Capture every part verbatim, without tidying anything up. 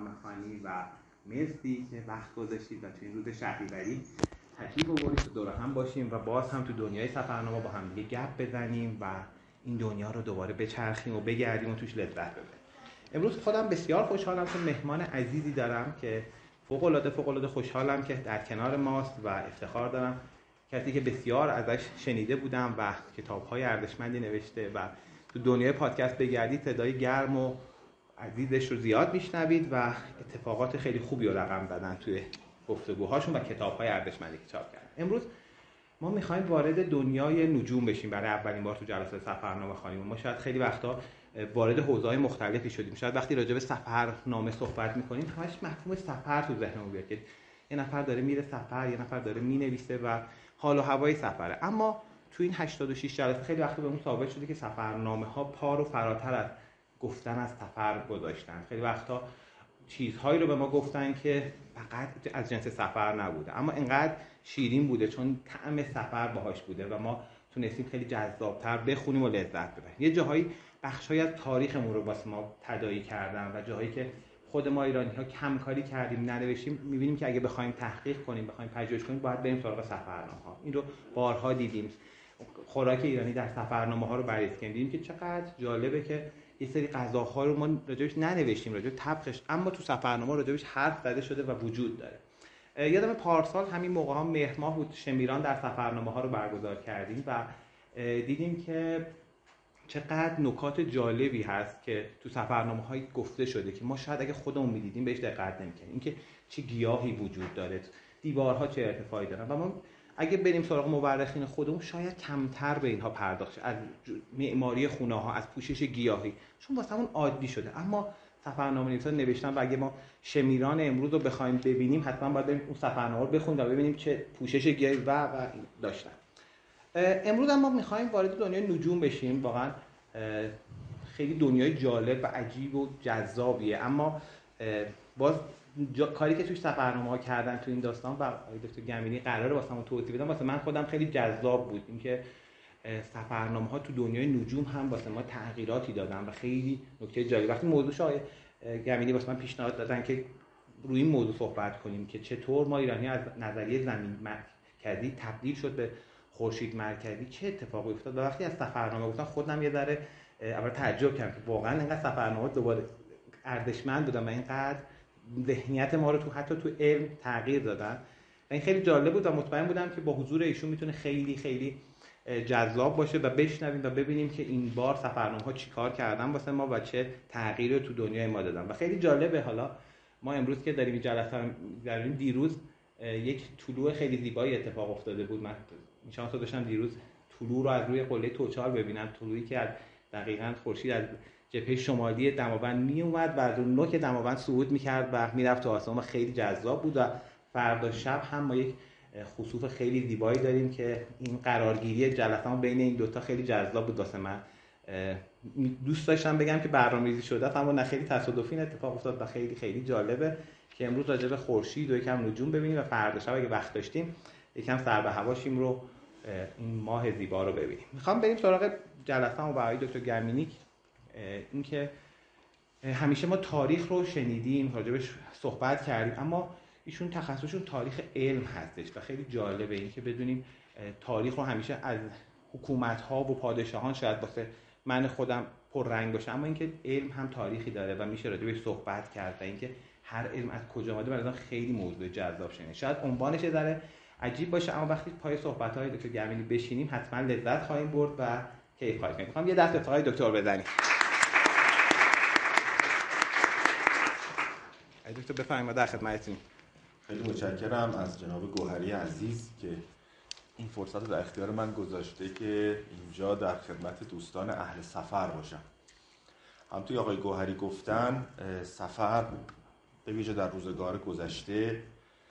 سفرنامه‌خوانی و مرسی که وقت گذاشتید و تو این روز شهریوری تشریف آوردید تو دور هم باشیم و باز هم تو دنیای سفرنامه با هم دیگه گپ بزنیم و این دنیا رو دوباره بچرخیم و بگردیم و توش لذت ببریم. امروز خودم بسیار خوشحالم که مهمان عزیزی دارم که فوق‌العاده فوق‌العاده خوشحالم که در کنار ماست و افتخار دارم کسی که بسیار ازش شنیده بودم و کتاب‌های ارزشمندی نوشته و تو دنیای پادکست بگردید صدای گرم و عزیزش رو زیاد میشنوید و اتفاقات خیلی خوبی رو رقم زدن توی گفتگوهاشون و کتاب‌های ارزشمندی که چاپ کردن. امروز ما می‌خوایم وارد دنیای نجوم بشیم برای اولین بار تو جلسه سفرنامه‌خوانی. ما شاید خیلی وقتا وارد حوزه‌های مختلفی شدیم. شاید وقتی راجع به سفرنامه صحبت می‌کنیم همش مفهوم سفر تو ذهنمون میاد که یه نفر داره میره سفر، یه نفر داره مینویسه و حال و هوای سفره. اما تو این هشتاد و شش جلسه خیلی وقتا بهمون ثابت شده که سفرنامه‌ها پا رو فراتر از گفتن از سفر گذاشتن. خیلی وقتا چیزهایی رو به ما گفتن که فقط از جنس سفر نبوده، اما اینقدر شیرین بوده چون طعم سفر باهاش بوده و ما تونستیم خیلی جذاب‌تر بخونیم و لذت ببریم. یه جاهایی بخشای از تاریخمون رو واسه ما تداعی کردن و جاهایی که خود ما ایرانی‌ها کم کاری کردیم ننوشتیم، می‌بینیم که اگه بخوایم تحقیق کنیم، بخوایم پژوهش کنیم، باید بریم سراغ سفرنامه‌ها. این رو بارها دیدیم. خوراک ایرانی در سفرنامه‌ها رو بررسی کردیم، دیدیم که چقدر جالبه که یه سری غذاها رو ما راجعش ننوشتیم، راجع به طبخش، اما تو سفرنامه راجعش حرف زده شده و وجود داره. یادم پارسال همین موقع ها مهر ماه بود، شمیران در سفرنامه ها رو برگزار کردیم و دیدیم که چقدر نکات جالبی هست که تو سفرنامه های گفته شده که ما شاید اگه خودمون میدیدیم بهش دقت نمی‌کردیم. اینکه چه گیاهی وجود داره، دیوارها چه ارتفاعی دارن و ما اگه بریم سراغ مورخین خودمون شاید کمتر به اینها پرداخت از معماری خونه‌ها، از پوشش گیاهی، چون واسمون عادی شده. اما سفرنامه‌نویسا نوشتن و اگه ما شمیران امروز رو بخوایم ببینیم حتما باید بریم اون سفرنامه رو بخونیم و ببینیم چه پوشش گیاهی و و داشتن. امروز هم ما می‌خوایم وارد دنیای نجوم بشیم. واقعا خیلی دنیای جالب و عجیب و جذابیه، اما باز جا... کاری که توی سفرنامه‌ها کردن تو این داستان و دکتر گمینی قراره واسمون توضیح بدم واسه من خودم خیلی جذاب بود. اینکه سفرنامه‌ها تو دنیای نجوم هم واسه ما تغییراتی دادن و خیلی نکته جالب. وقتی موضوع شای گمینی واسه من پیشنهاد دادن که روی این موضوع صحبت کنیم که چطور ما ایرانی از نظریه زمین مرکزی تبدیل شد به خورشید مرکزی، چه اتفاقی افتاد، و وقتی از سفرنامه گفتن خودم یه ذره اول تعجب کردم که واقعا اینقدر سفرنامه دوباره ارزشمند بودن و اینقدر ذهنیت ما رو تو حتی تو علم تغییر دادن و این خیلی جالب بود و مطمئن بودم که با حضور ایشون میتونه خیلی خیلی جذاب باشه و بشنویم و ببینیم که این بار سفرنامه‌ها چیکار کردن واسه ما و چه تغییری تو دنیای ما دادن. و خیلی جالبه حالا ما امروز که داریم این جلسه داریم، دیروز یک طلوع خیلی زیبایی اتفاق افتاده بود. من شانس داشتم دیروز طلوع رو از روی قله توچال ببینم، طلوعی که از دقیقاً خورشید از جبهه شمالی دماوند می اومد و از اون نوک دماوند صعود می‌کرد و میرفت تو آسمون و خیلی جذاب بود. و فردا شب هم ما یک خسوف خیلی زیبایی داریم که این قرارگیری جلسه‌مون بین این دوتا خیلی جذاب بود واسه من. دوست داشتم بگم که برنامه‌ریزی شده است، اما نه، خیلی تصادفی اتفاق افتاد و خیلی خیلی جالبه که امروز راجع به خورشید و یکم نجوم ببینیم و فردا شب اگه وقت داشتیم یکم سر به هواشیم رو این ماه زیبا رو ببینیم. میخوام بریم سراغ جلسه‌مون با آقای دکتر گمینی. اینکه همیشه ما تاریخ رو شنیدیم، راجبش صحبت کردیم، اما ایشون تخصصشون تاریخ علم هستش و خیلی جالبه اینکه بدونیم تاریخ رو همیشه از حکومت‌ها و پادشاهان شاید واسه من خودم پررنگ باشه، اما اینکه علم هم تاریخی داره و میشه راجبش صحبت کرد و اینکه هر علم از کجا اومده برای من خیلی موضوع جذاب شده. شاید عنوانش داره عجیب باشه، اما وقتی پای صحبت‌های دکتر گمینی بشینیم حتما لذت خواهیم برد و کیف خواهیم کرد. می‌خوام یه دست به آقای دکتر بزنیم. آقای دکتر بفرمایید، در خدمتتونیم. خیلی متشکرم از جناب گوهری عزیز که این فرصت رو در اختیار من گذاشته که اینجا در خدمت دوستان اهل سفر باشم. همونطور آقای گوهری گفتن، سفر به ویژه در روزگار گذشته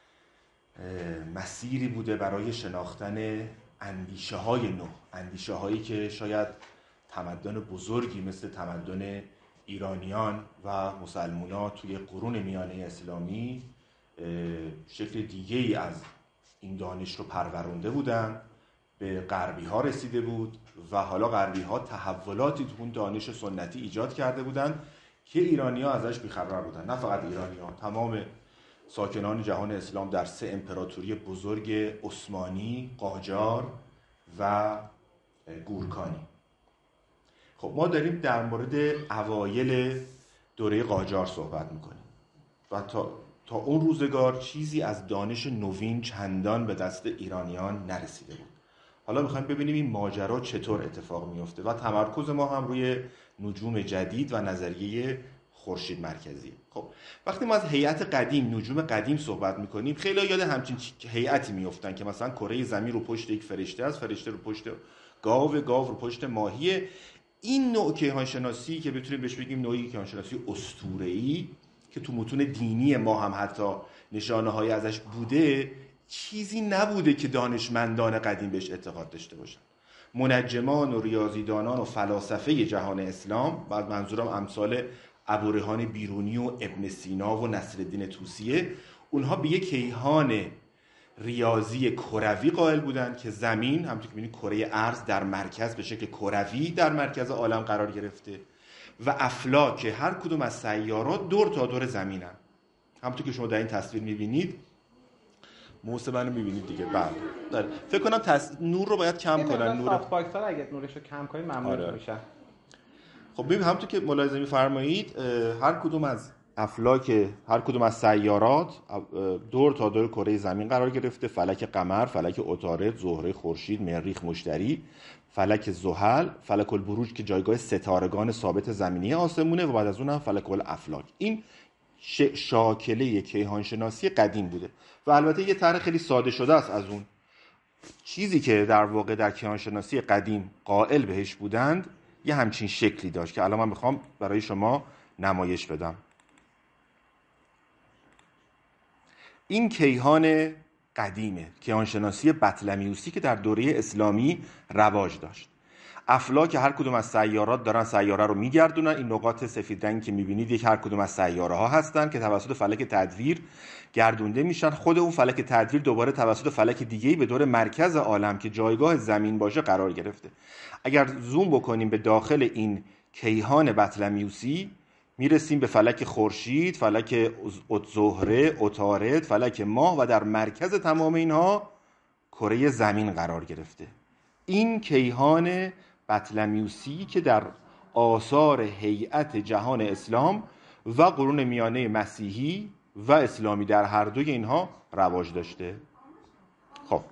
مسیری بوده برای شناختن اندیشه های نو، اندیشه هایی که شاید تمدن بزرگی مثل تمدن ایرانیان و مسلمان‌ها توی قرون میانه اسلامی شکل دیگه‌ای از این دانش رو پرورونده بودن، به غربی ها رسیده بود و حالا غربی ها تحولاتی تو اون دانش سنتی ایجاد کرده بودن که ایرانی‌ها ازش بیخبر بودن. نه فقط ایرانی‌ها، تمام ساکنان جهان اسلام در سه امپراتوری بزرگ عثمانی، قاجار و گورکانی. خب ما داریم در مورد اوایل دوره قاجار صحبت میکنیم و تا, تا اون روزگار چیزی از دانش نوین چندان به دست ایرانیان نرسیده بود. حالا میخوایم ببینیم این ماجرا چطور اتفاق میفته و تمرکز ما هم روی نجوم جدید و نظریه خورشید مرکزی. خب وقتی ما از هیئت قدیم، نجوم قدیم صحبت میکنیم، خیلی یاد همچین هیئتی میافتن که مثلا کره زمین رو پشت یک فرشته است، فرشته رو پشت گاو، گاو رو پشت ماهیه. این نوع کیهانشناسی که بتونیم بهش بگیم نوعی کیهانشناسی اسطوره‌ای که تو متون دینی ما هم حتی نشانه‌هایی ازش بوده، چیزی نبوده که دانشمندان قدیم بهش اعتقاد داشته باشن. منجمان و ریاضیدانان و فلاسفه جهان اسلام، بعد منظورم امثال ابوریحان بیرونی و ابن سینا و نصرالدین طوسیه، اونها به یک کیهان ریاضی کروی قائل بودند که زمین همونطور که می‌بینید کره ارض در مرکز به شکل کروی در مرکز عالم قرار گرفته و افلاک هر کدوم از سیارات دور تا دور زمینن. همونطور که شما در این تصویر می‌بینید، موسی منو می‌بینید دیگه. بعد داره فکر کنم تص... نور رو باید کم کنن. نور سافت باکس ها اگه نورش رو کم کنید ممنون آره. میشه. خب ببین همونطور که ملاحظه می‌فرمایید هر کدوم از افلاک هر کدوم از سیارات دور تا دور کره زمین قرار گرفته. فلک قمر، فلک عطارد، زهره، خورشید، مریخ، مشتری، فلک زحل، فلک البروج که جایگاه ستارگان ثابت زمینی آسمونه و بعد از اون هم فلک الافلاک. این شاکله کیهانشناسی قدیم بوده و البته یه طرح خیلی ساده شده است از اون چیزی که در واقع در کیهانشناسی قدیم قائل بهش بودند. یه همچین شکلی داشت که الان من میخوام برای شما نمایش بدم. این کیهان قدیمه، کیهانشناسی بطلمیوسی که در دوره اسلامی رواج داشت. افلاک هر کدوم از سیارات دارن سیاره رو میگردونن. این نقاط سفید رنگی که میبینید یک هر کدوم از سیاره ها هستن که توسط فلک تدویر گردونده میشن. خود اون فلک تدویر دوباره توسط فلک دیگه‌ای به دور مرکز عالم که جایگاه زمین باشه قرار گرفته. اگر زوم بکنیم به داخل این کیهان بطلمیوسی میرسیم به فلک خورشید، فلک زهره، عطارد، فلک ماه و در مرکز تمام اینها کره زمین قرار گرفته. این کیهان بطلمیوسی که در آثار هیئت جهان اسلام و قرون میانه مسیحی و اسلامی در هر دوی اینها رواج داشته. خب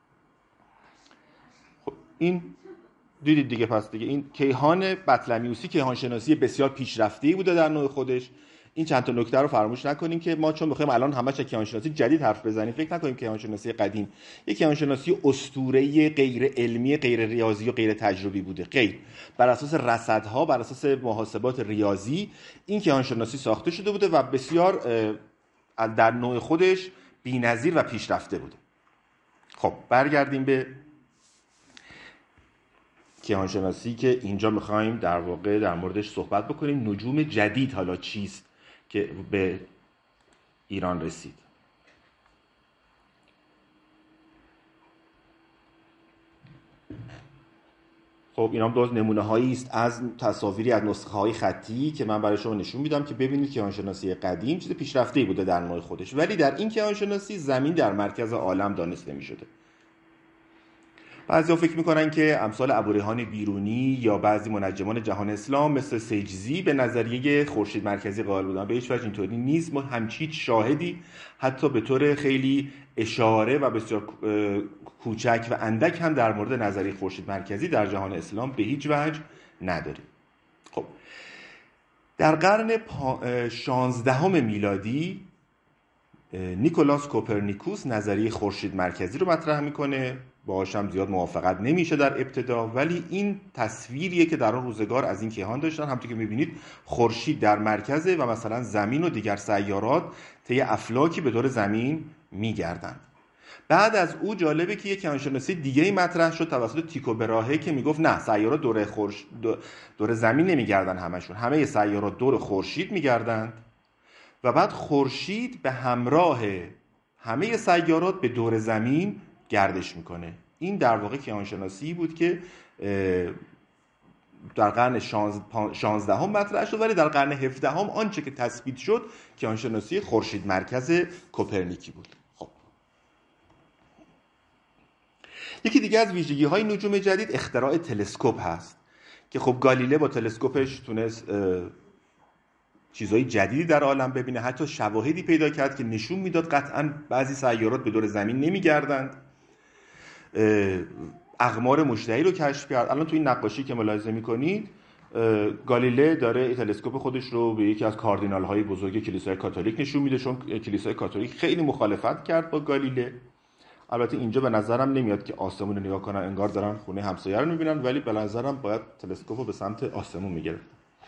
خب این دیدید دیگه. پس دیگه این کیهان بطلمیوسی کیهانشناسی بسیار پیشرفته‌ای بوده در نوع خودش. این چند تا نکته رو فراموش نکنیم که ما چون می‌خوایم الان همش کیهانشناسی جدید حرف بزنیم، فکر نکنیم کیهانشناسی قدیم یک کیهانشناسی اسطوره‌ای غیر علمی، غیر ریاضی و غیر تجربی بوده. غیر بر اساس رصدها، بر اساس محاسبات ریاضی این کیهانشناسی ساخته شده بوده و بسیار در نوع خودش بی‌نظیر و پیشرفته بوده. خب برگردیم به کیهانشناسی که اینجا میخوایم در واقع در موردش صحبت بکنیم. نجوم جدید حالا چیست که به ایران رسید؟ خب اینا هم دو نمونه هایی است از تصاویری از نسخه های خطی که من برای شما نشون میدم که ببینید کیهانشناسی قدیم چیز پیشرفته‌ای بوده در نوع خودش، ولی در این کیهانشناسی زمین در مرکز عالم دانسته میشده. بعضی ها فکر میکنن که امثال ابوریحان بیرونی یا بعضی منجمان جهان اسلام مثل سیجزی به نظریه خورشید مرکزی قائل بودن. به هیچ وجه اینطوری نیست. ما همچین شاهدی حتی به طور خیلی اشاره و بسیار کوچک و اندک هم در مورد نظریه خورشید مرکزی در جهان اسلام به هیچ وجه نداریم. خب در قرن شانزدهم میلادی نیکولاس کوپرنیکوس نظریه خورشید مرکزی رو مطرح میکنه. باهاش هم زیاد موافقت نمیشه در ابتدا، ولی این تصویریه که در اون روزگار از این کیهان داشتن. همونطور که میبینید خورشید در مرکزه و مثلا زمین و دیگر سیارات طی افلاکی به دور زمین میگردند. بعد از او جالبه که یک کیهانشناسی دیگه‌ای مطرح شد توسط تیکو براهه که میگفت نه، سیارات دور خورش دور زمین نمیگردن، همشون همه سیارات دور خورشید میگردند و بعد خورشید به همراه همه سیارات به دور زمین گردش میکنه. این در واقع کیهانشناسی بود که در قرن شانزدهم مطرح شد، ولی در قرن هفدهم آنچه که تثبیت شد کیهانشناسی خورشید مرکز کوپرنیکی بود. خب یکی دیگه از ویژگی‌های نجوم جدید اختراع تلسکوپ هست که خب گالیله با تلسکوپش تونست چیزهای جدیدی در عالم ببینه، حتی شواهدی پیدا کرد که نشون میداد قطعاً بعضی سیارات به دور زمین نمیگردند. اقمار مشتعل رو کشف کرد. الان تو این نقاشی که ملاحظه میکنید گالیله داره تلسکوپ خودش رو به یکی از کاردینال‌های بزرگ کلیسای کاتولیک نشون میده، چون کلیسای کاتولیک خیلی مخالفت کرد با گالیله. البته اینجا به نظرم نمیاد که آسمون رو نگاه کنن، انگار دارن خونه همسایه رو میبینن، ولی به نظرم باید تلسکوپ رو به سمت آسمون میگرفت.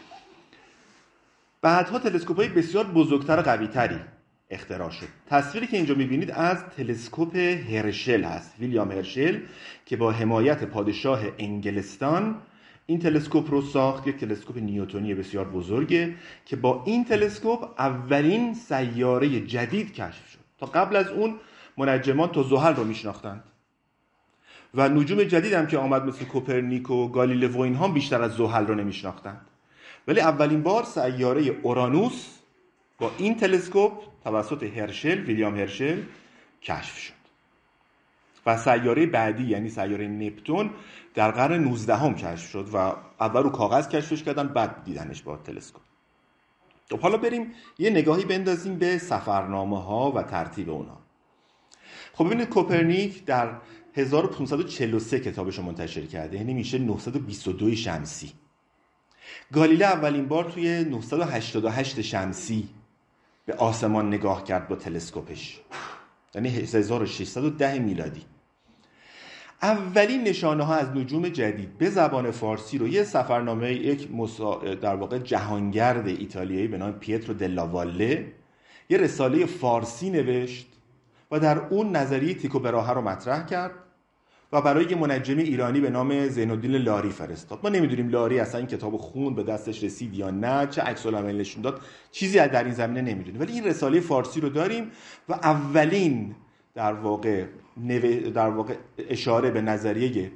بعدها تلسکوپ‌های بسیار بزرگتر و قوی‌تری اختراع شد. تصویری که اینجا می‌بینید از تلسکوپ هرشل هست، ویلیام هرشل که با حمایت پادشاه انگلستان این تلسکوپ رو ساخت. یک تلسکوپ نیوتنی بسیار بزرگه که با این تلسکوپ اولین سیاره جدید کشف شد. تا قبل از اون منجمان تا زحل رو میشناختند و نجوم جدید هم که آمد مثل کوپرنیک و گالیله و اینها بیشتر از زحل رو نمیشناختند، ولی اولین بار سیاره اورانوس با این تلسکوپ توسط هرشل، ویلیام هرشل کشف شد. و سیاره بعدی یعنی سیاره نپتون در قرن نوزدهم کشف شد و اول رو کاغذ کشفش کردن، بعد دیدنش با تلسکوپ. خب حالا بریم یه نگاهی بندازیم به سفرنامه ها و ترتیب اونها. خب ببینید کوپرنیک در هزار و پانصد و چهل و سه کتابش رو منتشر کرده، یعنی میشه نهصد و بیست و دو شمسی. گالیله اولین بار توی نهصد و هشتاد و هشت شمسی به آسمان نگاه کرد با تلسکوپش، یعنی هزار و ششصد و ده میلادی. اولین نشانه ها از نجوم جدید به زبان فارسی رو یه سفرنامه یک مسا... در واقع جهانگرد ایتالیایی به نام پیترو دلاواله یه رساله فارسی نوشت و در اون نظریه تیکو براهه رو مطرح کرد و برای یه منجم ایرانی به نام زینالدین لاری فرستاد. ما نمیدونیم لاری اصلا این کتابو خوند، به دستش رسید یا نه، چه عکس العمل نشون داد، چیزی در این زمینه نمیدونیم، ولی این رساله فارسی رو داریم و اولین در واقع نو... در واقع اشاره به نظریه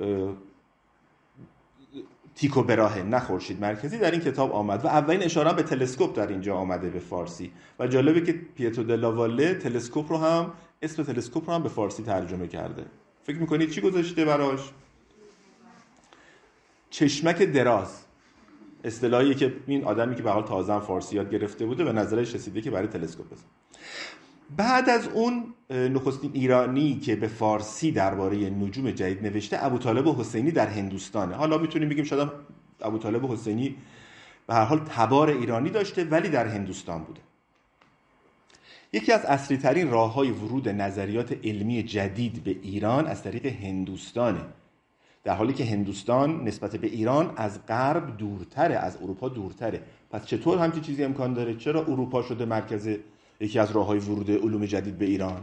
تیکو براهه نه خورشید مرکزی در این کتاب آمد و اولین اشاره به تلسکوپ در اینجا آمده به فارسی. و جالبه که پیترو دلاواله تلسکوپ رو هم اسم تلسکوپ رو هم به فارسی ترجمه کرده. فکر میکنید چی گذاشته براش؟ چشمک دراز، اصطلاحی که این آدمی که به حال تازه هم فارسی یاد گرفته بوده به نظرش رسیده که برای تلسکوپ بزنه. بعد از اون نخستین ایرانی که به فارسی درباره نجوم جدید نوشته ابوطالب حسینی در هندوستانه. حالا میتونیم بگیم شاید ابوطالب حسینی به هر حال تبار ایرانی داشته ولی در هندوستان بوده. یکی از اصلی ترین راه‌های ورود نظریات علمی جدید به ایران از طریق هندوستانه، در حالی که هندوستان نسبت به ایران از غرب دورتره، از اروپا دورتره. پس چطور همچین چیزی امکان داره؟ چرا اروپا شده مرکز یکی از راه‌های ورود علوم جدید به ایران؟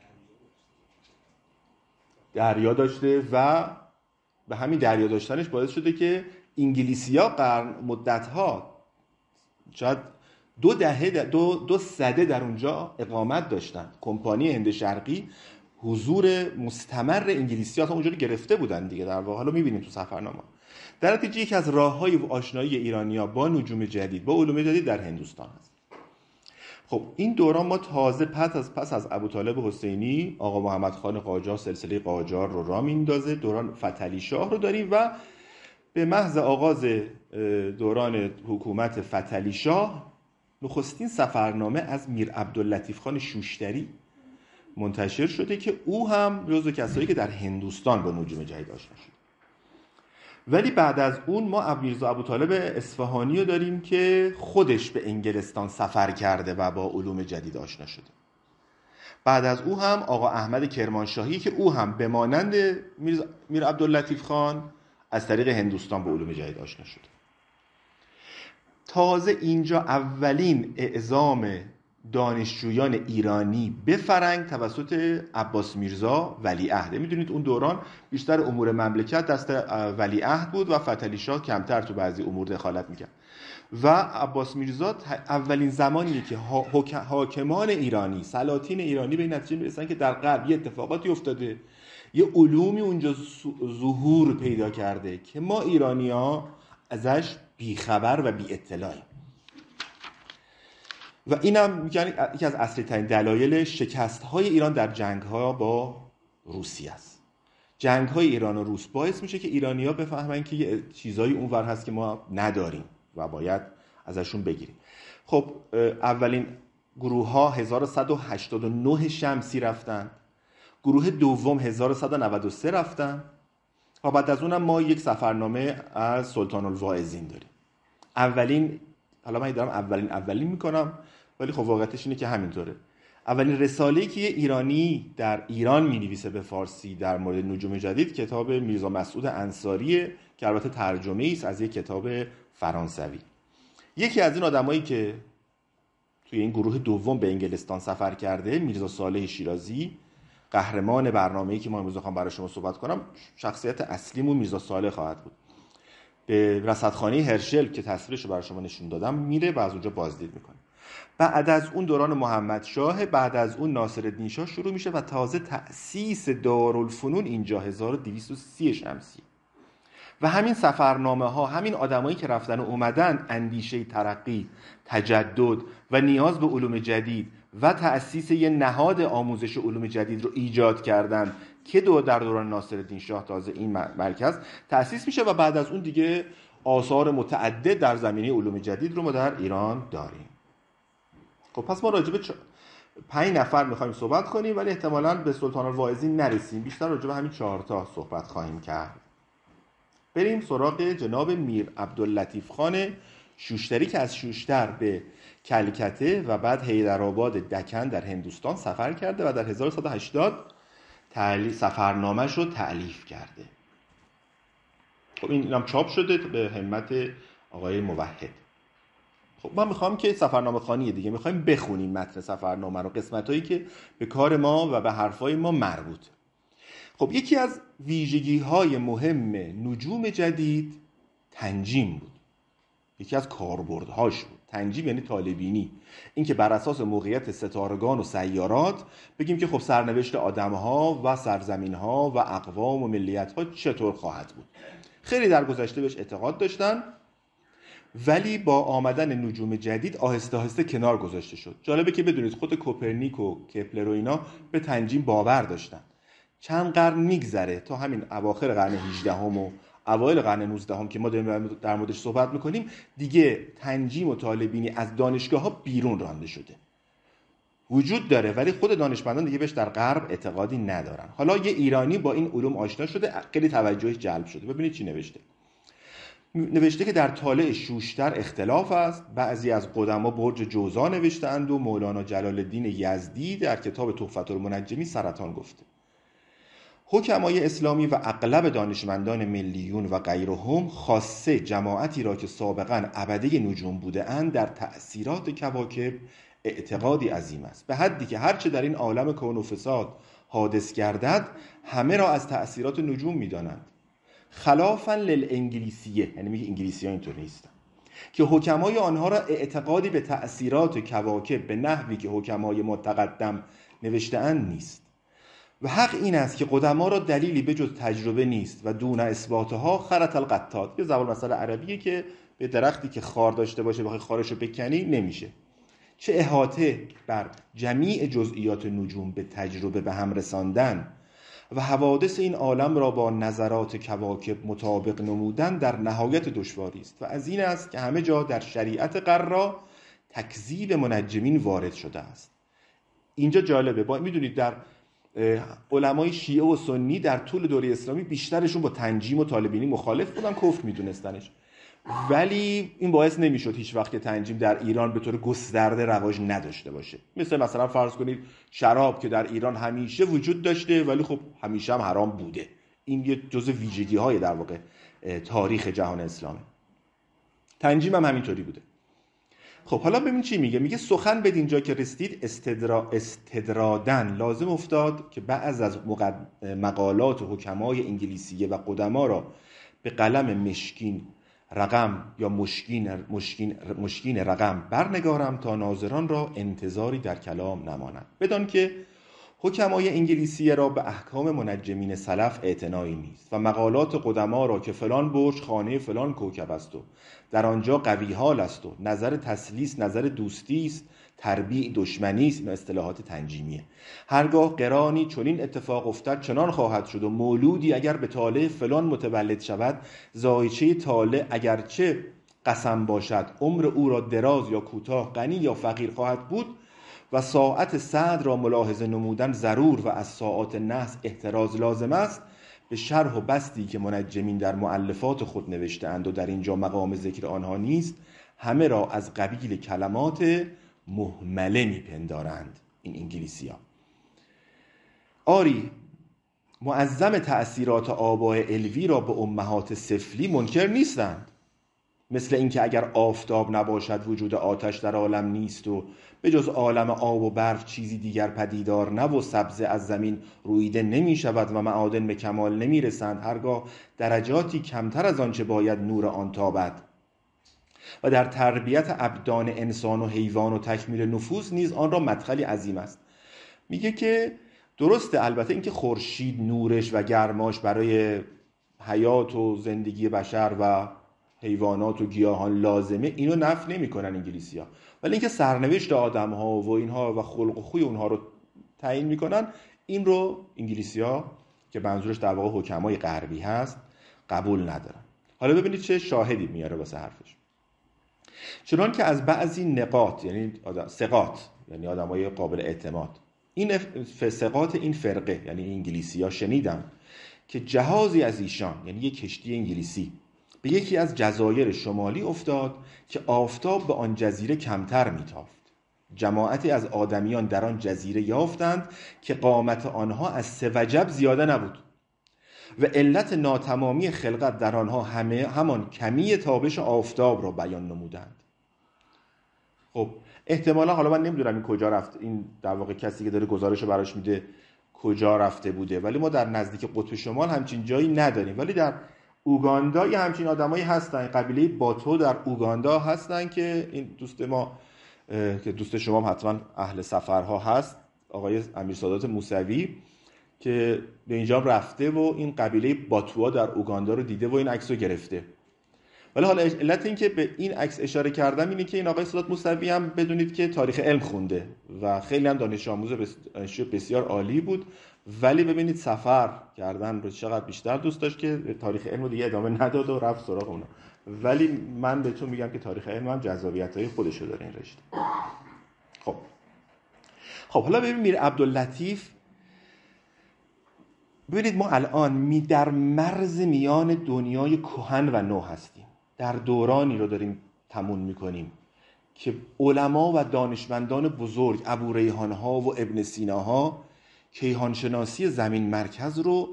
دریا داشته و به همین دریا داشتنش باعث شده که انگلیسی‌ها قرن مدت‌ها شاید دو دهه دو دو سده در اونجا اقامت داشتن. کمپانی هند شرقی حضور مستمر انگلیسی‌ها تا اونجا رو گرفته بودن دیگه در واقع. حالا می‌بینیم تو سفرنامه. در نتیجه یکی از راه‌های آشنایی ایرانی‌ها با نجوم جدید، با علوم جدید در هندوستان است. خب این دوران ما تازه پس از پس از ابوطالب حسینی آقا محمد خان قاجار سلسله قاجار رو راه میندازه، دوران فتحعلی شاه رو داریم و به محض آغاز دوران حکومت فتحعلی شاه نخستین سفرنامه از میر عبداللطیف خان شوشتری منتشر شده که او هم جزو کسایی که در هندوستان با نجوم جدید آشنا شد. ولی بعد از اون ما میرزا ابوطالب اصفهانی رو داریم که خودش به انگلستان سفر کرده و با علوم جدید آشنا شده. بعد از او هم آقا احمد کرمانشاهی که او هم به مانند میر, میر عبداللطیف خان از طریق هندوستان با علوم جدید آشنا شده. تازه اینجا اولین اعزام دانشجویان ایرانی به فرنگ توسط عباس میرزا ولیعهد. میدونید اون دوران بیشتر امور مملکت دست ولیعهد بود و فتحعلی شاه کمتر تو بعضی امور دخالت میکرد و عباس میرزا اولین زمانیه که حاکمان ایرانی، سلاطین ایرانی به این نتیجه میرسن که در غرب یه اتفاقاتی افتاده، یه علومی اونجا ظهور پیدا کرده که ما ایرانی‌ها ازش بیخبر و بی اطلاعیم و اینم یکی از اصلی ترین دلایل شکست‌های ایران در جنگ‌ها با روسیه است. جنگ‌های ایران و روس باعث میشه که ایرانی‌ها بفهمن که یه چیزایی اونور هست که ما نداریم و باید ازشون بگیریم. خب اولین گروه‌ها هزار و صد و هشتاد و نه شمسی رفتن، گروه دوم هزار و صد و نود و سه رفتن و بعد از اونم ما یک سفرنامه از سلطان الواعظین داریم. اولین، حالا من دارم اولین اولین میکنم ولی خب واقعیتش اینه که همینطوره. اولین رساله‌ای که یه ایرانی در ایران می‌نویسه به فارسی در مورد نجوم جدید کتاب میرزا مسعود انصاریه که البته ترجمه‌ای است از یک کتاب فرانسوی. یکی از این آدمایی که توی این گروه دوم به انگلستان سفر کرده میرزا صالح شیرازی، قهرمان برنامه‌ای که ما امروز می‌خوام برای شما صحبت کنم، شخصیت اصلیمون میرزا صالح خواهد بود. به رصدخانه هرشل که تصویرش رو برای شما نشون دادم میره و از اونجا بازدید میکنه. بعد از اون دوران محمد شاه، بعد از اون ناصرالدین شاه شروع میشه و تازه تأسیس دارالفنون اینجا هزار و دویست و سی شمسی و همین سفرنامه ها، همین آدمایی که رفتن و اومدن اندیشه ترقی، تجدد و نیاز به علوم جدید و تأسیس یه نهاد آموزش علوم جدید رو ایجاد کردن که دو در دوران ناصرالدین شاه تازه این مرکز تأسیس میشه و بعد از اون دیگه آثار متعدد در زمینه علوم جدید رو ما در ایران داریم. خب پس ما راجع به چ... پنج نفر میخوایم صحبت کنیم ولی احتمالاً به سلطان الواعظین نرسیم، بیشتر راجع به همین چهار تا صحبت خواهیم کرد. بریم سراغ جناب میر عبداللطیف خان شوشتری که از شوشتر به کلکته و بعد حیدرآباد دکن در هندوستان سفر کرده و در هزار و صد و هشتاد تعلیف سفرنامه‌اش رو تألیف کرده. خب این هم چاپ شده به همت آقای موحد. خب من میخوام که سفرنامه خوانی دیگه میخوایم بخونیم متن سفرنامه رو، قسمتایی که به کار ما و به حرفای ما مربوط. خب یکی از ویژگی‌های مهم نجوم جدید تنجیم بود. یکی از کاربردهاش بود. تنجیم یعنی طالع‌بینی، این که بر اساس موقعیت ستارگان و سیارات بگیم که خب سرنوشت آدم‌ها و سرزمین‌ها و اقوام و ملیت‌ها چطور خواهد بود. خیلی در گذشته بهش اعتقاد داشتن ولی با آمدن نجوم جدید آهسته آهسته کنار گذاشته شد. جالبه که بدونید خود کوپرنیک و کپلر و اینا به تنجیم باور داشتن. چند قرن میگذره تا همین اواخر قرن هجدهم و اوایل قرن نوزدهم که ما در موردش صحبت میکنیم دیگه تنجیم و طالع‌بینی از دانشگاه‌ها بیرون رانده شده. وجود داره ولی خود دانشمندان دیگه بهش در غرب اعتقادی ندارن. حالا یه ایرانی با این علوم آشنا شده، خیلی توجهش جلب شده. ببینید چی نوشته. نوشته که در طالع شوشتر اختلاف است. بعضی از قدما برج جوزا نوشته‌اند و مولانا جلال الدین یزدی در کتاب تحفة المنجمی سرطان گفته. حکمای اسلامی و اغلب دانشمندان ملیون و غیرهم خاصه جماعتی را که سابقاً عبده نجوم بوده اند در تأثیرات کواکب اعتقادی عظیم است، به حدی که هرچه در این عالم کون و فساد حادث گردد همه را از تأثیرات نجوم می‌دانند. خلافاً للانگلیسیه، یعنی میگه انگلیسی‌ها اینطور نیستن، که حکمای آنها را اعتقادی به تأثیرات کواکب به نحوی که حکمای متقدم نوشته‌اند نیست. و حق این است که قدما را دلیلی به جز تجربه نیست و دون اثباتها خرط القطات. یه زبان مثلا عربیه که به درختی که خار داشته باشه بخوای خارشو بکنی نمیشه. چه احاطه بر جمیع جزئیات نجوم به تجربه به هم رساندن و حوادث این عالم را با نظرات کواکب مطابق نمودن در نهایت دشواری است و از این است که همه جا در شریعت قرا تکذیب منجمین وارد شده است. اینجا جالبه، با میدونید در علمای شیعه و سنی در طول دوره اسلامی بیشترشون با تنجیم و طالع‌بینی مخالف بودن، کفر میدونستنش، ولی این باعث نمیشد هیچ وقت که تنجیم در ایران به طور گسترده رواج نداشته باشه. مثل مثلا فرض کنید شراب که در ایران همیشه وجود داشته ولی خب همیشه هم حرام بوده. این یه جزء ویژگی‌های در واقع تاریخ جهان اسلامه. تنجیم هم همینطوری بوده. خب حالا ببین چی میگه. میگه سخن بدین جا که رسید استدرا استدرادن لازم افتاد که بعض از مقالات حکمای انگلیسیه و قدما را به قلم مشکین رقم یا مشکین مشکین مشکین رقم برنگارم تا ناظران را انتظاری در کلام نماند. بدان که حکمای انگلیسی را به احکام منجمین سلف اعتنایی نیست و مقالات قدما را که فلان برج خانه فلان کوکب است و در آنجا قوی حال است و نظر تسلیس نظر دوستی است، تربیع دشمنی است، این اصطلاحات تنجیمیه. هرگاه قرانی چنین اتفاق افتد چنان خواهد شد و مولودی اگر به طالع فلان متولد شود، زایچه طالع اگرچه قسم باشد عمر او را دراز یا کوتاه، غنی یا فقیر خواهد بود و ساعت سعد را ملاحظه نمودن ضرور و از ساعات نحس احتراز لازم است، به شرح و بسطی که منجمین در مؤلفات خود نوشته‌اند و در اینجا مقام ذکر آنها نیست، همه را از قبیل کلمات مهمله میپندارند این انگلیسی ها. آری معظم تأثیرات آبای علوی را به امهات سفلی منکر نیستند، مثل اینکه اگر آفتاب نباشد وجود آتش در عالم نیست و به جز عالم آب و برف چیزی دیگر پدیدار نه و سبزه از زمین رویده نمی شود و معادن به کمال نمی رسند، هرگاه درجاتی کمتر از آنچه باید نور آن تابد. و در تربیت ابدان انسان و حیوان و تکمیل نفوس نیز آن را مدخلی عظیم است. میگه که درسته البته اینکه خورشید نورش و گرماش برای حیات و زندگی بشر و حیوانات و گیاهان لازمه، اینو نفی نمی‌کنن انگلیسی‌ها، ولی اینکه سرنوشت آدم‌ها و اینها و خلق و خوی اونها رو تعیین می‌کنن، این رو انگلیسی‌ها که منظورش در واقع حکمای غربی هست قبول ندارن. حالا ببینید چه شاهدی میاره واسه حرفش. چنان که از بعضی نقاط یعنی آدم ثقات یعنی آدمای قابل اعتماد این ثقات این فرقه یعنی انگلیسی‌ها شنیدم که جهازی از ایشان یعنی یک کشتی انگلیسی به یکی از جزایر شمالی افتاد که آفتاب به آن جزیره کمتر میتافت. جماعتی از آدمیان در آن جزیره یافتند که قامت آنها از سه وجب زیاده نبود و علت ناتمامی خلقت در آنها همه همان کمی تابش آفتاب را بیان نمودند. خب احتمالا حالا من نمیدونم این کجا رفت، این در واقع کسی که داره گزارش رو براش میده کجا رفته بوده، ولی ما در نزدیک قطب شمال همچین جایی نداریم، ولی در اوگاندا یه همچین آدمایی هستن، قبیله باتو در اوگاندا هستن که این دوست ما که دوست شما هم حتما اهل سفرها هست، آقای امیرسادات موسوی که به اینجا رفته و این قبیله باتوها در اوگاندا رو دیده و این عکس رو گرفته. ولی حالا علت این که به این عکس اشاره کردم اینه که این آقای سادات موسوی هم بدونید که تاریخ علم خونده و خیلی هم دانش آموز بسیار عالی بود، ولی ببینید سفر کردن رو چقدر بیشتر دوست داشت که تاریخ علم رو دیگه ادامه نداد و رفت سراغ اونا. ولی من بهتون میگم که تاریخ علم هم جذابیت‌های خودشو داره این رشته. خب خب حالا ببینید میر عبداللطیف، ببینید ما الان می در مرز میان دنیای کهن و نو هستیم، در دورانی رو داریم تموم میکنیم که علما و دانشمندان بزرگ ابو ریحان ها و ابن سینا ها کیهانشناسی زمین مرکز رو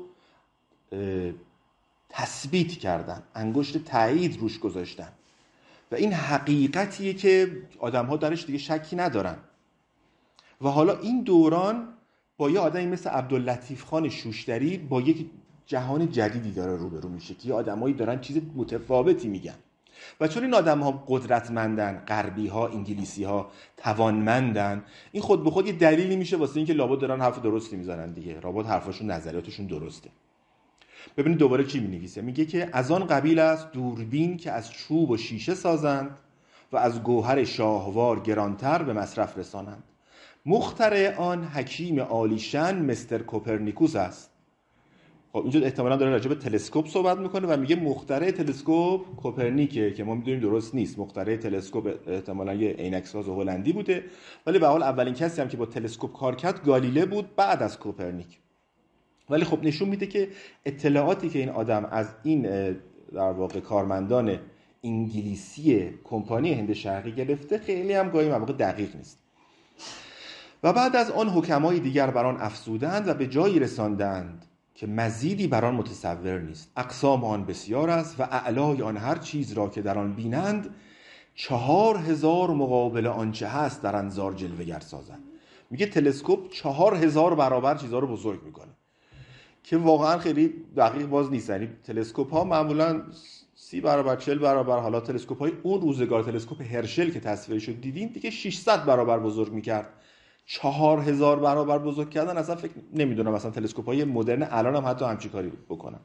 تثبیت کردن، انگشت تایید روش گذاشتن و این حقیقتیه که آدم ها درش دیگه شکی ندارن. و حالا این دوران با یه آدمی مثل عبداللطیف خان شوشتری با یک جهان جدیدی داره روبرو میشه که یه آدمایی دارن چیز متفاوتی میگن و چون این آدم‌ها قدرتمندن، غربی‌ها، انگلیسی‌ها توانمندن، این خود به خود یه دلیلی میشه واسه اینکه لابد دارن حرف درستی میزنن دیگه، لابد حرفاشون نظریاتشون درسته. ببینید دوباره چی می‌نویسه، میگه که از آن قبیل است دوربین که از چوب و شیشه سازند و از گوهر شاهوار گرانتر به مصرف رسانند. مخترع آن حکیم عالیشان مستر کوپرنیکوس است. خب اینجا احتمالاً داره راجع به تلسکوپ صحبت میکنه و میگه مخترع تلسکوپ کوپرنیکه که ما میدونیم درست نیست. مخترع تلسکوپ احتمالاً یه عینک ساز هلندی بوده، ولی به حال اولین کسی هم که با تلسکوپ کار کرد گالیله بود بعد از کوپرنیک. ولی خب نشون میده که اطلاعاتی که این آدم از این در واقع کارمندان انگلیسی کمپانی هند شرقی گرفته خیلی هم گاهی مواقع دقیق نیست. و بعد از آن حکمای دیگر بر آن افزودند و به جایی رساندند که مزیدی بر آن متصور نیست. اقسام آن بسیار است و اعلای آن هر چیز را که در آن بینند چهار هزار مقابل آنچه هست در انظار جلوه‌گر سازند. میگه تلسکوپ چهار هزار برابر چیزها رو بزرگ میکنه که واقعا خیلی دقیق باز نیست. یعنی تلسکوپ ها معمولا سی برابر چهل برابر، حالا تلسکوپ های اون روزگار تلسکوپ هرشل که تصویرش رو دیدیم دیگه ششصد برابر بزرگ میکرد چهار هزار برابر بزرگ کردن اصلا فکر نمیدونم اصلا تلسکوپ‌های مدرن الان هم حتی همچین کاری بکنن.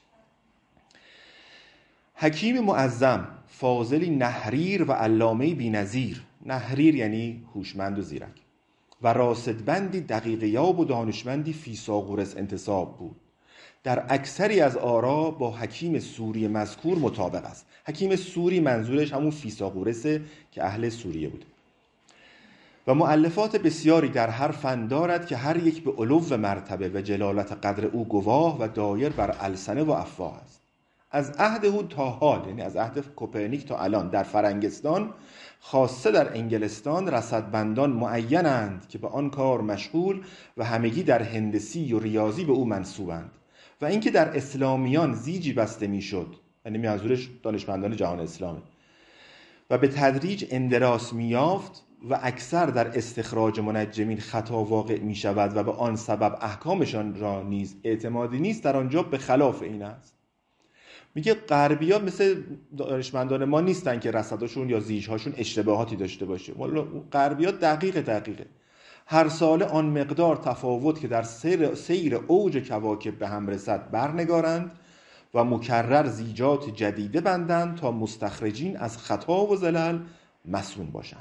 حکیم معظم، فاضلی نحریر و علامه بی‌نظیر. نحریر یعنی هوشمند و زیرک، و راصدبندی دقیق یاب و دانشمندی فیثاغورس انتساب بود. در اکثری از آرا با حکیم سوری مذکور مطابق است. حکیم سوری منظورش همون فیثاغورسه که اهل سوریه بود. و مؤلفات بسیاری در هر فن دارد که هر یک به علو مرتبه و جلالت قدر او گواه و دایر بر السنه و افواه است. از عهد او تا حال، یعنی از عهد کوپرنیک تا الان، در فرنگستان خاصه در انگلستان رصدبندان معینند که به آن کار مشغول و همگی در هندسی و ریاضی به او منسوبند. و اینکه در اسلامیان زیجی بسته میشد، یعنی منظورش دانشمندان جهان اسلامه، و به تدریج اندراس میافت و اکثر در استخراج منجمین خطا واقع می شود و به آن سبب احکامشان را نیز اعتمادی نیست، در آنجا به خلاف این است. میگه غربی‌ها مثل دانشمندان ما نیستن که رصدشون یا زیج‌هاشون اشتباهاتی داشته باشه. والا غربی‌ها دقیق دقیقه. هر ساله آن مقدار تفاوت که در سیر, سیر اوج کواکب به هم رسد برنگارند و مکرر زیجات جدیده بندند تا مستخرجین از خطا و زلل مسئول باشند.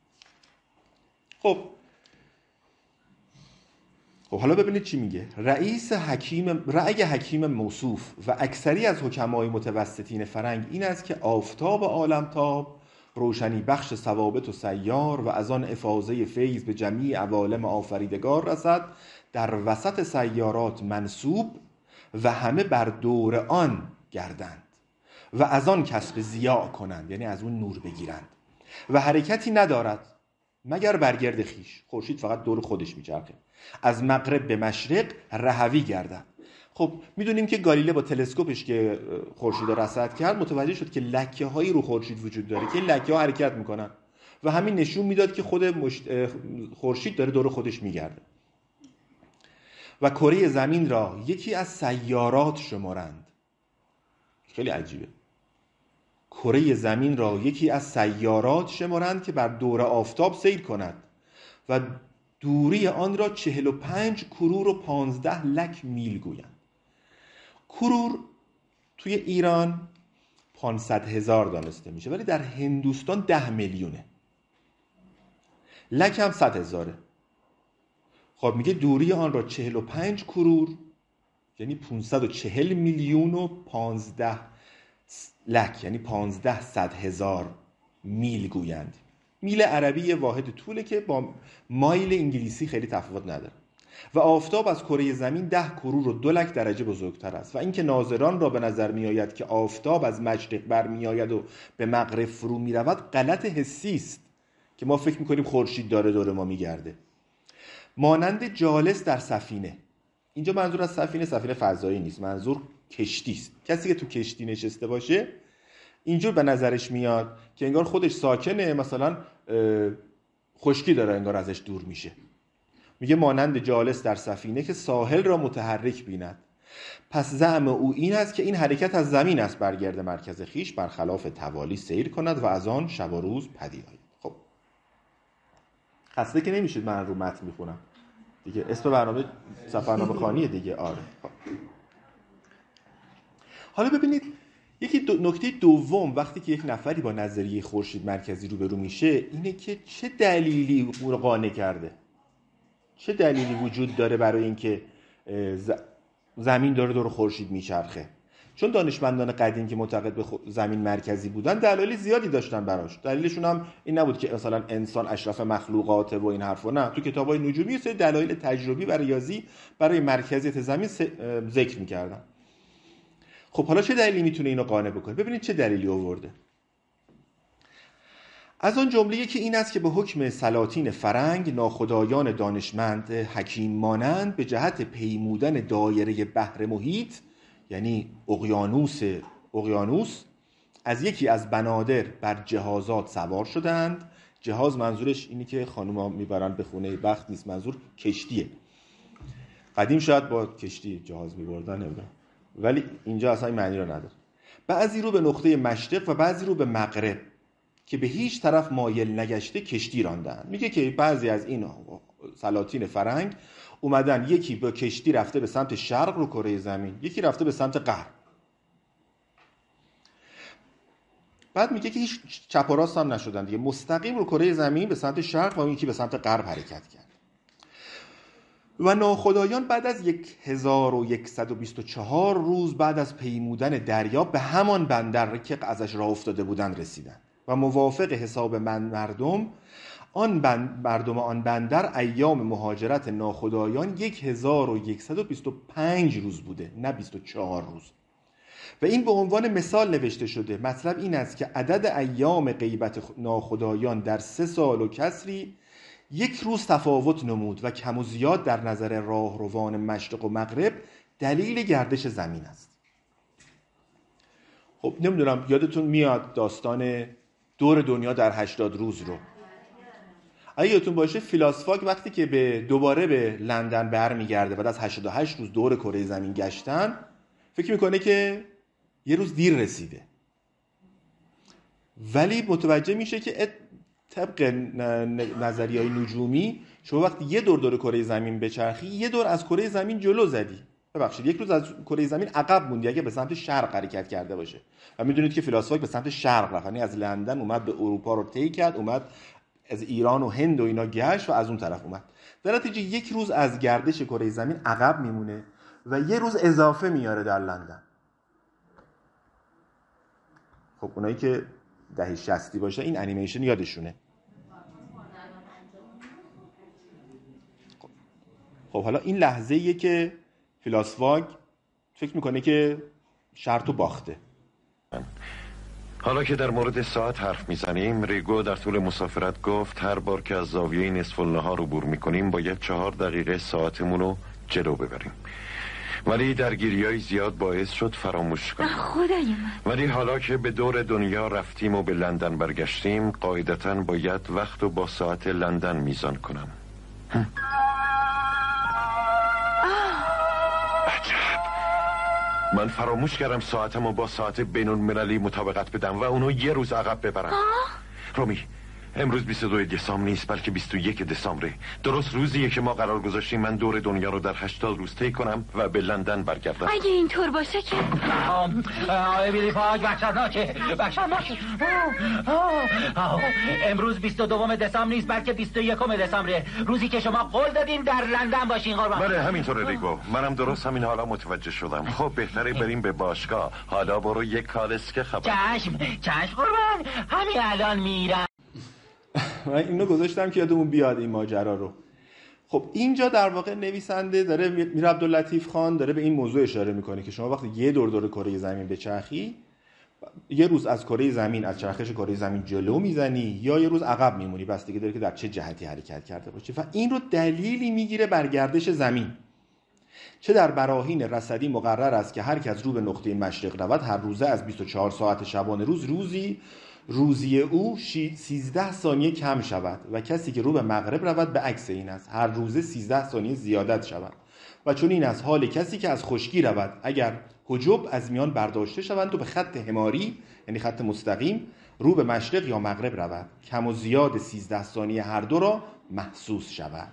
خب خب حالا ببینید چی میگه. رئیس حکیم رأی حکیم موصوف و اکثری از حکمای متوسطین فرنگ این است که آفتاب عالمتاب روشنی بخش ثوابت و سیار و از آن افاضه فیض به جمیع عوالم آفریدگار رسد، در وسط سیارات منصوب و همه بر دور آن گردند و از آن کسب ضیاء کنند، یعنی از اون نور بگیرند، و حرکتی ندارد مگر برگرد خیش. خورشید فقط دور خودش میچرخه. از مغرب به مشرق رهوی گردد. خب میدونیم که گالیله با تلسکوپش که خورشید رو رصد کرد متوجه شد که لکه هایی رو خورشید وجود داره که این لکه ها حرکت میکنن و همین نشون میداد که خود مشت... خورشید داره دور خودش میگرده. و کره زمین را یکی از سیارات شمارند. خیلی عجیبه. کره زمین را یکی از سیارات شمارند که بر دور آفتاب سیر کند و دوری آن را چهل و پنج کرور و پانزده لک میل گویند. کرور توی ایران پانصد هزار دانسته میشه، ولی در هندوستان ده میلیونه. لک هم صد هزاره. خب میگه دوری آن را چهل و پنج کرور یعنی پانصد و چهل میلیون و پانزده لک یعنی پانزده صد هزار میل گویند. میل عربی واحد طوله که با مایل انگلیسی خیلی تفاوت نداره. و آفتاب از کره زمین ده کرور و دو لک درجه بزرگتر است. و اینکه ناظران را به نظر می آید که آفتاب از مشرق بر می آید و به مغرب فرو می رود غلط حسی است که ما فکر می کنیم خورشید داره دور ما می گرده. مانند جالس در سفینه. اینجا منظور از سفینه سفینه فضایی نیست، منظور کشتی است. کسی که تو کشتی نشسته باشه اینجور به نظرش میاد که انگار خودش ساکنه، مثلا خشکی داره انگار ازش دور میشه. میگه مانند جالس در سفینه که ساحل را متحرک بیند. پس زعم او این است که این حرکت از زمین است برگرد مرکز خیش، برخلاف توالی سیر کند و از آن شب و روز پدید آید. خب خسته که نمیشید من رو متن میخونم دیگه، اسم برنامه سفرنامه خوانیه دیگه. آره خب. حالا ببینید یکی دو نکته دوم وقتی که یک نفری با نظریه خورشید مرکزی روبرو میشه اینه که چه دلیلی او رو قانع کرده، چه دلیلی وجود داره برای اینکه زمین داره دور خورشید میچرخه. چون دانشمندان قدیم که معتقد به زمین مرکزی بودن دلایل زیادی داشتن براش. دلیلشون هم این نبود که مثلا انسان اشرف مخلوقاته و این حرفا، نه. تو کتابای نجومی یه سری دلایل تجربی و ریاضی برای مرکزیت زمین ذکر میکردن. خب حالا چه دلیلی میتونه اینو قانع بکنه؟ ببینید چه دلیلی آورده. از آن جمله که این است که به حکم سلاطین فرنگ ناخدایان دانشمند حکیم مانند به جهت پیمودن دایره بحر محیط، یعنی اقیانوس اقیانوس از یکی از بنادر بر جهازات سوار شدند. جهاز منظورش اینی که خانوما میبرن به خونه بخت نیست، منظور کشتیه. قدیم شاید با کشتی جهاز میبردن نمیدونم، ولی اینجا اصلا این معنی رو نداره. بعضی رو به نقطه مشرق و بعضی رو به مغرب که به هیچ طرف مایل نگشته کشتی راندن. میگه که بعضی از این سلاطین فرنگ اومدن، یکی با کشتی رفته به سمت شرق رو کره زمین، یکی رفته به سمت غرب. بعد میگه که هیچ چپ و راست هم نشدن دیگه، مستقیم رو کره زمین به سمت شرق و اون یکی به سمت غرب حرکت کرد. و ناخدایان بعد از هزار و صد و بیست و چهار روز بعد از پیمودن دریا به همان بندر که ازش راه افتاده بودن رسیدن و موافق حساب من مردم آن بند مردم آن بندر ایام مهاجرت ناخدایان هزار و صد و بیست و پنج روز بوده، نه بیست و چهار روز. و این به عنوان مثال نوشته شده. مطلب این است که عدد ایام غیبت ناخدایان در سه سال و کسری یک روز تفاوت نمود و کم و زیاد در نظر راهروان مشرق و مغرب دلیل گردش زمین است. خب نمیدونم یادتون میاد داستان دور دنیا در هشتاد روز رو؟ اگه یادتون باشه فیلاسفاک وقتی که به دوباره به لندن برمیگرده بعد از هشتاد و هشت روز دور کره زمین گشتن، فکر میکنه که یه روز دیر رسیده، ولی متوجه میشه که طبق نظریه‌های نجومی شما وقتی یه دور دور کره زمین بچرخی یه دور از کره زمین جلو زدی، ببخشید یک روز از کره زمین عقب موندی اگه به سمت شرق حرکت کرده باشه. و میدونید که فیلسوفا به سمت شرق رفت، یعنی از لندن اومد به اروپا رو طی کرد، اومد از ایران و هند و اینا گشت و از اون طرف اومد. در نتیجه یک روز از گردش کره زمین عقب میمونه و یه روز اضافه میاره در لندن. خب اونایی که دهه شصتی باشه این انیمیشن یادشونه. خب حالا این لحظه‌ایه که فیلاسفاگ فکر میکنه که شرط و باخته. حالا که در مورد ساعت حرف میزنیم، ریگو در طول مسافرت گفت هر بار که از زاویه نصف النهار عبور میکنیم باید چهار دقیقه ساعتمون رو جلو ببریم، ولی درگیریای زیاد باعث شد فراموش کنیم. خدای من. ولی حالا که به دور دنیا رفتیم و به لندن برگشتیم قاعدتاً باید وقت رو با ساعت لندن میزان کنم. من فراموش کردم ساعتمو با ساعت بین المللی مطابقت بدم و اونو یه روز عقب ببرم. رومی، امروز بیست و دو دسامبر نیست بلکه بیست و یک دسامبره. درست روزیه که ما قرار گذاشتیم من دور دنیا رو در هشتاد روز طی کنم و به لندن برگردم. اگه اینطور باشه که بیلی پاک وحشتناکه وحشتناکه. امروز بیست و دو دسامبر نیست بلکه بیست و یک دسامبره، روزی که شما قول دادین در لندن باشین. قربان. بله همینطوره ریگو، منم درست همین حالا متوجه شدم. خب بهتره بریم به باشگاه. حالا برو یک کالس که خبر. چشم چشم قربان، همین الان میرم. من اینو گذاشتم که یادمون بیاد این ماجرا رو. خب اینجا در واقع نویسنده داره، میر عبداللطیف خان داره به این موضوع اشاره میکنه که شما وقتی یه دور دور کره زمین بچرخی یه روز از کره زمین از چرخش کره زمین جلو میزنی یا یه روز عقب میمونی، بستگی داره که در چه جهتی حرکت کرده باشی. و این رو دلیلی میگیره بر گردش زمین. چه در براهین رصدی مقرر است که هر کس رو به نقطه مشرق رود هر روزه از بیست و چهار ساعت شبانه روز روزی روزی او سیزده ثانیه کم شود و کسی که رو به مغرب رود به عکس این است، هر روزه سیزده ثانیه زیادت شود. و چون این از حال کسی که از خشکی رود اگر حجب از میان برداشته شوند و به خط حماری یعنی خط مستقیم رو به مشرق یا مغرب رود، کم و زیاد سیزده ثانیه هر دو را محسوس شود.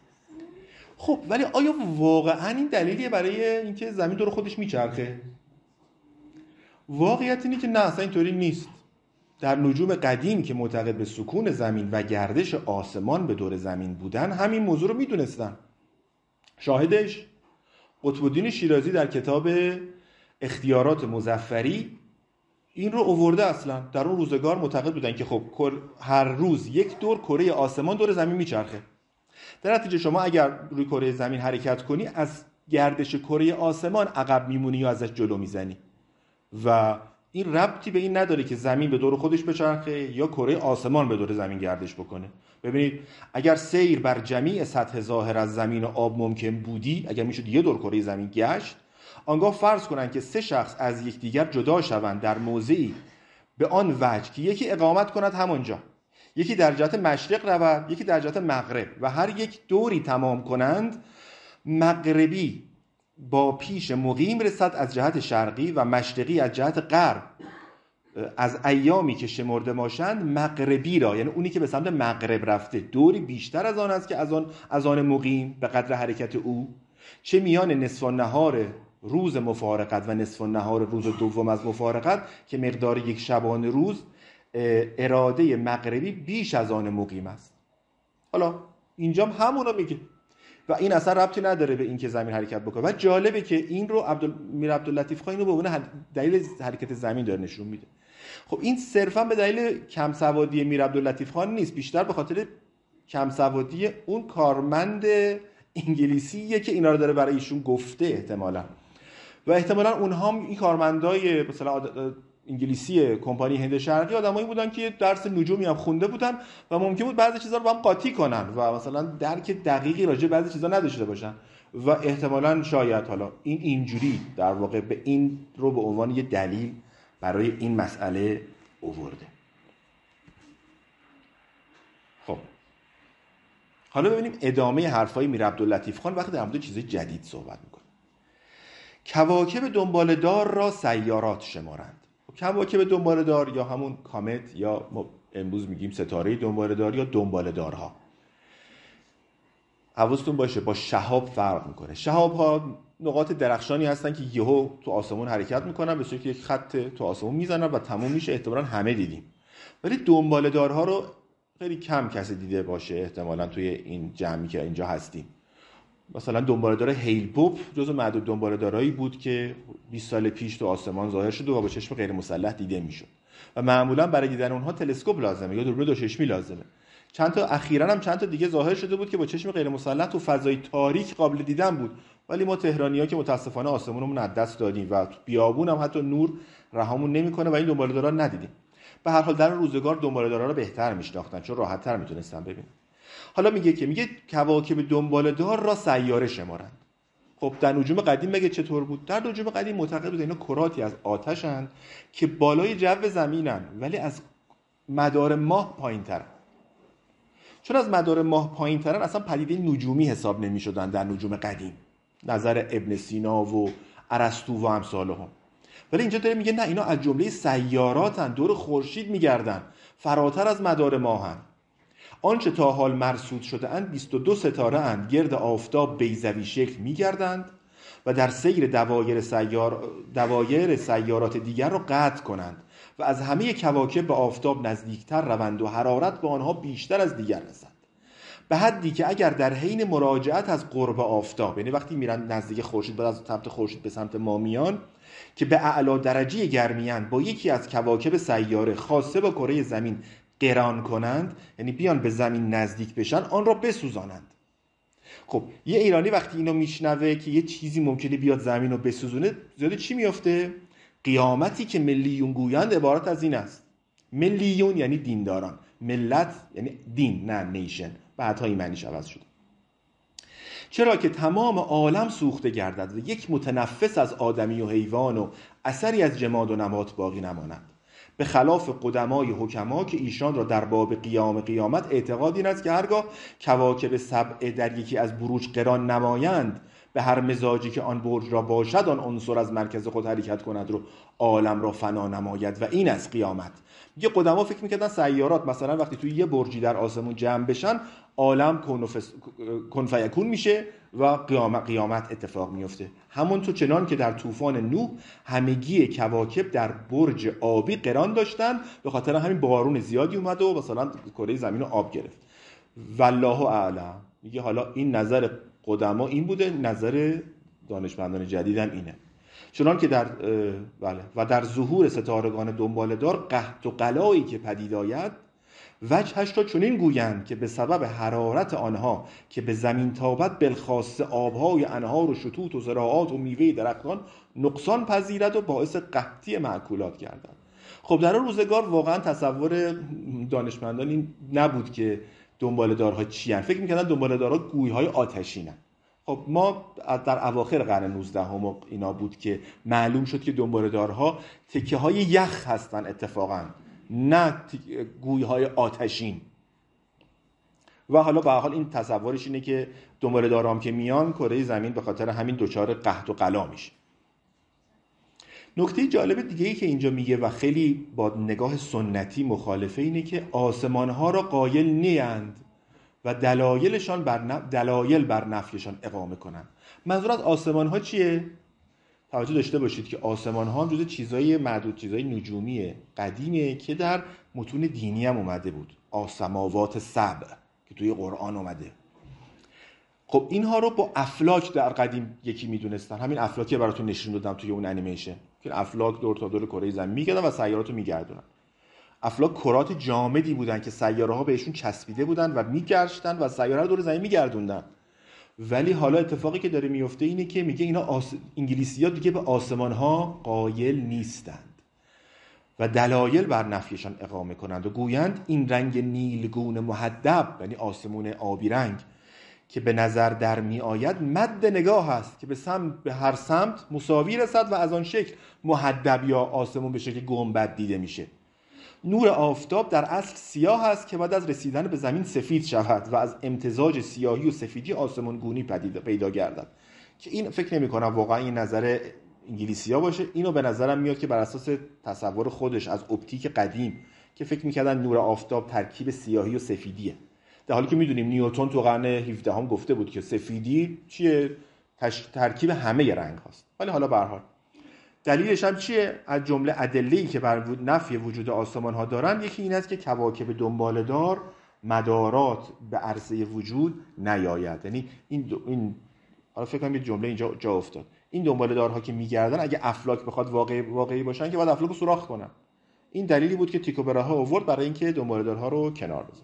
خب ولی آیا واقعا این دلیلیه برای اینکه زمین دور خودش میچرخه؟ واقعیت اینه که نه، اصلا اینطوری نیست. در نجوم قدیم که معتقد به سکون زمین و گردش آسمان به دور زمین بودن همین موضوع رو میدونستن. شاهدش قطب الدین شیرازی در کتاب اختیارات مظفری این رو آورده. اصلا در اون روزگار معتقد بودن که خب هر روز یک دور کره آسمان دور زمین میچرخه. در نتیجه شما اگر روی کره زمین حرکت کنی از گردش کره آسمان عقب میمونی یا ازش جلو میزنی و این ربطی به این نداره که زمین به دور خودش بچرخه یا کره آسمان به دور زمین گردش بکنه. ببینید اگر سیر بر جمیع سطح ظاهر از زمین و آب ممکن بودی، اگر میشد یه دور کره زمین گشت، آنگاه فرض کنن که سه شخص از یکدیگر جدا شوند در موضعی به آن وجه که یکی اقامت کند همانجا، یکی در جهت مشرق رود، یکی در جهت مغرب و هر یک دوری تمام کنند، مغربی با پیش مقیم رسد از جهت شرقی و مشرقی از جهت غرب از ایامی که شمرده باشند مغربی را، یعنی اونی که به سمت مغرب رفته، دوری بیشتر از آن است که از آن از آن مقیم به قدر حرکت او، چه میان نصف النهار روز مفارقت و نصف النهار روز دوم از مفارقت که مقدار یک شبانه روز اراده مغربی بیش از آن مقیم است. حالا اینجا همونو میگه و این اصلا ربطی نداره به این که زمین حرکت بکنه. و جالبه که این رو عبدال میر عبداللطیف خان اینو به عنوان دلیل حرکت زمین داره نشون میده. خب این صرفا به دلیل کم سوادی میر عبداللطیف خان نیست، بیشتر به خاطر کم سوادی اون کارمند انگلیسیه که اینا رو داره برای ایشون گفته احتمالاً. و احتمالاً اونها هم این کارمندای مثلا انگلیسی کمپانی هند شرقی آدمایی بودن که درس نجومی هم خونده بودن و ممکن بود بعضی چیزا رو با هم قاطی کنن و مثلا درک دقیقی راجع به بعضی چیزا نداشته باشن و احتمالاً شاید حالا این اینجوری در واقع به این رو به عنوان یه دلیل برای این مسئله آورده. خب حالا ببینیم ادامه حرفای میر عبداللطیف خان وقتی در مورد چیز جدید صحبت میکنه. کواکب دنباله‌دار را سیارات شمارند. کواکب دنباله‌دار یا همون کامت یا ما امروز میگیم ستاره دنباله‌دار یا دنباله‌دارها. حواستون باشه با شهاب فرق میکنه. شهاب‌ها نقاط درخشانی هستن که یهو تو آسمون حرکت میکنن، به صورتی یک خط تو آسمون میزنن و تموم میشه، احتمالاً همه دیدیم. ولی دنباله‌دارها رو خیلی کم کسی دیده باشه احتمالاً توی این جمعی که اینجا هستیم. مثلا دنباله‌دار هیل بوب جزو معدود دنباله‌دارایی بود که بیست سال پیش تو آسمان ظاهر شد و با چشم غیر مسلح دیده میشد و معمولا برای دیدن اونها تلسکوپ لازمه یا دوربین دو چشمی لازمه. چند تا اخیراً هم چند تا دیگه ظاهر شده بود که با چشم غیر مسلح تو فضای تاریک قابل دیدن بود، ولی ما تهرانی‌ها که متاسفانه آسمونمون از دست دادیم و تو بیابون هم حتی نور رهامون نمی‌کنه و این دنباله‌دارا ندیدیم. به هر حال در روزگار دنباله‌دارا رو بهتر میشناختن چون راحت‌تر میتونستن ببینن. حالا میگه که میگه کواکب دنباله‌دار را سیاره شمارند. خب در نجوم قدیم مگه چطور بود؟ در نجوم قدیم معتقد بود اینا کراتی از آتشند که بالای جو زمینن ولی از مدار ماه پایین‌ترن. چون از مدار ماه پایین‌ترن اصلا پدیده نجومی حساب نمی‌شدن در نجوم قدیم. نظر ابن سینا و ارسطو و امثالهم. ولی اینجا داره میگه نه، اینا از جمله سیاراتن، دور خورشید میگردن، فراتر از مدار ماهن. آنچه تا حال مرصود شده اند بیست و دو ستاره اند، گرد آفتاب بیضوی شکل میگردند و در سیر دوایر سیار دوایر سیارات دیگر را قطع کنند و از همه کواکب به آفتاب نزدیکتر روند و حرارت به آنها بیشتر از دیگر رسد، به حدی که اگر در حین مراجعت از قرب آفتاب، یعنی وقتی میرن نزدیک خورشید بعد از سمت خورشید به سمت ما میان که به اعلی درجه گرمیان، با یکی از کواکب سیاره خاصه با کره زمین قران کنند، یعنی بیان به زمین نزدیک بشن، آن را بسوزانند. خب یه ایرانی وقتی اینو میشنوه که یه چیزی ممکنه بیاد زمین رو بسوزونه، زیاده چی میفته؟ قیامتی که ملیون گویند عبارت از این است. ملیون یعنی دینداران، ملت یعنی دین، نه نیشن. بعدها این معنیش عوض شده. چرا که تمام عالم سوخته گردد و یک متنفس از آدمی و حیوان و اثری از جماد و نبات باقی نماند، به خلاف قدمای حکما که ایشان را در باب قیام قیامت اعتقاد این است که هرگاه کواکب سبع در یکی از بروج قران نمایند، به هر مزاجی که آن برج را باشد آن عنصر از مرکز خود حرکت کند و عالم را فنا نماید و این از قیامت. یه قدما فکر میکردن سیارات مثلا وقتی توی یه برجی در آسمون جمع بشن عالم کن فیکون میشه و قیامت قیامت اتفاق میفته. همونطور چنان که در طوفان نوح همگی کواکب در برج آبی قران داشتن، به خاطر همین بارون زیادی اومد و مثلا کره زمین رو آب گرفت. والله اعلم. میگه حالا این نظر قدما این بوده، نظر دانشمندان جدید هم اینه. چنان که در بله و در ظهور ستارگان دنباله‌دار قحط و قلایی که پدید آید، وجهش را چنین گویند که به سبب حرارت آنها که به زمین تابد بالخاص آبهای انهار و شطوط و زراعات و میوه درختان نقصان پذیرد و باعث قحطی مأکولات گردد. خب در اون روزگار واقعا تصور دانشمندان این نبود که دنباله‌دارها چی هستند. فکر می‌کردن دنباله‌دارها گوی‌های آتشینن. خب ما در اواخر قرن نوزدهم هم اینا بود که معلوم شد که دنباله‌دارها تکه‌های یخ هستن اتفاقاً، نه گوی‌های آتشین. و حالا به هر حال این تصورش اینه که دنباله‌دارام که میان کره زمین به خاطر همین دچار قحط و قلا میشه. نکته جالب دیگه ای که اینجا میگه و خیلی با نگاه سنتی مخالفه اینه که آسمانها را قایل نیند و دلایلشان بر نف... دلایل بر نفیشان اقامه کنند. منظور از آسمانها چیه؟ توجه داشته باشید که آسمانها هم جزو چیزای معدود، چیزای نجومی قدیمه که در متون دینی هم اومده بود. آسماوات سبع که توی قرآن اومده. خب اینها رو با افلاک در قدیم یکی میدونستن. همین افلاکی براتون نشون دادم توی اون انیمیشن که افلاک دور تا دور کره زمین میگردن و سیارات رو میگردونن. افلاک کرات جامدی بودن که سیاره ها بهشون چسبیده بودن و میگشتن و سیاره رو دور زمین میگردوندن. ولی حالا اتفاقی که داره میفته اینه که میگه اینا آس... انگلیسی‌ها دیگه به آسمان ها قایل نیستند و دلایل بر نفیشان اقامه کنند و گویند این رنگ نیلگون محدب، یعنی آسمون آبی رنگ که به نظر در می آید، مد نگاه است که به سمت به هر سمت مساوی رسد و از آن شکل محدب یا آسمون به شکل گنبد دیده میشه. نور آفتاب در اصل سیاه است که بعد از رسیدن به زمین سفید شود و از امتزاج سیاهی و سفیدی آسمان گونی پدید پیدا گردد. که این فکر نمی کنم واقعا این نظر انگلیسی‌ها باشه. اینو به نظرم میاد که بر اساس تصور خودش از اپتیک قدیم که فکر می‌کردن نور آفتاب ترکیب سیاهی و سفیدیه، در حالی که میدونیم نیوتن تو قرن هفدهم هم گفته بود که سفیدی چیه؟ ترکیب همه رنگ هاست. ولی حالا به هر حال دلیلش هم چیه؟ از جمله ادله‌ای که بر نفی وجود آسمان ها دارن، یکی این است که کواکب دنباله‌دار مدارات به عرصه وجود نیاید. یعنی این دو این حالا فکر کنم یه جمله اینجا جا افتاد، این دنباله‌دارها که میگردن اگه افلاک بخواد واقعی واقعی باشن که باید افلاک رو سوراخ کنن. این دلیلی بود که تیکو براها آورد برای اینکه دنباله‌دارها رو کنار بذاره.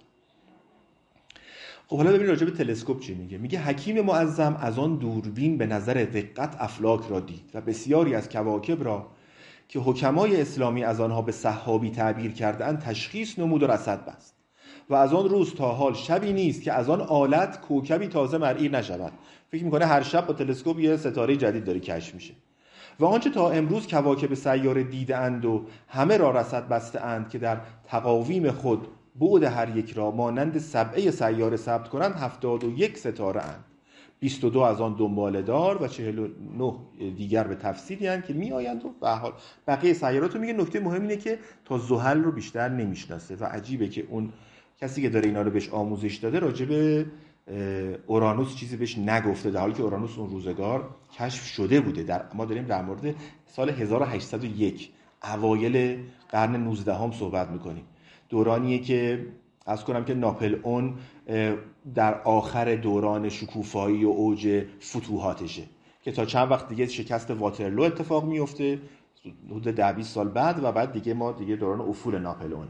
خب حالا ببین راجع به تلسکوپ چی میگه. میگه حکیم معظم از آن دوربین به نظر دقت افلاک را دید و بسیاری از کواکب را که حکمای اسلامی از آنها به سحابی تعبیر کردند تشخیص نمود و رصد بست و از آن روز تا حال شبی نیست که از آن آلت کوکبی تازه مرئی نشود. فکر میکنه هر شب با تلسکوپ یه ستاره جدید داره کشف میشه. و آنچه تا امروز کواکب سیاره دیدند و همه را رصد بسته اند که در تقاویم خود بعد هر یک را مانند سبعه سیاره ثبت کنند هفتاد و یک ستاره اند. بیست و دو از آن دنباله دار و چهل و نه دیگر به تفصیلی اند که می آیند و به حال بقیه سیارات رو میگه. نکته مهم اینه که تا زحل رو بیشتر نمیشناسه و عجیبه که اون کسی که داره اینا رو بهش آموزش داده راجع به اورانوس چیزی بهش نگفته، در حالی که اورانوس اون روزگار کشف شده بوده. در ما داریم در مورد سال هزار و هشتصد و یک اوایل قرن نوزدهم صحبت میکنیم، دورانیه که از کنم که ناپل اون در آخر دوران شکوفایی و اوج فتوحاتشه که تا چند وقت دیگه شکست واترلو اتفاق میفته حدود ده بیست سال بعد و بعد دیگه ما دیگه دوران افول ناپل اونه.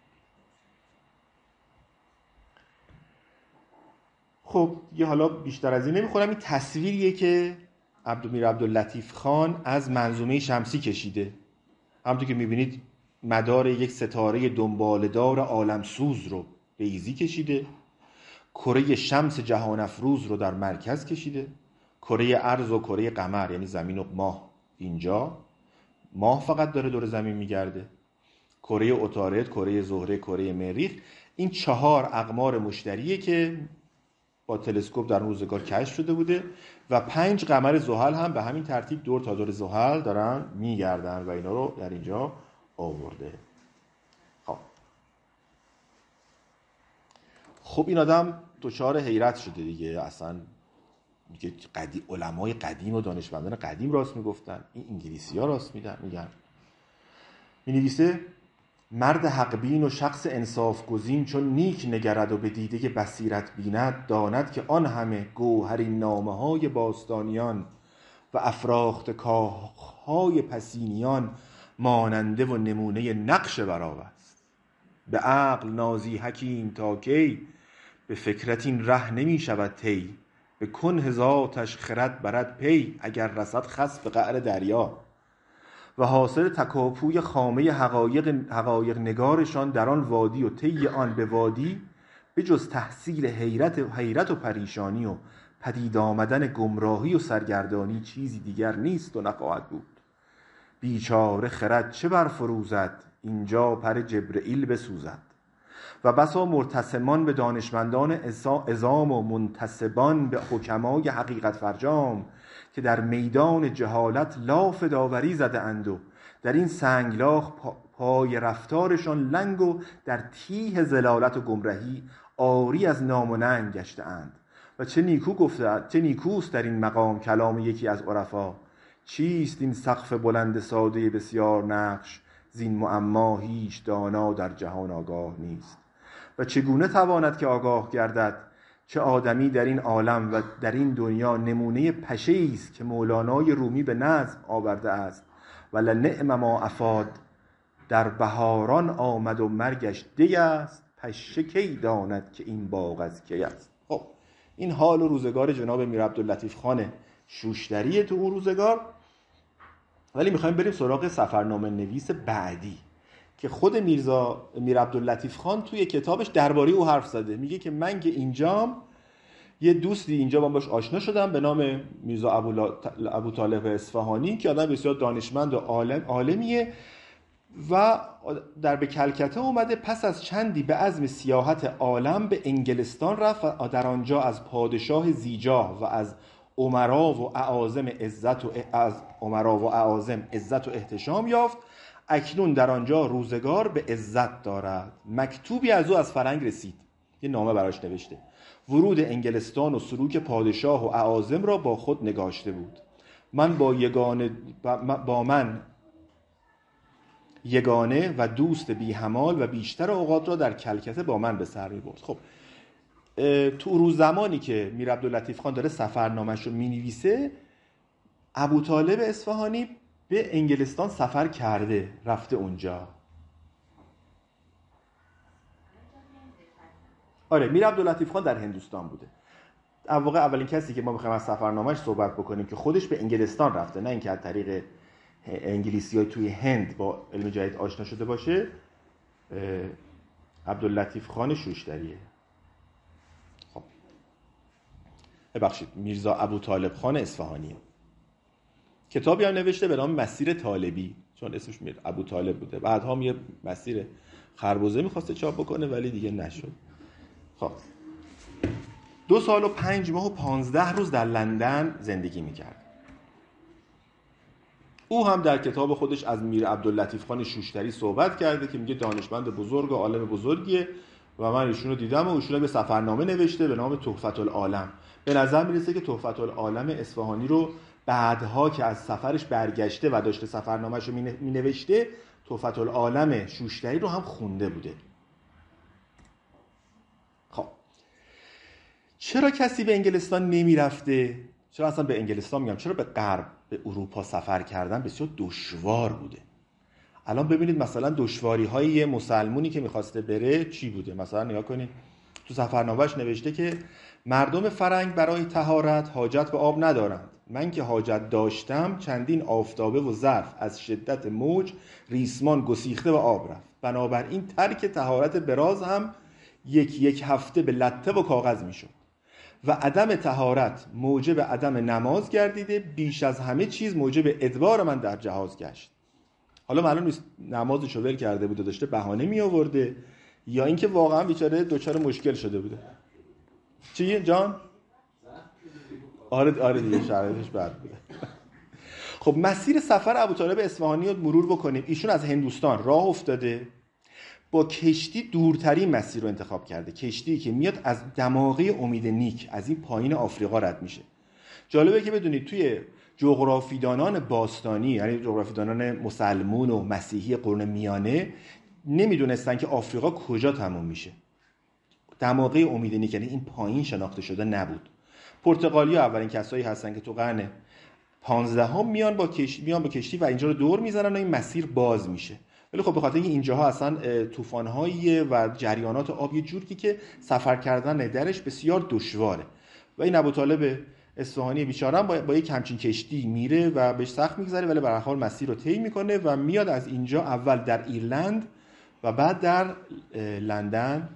خب یه حالا بیشتر از این نمیخورم. این تصویریه که عبدالمیر عبداللطیف خان از منظومه شمسی کشیده. همونطور که میبینید مدار یک ستاره دنباله‌دار عالمسوز رو بیضی کشیده، کره شمس جهان افروز رو در مرکز کشیده، کره ارض و کره قمر یعنی زمین و ماه اینجا، ماه فقط داره دور زمین میگرده، کره عطارد، کره زهره، کره مریخ. این چهار اقمار مشتریه که با تلسکوپ در روزگار کشف شده بوده و پنج قمر زحل هم به همین ترتیب دور تا دور زحل دارن میگردن و اینا رو در اینجا آورده. خب خب این آدم دچار حیرت شده دیگه. اصلا میگه قدیم علمای قدیم و دانشمندان قدیم راست میگفتن، این انگلیسی‌ها راست میگن. میگن مینویسه مرد حق بین و شخص انصاف گزین چون نیک نگرد و به دیده بصیرت بیند، داند که آن همه گوهرین نامه‌های باستانیان و افراخت کاخهای پسینیان ماننده و نمونه نقش براو است. به عقل نازی حکیم تا کی به فکرت این ره نمی شود طی، به کنه ذاتش خرد برد پی اگر رسد خس به قعر دریا. و حاصل تکاپوی خامه حقایق, حقایق نگارشان در آن وادی و طی آن به وادی، به جز تحصیل حیرت و حیرت و پریشانی و پدید آمدن گمراهی و سرگردانی چیزی دیگر نیست و نخواهد بود. بیچاره خرد چه برفروزد اینجا پر جبرئیل بسوزد. و بسا مرتسمان به دانشمندان عظام و منتسبان به حکمای حقیقت فرجام که در میدان جهالت لاف داوری زده اند و در این سنگلاخ پا پای رفتارشان لنگ و در تیه زلالت و گمرهی آری از نام و ننگ گشته اند. و چه نیکو گفته، چه نیکوست در این مقام کلام یکی از عرفا: چیست این سقف بلند ساده بسیار نقش، زین معما هیچ دانا در جهان آگاه نیست. و چگونه تواند که آگاه گردد چه آدمی در این عالم و در این دنیا نمونه پشه است که مولانای رومی به نظم آورده است: ولنعم ما افاد، در بهاران آمد و مرگش دی است، پشه کی داند که این باغ از کی است. خب این حال و روزگار جناب میر عبداللطیف خان شوشتری تو اون روزگار. ولی میخوایم بریم سراغ سفرنامه نویس بعدی که خود میرزا میر عبداللطیف خان توی کتابش درباره او حرف زده. میگه که من که اینجام یه دوستی اینجا با باش آشنا شدم به نام میرزا ابوطالب اصفهانی که آدم بسیار دانشمند و عالم عالمیه و در به کلکته اومده. پس از چندی به عزم سیاحت عالم به انگلستان رفت و در آنجا از پادشاه زیجاه و از امرا و اعاظم عزت و از امرا و اعاظم عزت و احتشام یافت. اکنون در آنجا روزگار به عزت دارد. مکتوبی از او از فرنگ رسید، یه نامه براش نوشته. ورود انگلستان و سلوک پادشاه و اعاظم را با خود نگاشته بود. من با یگانه با من یگانه و دوست بی همال و بیشتر اوقات را در کلکته با من به سر می برد. خب تو روز زمانی که میر عبداللطیف خان داره سفرنامه‌اش رو می‌نویسه، ابوطالب اصفهانی به انگلستان سفر کرده، رفته اونجا. آره، میر عبداللطیف خان در هندوستان بوده. در واقع اولین کسی که ما می‌خوایم از سفرنامه‌اش صحبت بکنیم که خودش به انگلستان رفته، نه اینکه از طریق انگلیسی‌ها توی هند با علم جدید آشنا شده باشه، عبداللطیف خان شوشتریه. خب ببخشید، میرزا ابوطالب خان اصفهانی. کتابی هم نوشته به نام مسیر طالبی، چون اسمش میر ابوطالب بوده. بعدها یه مسیر خربوزه می‌خواسته چاپ بکنه ولی دیگه نشد. خب دو سال و پنج ماه و پانزده روز در لندن زندگی می‌کرد. او هم در کتاب خودش از میر عبداللطیف خان شوشتری صحبت کرده که میگه دانشمند بزرگ و عالم بزرگیه و من ایشون رو دیدم و ایشون به سفرنامه نوشته به نام تحفة العالم. به نظر میرسه که تحفة العالم اصفهانی رو بعدها که از سفرش برگشته و داشته سفرنامه‌اش رو مینوشته، تحفة العالم شوشتری رو هم خونده بوده. خب چرا کسی به انگلستان نمیرفته؟ چرا اصلا به انگلستان میگم، چرا به غرب، به اروپا سفر کردن بسیار دشوار بوده. الان ببینید مثلا دشواری های یه مسلمونی که میخواسته بره چی بوده. مثلا نگاه کنید تو سفرنامه‌اش نوشته که مردم فرنگ برای طهارت حاجت به آب ندارند. من که حاجت داشتم چندین آفتابه و ظرف از شدت موج ریسمان گسیخته و آب رفت. بنابراین ترک طهارت براز هم یک یک هفته به لطه و کاغذ میشد و عدم طهارت موجب عدم نماز گردیده، بیش از همه چیز موجب ادبار من در جهاز گشت. حالا معلوم نیست نمازشو ول کرده بوده، داشته بهانه می آورده، یا اینکه واقعا بیچاره دچار مشکل شده بوده. چی جان؟ آره آره دیگه شرایطش بد بوده. خب مسیر سفر ابوطالب اصفهانی رو مرور بکنیم. ایشون از هندوستان راه افتاده، با کشتی دورترین مسیر رو انتخاب کرده، کشتی که میاد از دماغه امید نیک، از این پایین آفریقا رد میشه. جالبه که بدونید توی جغرافیدانان باستانی، یعنی جغرافیدانان مسلمون و مسیحی قرون میانه، نمیدونستن که آفریقا کجا تموم میشه. دماغه امید نیک یعنی این پایین شناخته شده نبود. پرتغالیا اولین کسایی هستن که تو قرن پانزدهم میان با کشتی میان با کشتی و اینجا رو دور میزنن و این مسیر باز میشه. ولی خب به خاطر اینکه اینجاها اصلا طوفان‌های و جریانات آب یه جوری که سفر کردن درش بسیار دشواره و این ابوطالب اصفهانی بیچاره با, با یک همچین کشتی میره و بهش سخت میگذره، ولی به هر حال مسیر رو طی میکنه و میاد از اینجا اول در ایرلند و بعد در لندن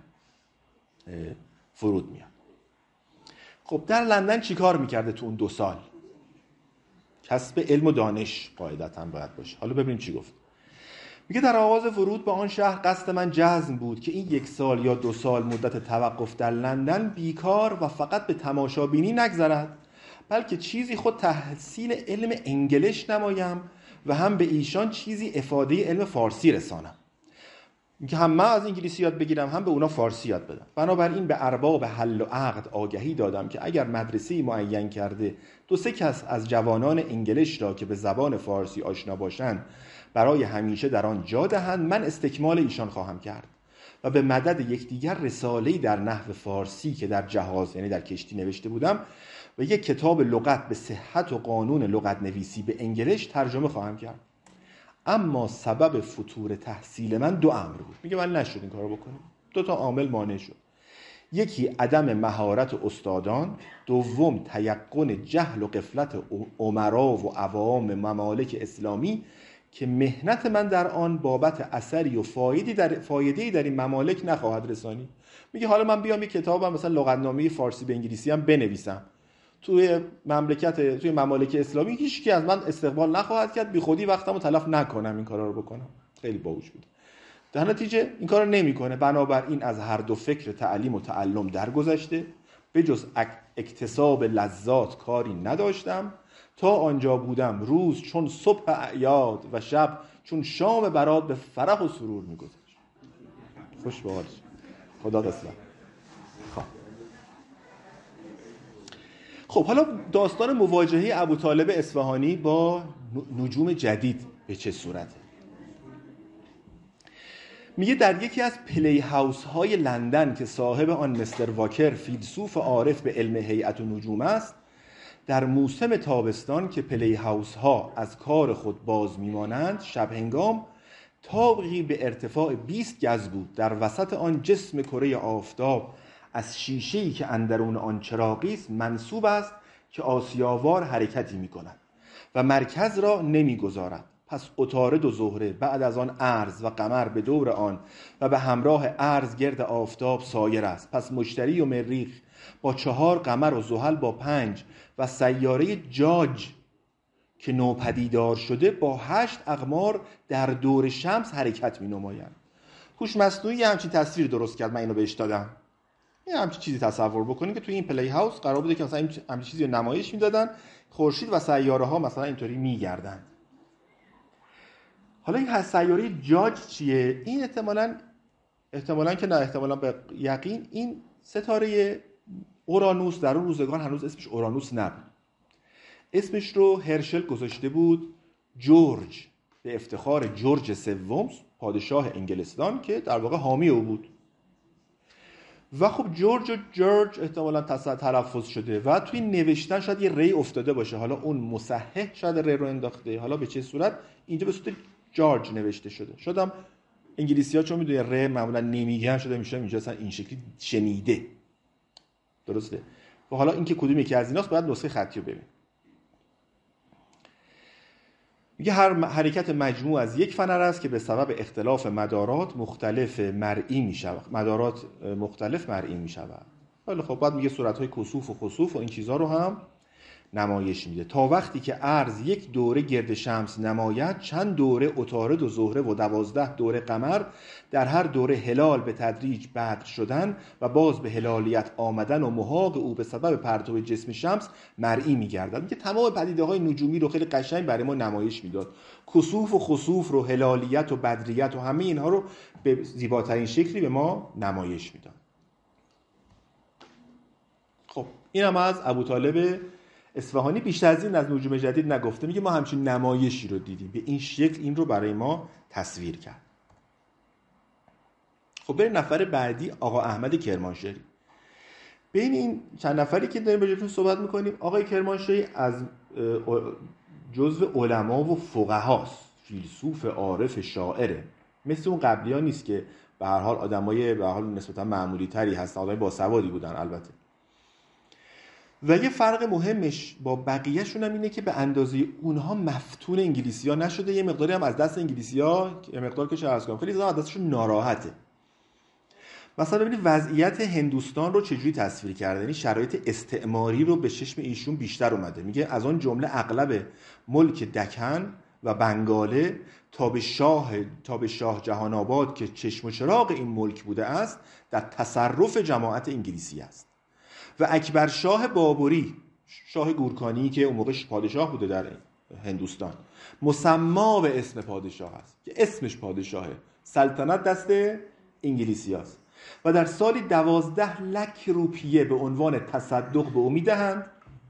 فرود میاد. خب در لندن چیکار میکرده تو اون دو سال؟ کسب علم و دانش قاعدتاً باید باشه. حالا ببینیم چی گفت. میگه در آغاز ورود به آن شهر قصد من جزم بود که این یک سال یا دو سال مدت توقف در لندن بیکار و فقط به تماشابینی نگذرد، بلکه چیزی خود تحصیل علم انگلیش نمایم و هم به ایشان چیزی افاده علم فارسی رسانم، که هم من از انگلیسی یاد بگیرم هم به اونا فارسی یاد بدم. بنابراین به ارباب حل و عقد آگهی دادم که اگر مدرسه‌ای معین کرده دو سه کس از جوانان انگلیش را که به زبان فارسی آشنا باشند برای همیشه در آن جا دهند، من استکمال ایشان خواهم کرد و به مدد یکدیگر رساله‌ای در نحو فارسی که در جهاز یعنی در کشتی نوشته بودم و یک کتاب لغت به صحت و قانون لغت نویسی به انگلیش ترجمه خواهم کرد. اما سبب فتور تحصیل من دو امر بود. میگه من نشد این کارو بکنم. دو تا عامل مانع شد. یکی عدم مهارت استادان، دوم تیقن جهل و غفلت امرا و عوام ممالک اسلامی که مهنت من در آن بابت اثری و فایده‌ای در فایده‌ای در این ممالک نخواهد رسانی. میگه حالا من بیام یک کتابم مثلا لغتنامه فارسی به انگلیسی هم بنویسم، توی مملکت توی ممالک اسلامی هیچ کی از من استقبال نخواهد کرد، بی خودی وقتمو تلف نکنم این کارا رو بکنم. خیلی باهوش بود. در نتیجه این کارو نمیکنه. بنابراین از هر دو فکر تعلیم و تعلم درگذشته، به جز اکتساب لذات کاری نداشتم. تا آنجا بودم روز چون صبح اعیاد و شب چون شام برات به فرح و سرور میگذشت. خوش به حالش. خدا قسمت. خب خب حالا داستان مواجهه ابوطالب اصفهانی با نجوم جدید به چه صورته؟ میگه در یکی از پلی هاوس های لندن که صاحب آن مستر واکر فیلسوف عارف به علم هیئت و نجوم است، در موسم تابستان که پلی هاوس ها از کار خود باز میمانند، شب هنگام طابقی به ارتفاع بیست گز بود در وسط آن جسم کره آفتاب از شیشه‌ای که اندرون آن چراغی است منسوب است که آسیاوار حرکتی می‌کند و مرکز را نمی‌گذارد. پس عطارد و زهره بعد از آن ارض و قمر به دور آن و به همراه ارض گرد آفتاب سایر است. پس مشتری و مریخ با چهار قمر و زحل با پنج و سیاره جاج که نوپدیدار شده با هشت اقمار در دور شمس حرکت می‌نمایند. هوش مصنوعی همچین تصویر درست کرد، من اینو بهش دادم. یه همچین چیزی تصور بکنید که توی این پلی هاوس قرار بوده که مثلا همچین چیزی رو نمایش میدادن، خورشید و سیاره ها مثلا اینطوری میگردن. حالا این سیاره جاج چیه؟ این احتمالاً احتمالاً که نه احتمالاً به یقین این ستاره اورانوس در اون روزگار هنوز اسمش اورانوس نبود. اسمش رو هرشل گذاشته بود جورج، به افتخار جورج سوم پادشاه انگلستان که در واقع حامی او بود. و خب جورج و جورج احتمالاً تلفظ شده و توی نوشتن شاید یه ری افتاده باشه، حالا اون مصحح شاید ری رو انداخته، حالا به چه صورت اینجا به صورت جورج نوشته شده. شدم انگلیسی‌ها چون میدونن ری معمولا نمیگن شده میشه اینجا اصلا این شکلی شنیده. درسته؟ و حالا اینکه کدوم یکی از ایناست باید نسخه خطی رو ببین. میگه هر حرکت مجموع از یک فنر است که به سبب اختلاف مدارات مختلف مرئی میشود. مدارات مختلف مرئی میشود. ولی خب بعد میگه صورت‌های کسوف و خسوف و این چیزا رو هم نمایش میده. تا وقتی که ارض یک دوره گرد شمس نماید، چند دوره عطارد و زهره و دوازده دوره قمر، در هر دوره هلال به تدریج بدر شدن و باز به هلالیت آمدن و محاق او به سبب پرتو جسم شمس مرئی میگردد. میگه تمام پدیده‌های نجومی رو خیلی قشنگ برای ما نمایش میداد. کسوف و خسوف رو، هلالیت و بدریت و همه اینها رو به زیباترین شکلی به ما نمایش میداد. خب اینم از ابوطالب اصفهانی. بیشتر از این از نجوم جدید نگفته. میگه ما همچین نمایشی رو دیدیم، به این شکل این رو برای ما تصویر کرد. خب بریم نفر بعدی، آقا احمد کرمانشاهی. بین این چند نفری که داریم راجعشون صحبت میکنیم، آقای کرمانشاهی از جزو علما و فقهاست، فیلسوف عارف شاعره. مثل اون قبلی‌ها نیست که به هر حال آدمای به هر حال نسبتا معمولی تری هستن، آدمای باسوادی بودن البته. و یه فرق مهمش با بقیه‌شون هم اینه که به اندازه اونها مفتون انگلیسی‌ها نشده، یه مقداری هم از دست انگلیسی‌ها، یه مقدار که چه عرض کنم خیلی زیاد از دستشون ناراحته. مثلا ببینید وضعیت هندوستان رو چجوری تصویر کرده، یعنی شرایط استعماری رو به چشم ایشون بیشتر اومده. میگه از آن جمله اغلب ملک دکن و بنگاله تا به شاه تا به شاه جهان آباد که چشم و چراغ این ملک بوده است در تصرف جماعت انگلیسی است. و اکبر شاه بابری، شاه گورکانی که اون موقع پادشاه بوده در هندوستان، مسما به اسم پادشاه است که اسمش پادشاهه، سلطنت دست انگلیسی هست و در سالی دوازده لک روپیه به عنوان تصدق به او میدهند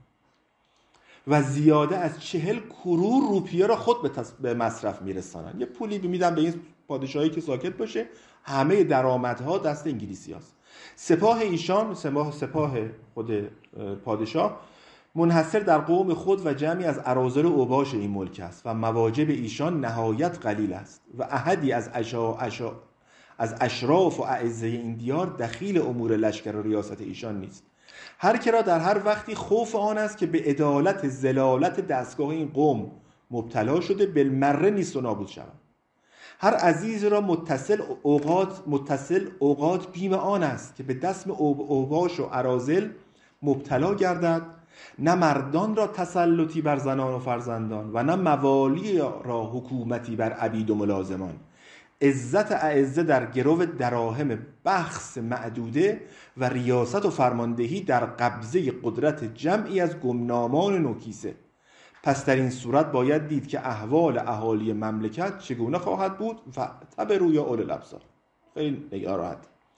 و زیاده از چهل کرور روپیه را خود به, تص... به مصرف میرسانند. یه پولی میدن به این پادشاهی که ساکت باشه، همه درآمدها دست انگلیسی هست. سپاه ایشان، سپاه, سپاه خود پادشاه منحصر در قوم خود و جمعی از اراذل و اوباش این ملک است و مواجب ایشان نهایت قلیل است و احدی از اشا... اشا... از اشراف و اعزه این دیار دخیل امور لشکر و ریاست ایشان نیست. هر که را در هر وقتی خوف آن است که به عدالت زلالت دستگاه این قوم مبتلا شده بالمره نیست و نابود شود. هر عزیز را متصل اوقات متصل اوقات بیم آن است که به دسم اوباش و اراذل مبتلا گردد، نه مردان را تسلطی بر زنان و فرزندان و نه موالی را حکومتی بر عبید و ملازمان. عزت اعزه در گرو دراهم بخس معدوده و ریاست و فرماندهی در قبضه قدرت جمعی از گمنامان نوکیسه. پس در این صورت باید دید که احوال اهالی مملکت چگونه خواهد بود و تبرو یا اول الابصار. خیلی نگاه راحت.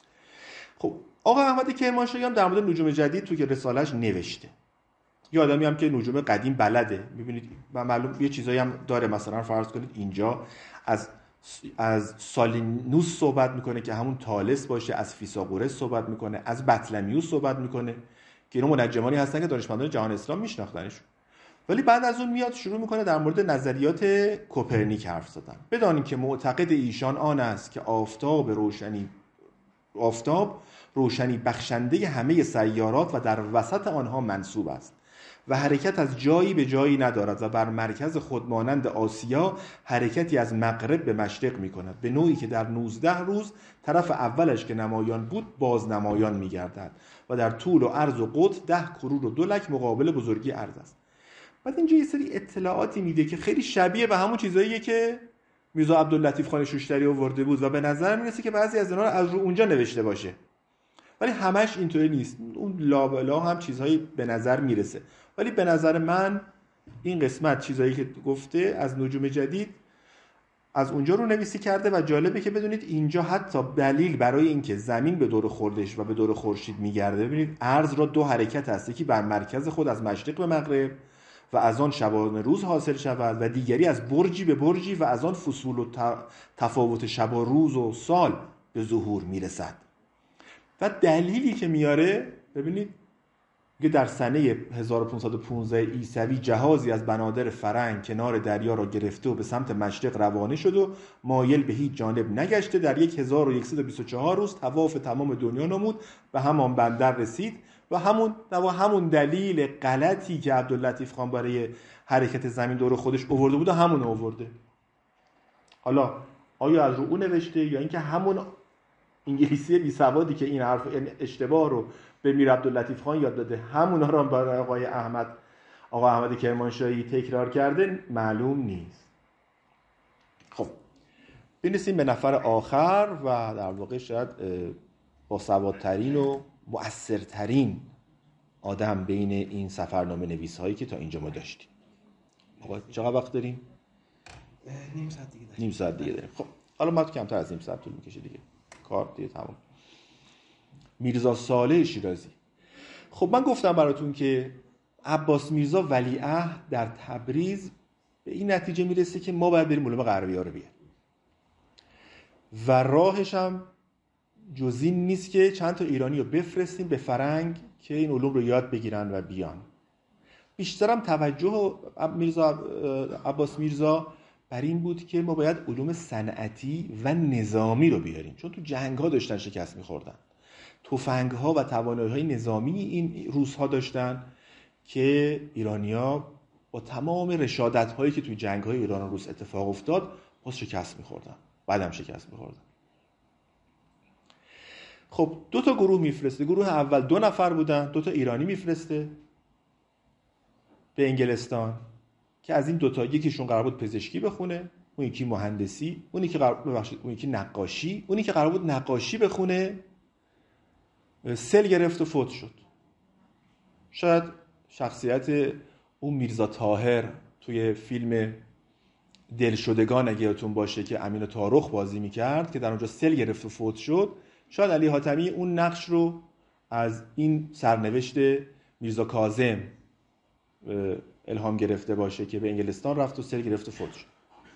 خب آقا احمد کرمانشاهی هم در مورد نجوم جدید تو که رساله‌اش نوشته. یه آدمی هم که نجوم قدیم بلده، می‌بینید و معلوم یه چیزایی هم داره. مثلا فرض کنید اینجا از از سالینوس صحبت میکنه که همون تالس باشه، از فیثاغورس صحبت میکنه، از بطلمیوس صحبت میکنه که اینا منجمانی هستن که دانشمندان جهان اسلام میشناختنشون. ولی بعد از اون میاد شروع میکنه در مورد نظریات کوپرنیک حرف زدن. بدانید که معتقد ایشان آن است که آفتاب روشنی آفتاب روشنی بخشنده همه سیارات و در وسط آنها منصوب است و حرکت از جایی به جایی ندارد و بر مرکز خود مانند آسیا حرکتی از مغرب به مشرق می کند، به نوعی که در نوزده روز طرف اولش که نمایان بود باز نمایان می گردد و در طول و عرض و قطر ده کرور و دو لک مقابل بزرگی عرض است. بعد اینجا یه سری اطلاعاتی میده که خیلی شبیه به همون چیزاییه که میرزا عبداللطیف خان شوشتری آورده بود و به نظر میرسه که بعضی از اینا رو از رو اونجا نوشته باشه، ولی همش اینطوری نیست. اون لابلا هم چیزهایی به نظر میرسه، ولی به نظر من این قسمت چیزایی که گفته از نجوم جدید از اونجا رو نویسی کرده و جالبه که بدونید اینجا حتی دلیل برای اینکه زمین به دور خودش و به دور خورشید میگرده، ببینید عرض را دو حرکت هست، یکی بر مرکز خود از مشرق به مغرب و از آن شبانه روز حاصل شود و دیگری از برجی به برجی و از آن فصول و تفاوت شب و روز و سال به ظهور میرسد. و دلیلی که میاره ببینید که در سنه هزار و پانصد و پانزده عیسوی جهازی از بنادر فرنگ کنار دریا را گرفته و به سمت مشرق روانه شد و مایل به هیچ جانب نگشته در یک هزار و صد و بیست و چهار روز طواف تمام دنیا نمود و همان بندر رسید و همون و همون دلیل غلطی که عبداللطیف خان برای حرکت زمین دور خودش آورده بود همون آورده. حالا آیا از رو اون نوشته یا اینکه همون انگلیسی بی سوادی که این حرف اشتباه رو به میر عبداللطیف خان یاد داده همونا رو برای آقای احمد آقا احمد کرمانشاهی تکرار کرده معلوم نیست. خب برسیم به نفر آخر و در واقع شاید با سوادترین و مؤثرترین آدم بین این سفرنامه نویس هایی که تا اینجا ما داشتیم. آقا چقدر وقت داریم؟ نیم ساعت دیگه داریم. نیم ساعت دیگه داریم. خب حالا ما کمتر از نیم ساعت طول میکشه دیگه. کار دیگه تمام. میرزا صالح شیرازی. خب من گفتم براتون که عباس میرزا ولیعهد در تبریز به این نتیجه میرسه که ما باید بریم علوم غربی ها رو بیاریم و راهش هم جز این نیست که چند تا ایرانی رو بفرستیم به فرنگ که این علوم رو یاد بگیرن و بیان. بیشترم توجه میرزا عباس میرزا بر این بود که ما باید علوم صنعتی و نظامی رو بیاریم، چون تو جنگ ها داشتن شکست میخوردن. تفنگ ها و توانایی های نظامی این روس ها داشتن که ایرانیا با تمام رشادت هایی که توی جنگ های ایران و روس اتفاق افتاد باز شکست میخوردن، بعدم شکست میخوردن. خب دو تا گروه میفرسته. گروه اول دو نفر بودن، دو تا ایرانی میفرسته به انگلستان که از این دو تا یکیشون قرار بود پزشکی بخونه، اون یکی مهندسی، اونی که قرار ببخشید اون یکی نقاشی، اونی که قرار بود نقاشی بخونه سل گرفت و فوت شد. شاید شخصیت اون میرزا طاهر توی فیلم دلشدگان اگه یادتون باشه که امین طارخ بازی میکرد که در اونجا سل گرفت و فوت شد، شاید علی حاتمی اون نقش رو از این سرنوشت میرزا کاظم الهام گرفته باشه که به انگلستان رفت و سل گرفت و فوت شد.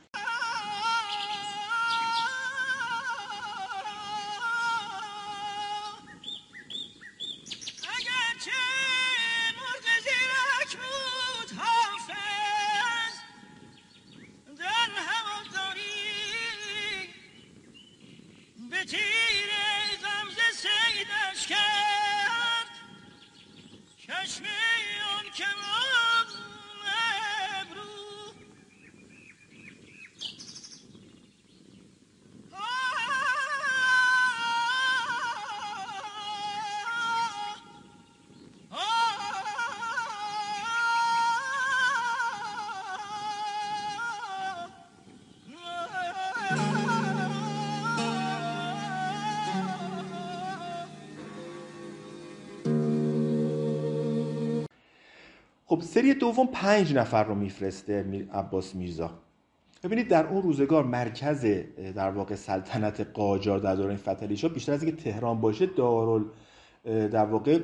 خب سری دوم پنج نفر رو میفرسته میر عباس میرزا. ببینید در اون روزگار مرکز در واقع سلطنت قاجار در دوران فتحعلی شاه بیشتر از اینکه تهران باشه دارال در واقع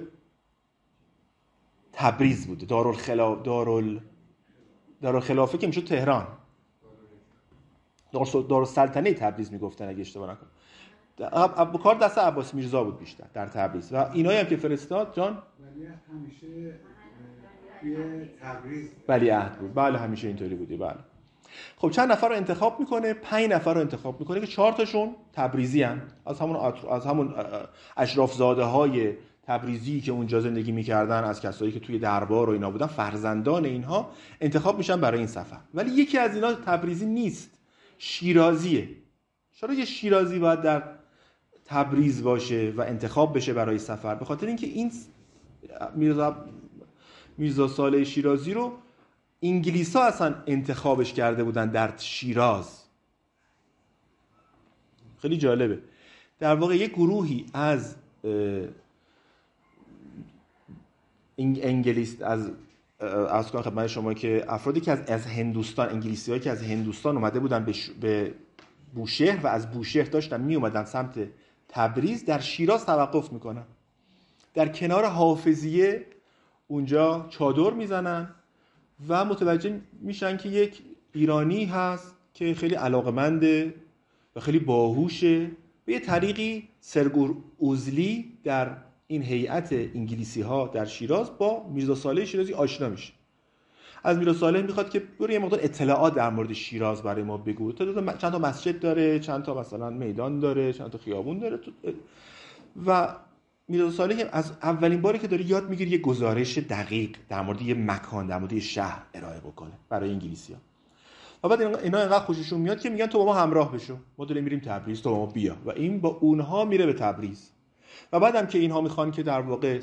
تبریز بوده. دارالخلاف دارال دارالخلافه که میشه تهران، دارالسلطنه تبریز میگفتن اگه اشتباه نکنم. ابوکار دست عباس میرزا بود بیشتر در تبریز و اینایی هم که فرستاد جان ولیعهد همیشه توی تبریز ولیعهد بود. بله همیشه اینطوری بوده. بله. خب چند نفر رو انتخاب میکنه؟ پنج نفر رو انتخاب میکنه که چهار تاشون تبریزی ان، از همون از همون اشراف زاده های تبریزی که اونجا زندگی میکردن، از کسایی که توی دربار و اینا بودن، فرزندان اینها انتخاب میشن برای این سفر. ولی یکی از اینا تبریزی نیست، شیرازیه. چرا یه شیرازی باید در تبریز باشه و انتخاب بشه برای سفر؟ به خاطر اینکه این میرزا میرزا صالح شیرازی رو انگلیس‌ها اصلا انتخابش کرده بودن در شیراز. خیلی جالبه. در واقع یک گروهی از انگلیس از از کنم خدمت شما که افرادی که از از هندوستان، انگلیسی‌هایی که از هندوستان اومده بودن به, ش... به بوشهر و از بوشهر داشتن می اومدن سمت تبریز، در شیراز توقف میکنن. در کنار حافظیه اونجا چادر میزنن و متوجه میشن که یک ایرانی هست که خیلی علاقمنده و خیلی باهوشه. به یه طریقی سرگور اوزلی در این هیئت انگلیسی ها در شیراز با میرزا صالح شیرازی آشنا میشه. از میرزا صالح میخواد که برو یه مقدار اطلاعات در مورد شیراز برای ما بگو. چند تا مسجد داره، چند تا مثلا میدان داره، چند تا خیابون داره. و میرزا صالح از اولین باری که داره یاد میگیره یه گزارش دقیق در مورد یه مکان، در مورد یه شهر ارائه بکنه برای انگلیسی‌ها. و بعد اینا اینقدر خوششون میاد که میگن تو با ما همراه بشو، ما داریم میریم تبریز، تو با ما بیا. و این با اونها میره به تبریز. و بعدم که اینها میخوان که در واقع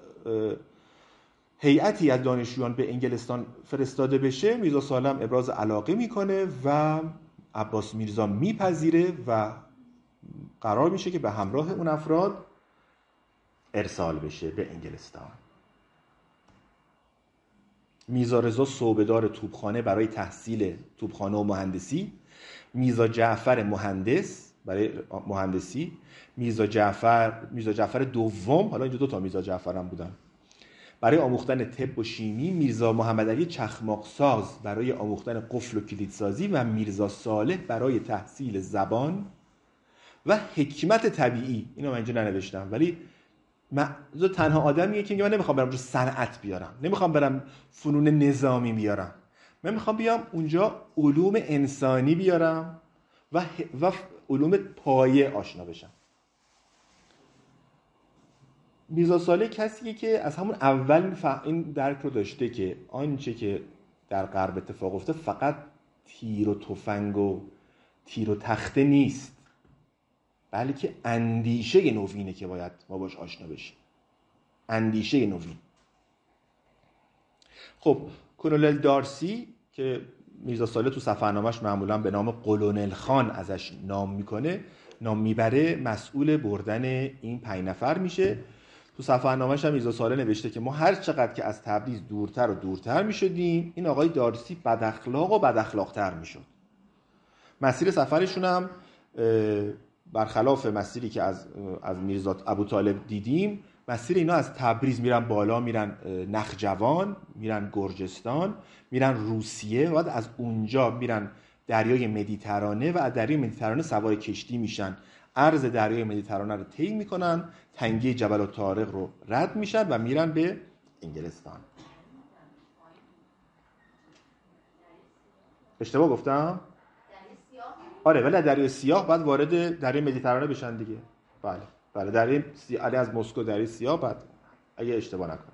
هیئتی از دانشجویان به انگلستان فرستاده بشه، میرزا صالح ابراز علاقه میکنه و عباس میرزا میپذیره و قرار میشه که به همراه اون افراد ارسال بشه به انگلستان. میرزا رضا صوبه‌دار توپخانه برای تحصیل توپخانه و مهندسی، میرزا جعفر مهندس برای مهندسی، میرزا جعفر میرزا جعفر دوم، حالا اینجا دو تا میرزا جعفر هم بودن، برای آموختن طب و شیمی، میرزا محمد علی چخماق ساز برای آموختن قفل و کلیدسازی و میرزا صالح برای تحصیل زبان و حکمت طبیعی. اینو من اینجا ننوشتم ولی من تنها آدمیه که میگه من نمیخوام برم اونجا صنعت بیارم، نمیخوام برم فنون نظامی بیارم، من میخوام بیام اونجا علوم انسانی بیارم و و علوم پایه آشنا بشم. میرزا صالح کسیه که از همون اول این درک رو داشته که آنچه که در غرب اتفاق افتاده فقط تیر و تفنگ و تیر و تخته نیست، بلکه اندیشه نوینه که باید ما باش آشنا بشیم. اندیشه نوین. خب کلونل دارسی که میرزا صالح تو سفرنامه‌اش معمولا به نام قلونل خان ازش نام میکنه، نام میبره، مسئول بردن این پنج نفر میشه تو سفرنامه‌اش هم میرزا صالح نوشته که ما هر چقدر که از تبریز دورتر و دورتر میشدیم این آقای دارسی بد اخلاق و بد اخلاق‌تر میشد. مسیر سفرشون هم برخلاف مسیری که از از میرزا ابوطالب دیدیم، مسیر اینا از تبریز میرن بالا، میرن نخجوان، میرن گرجستان، میرن روسیه و بعد از اونجا میرن دریای مدیترانه و از دریای مدیترانه سوار کشتی میشن، عرض دریای مدیترانه رو طی میکنن، تنگه جبل الطارق رو رد میشن و میرن به انگلستان. اشتباه گفتم؟ آره، ولی دریای سیاه بعد وارد دریای مدیترانه بشن دیگه. بله بله، دریای سیاه از مسکو دریای سیاه بعد، اگه اشتباه نکنم.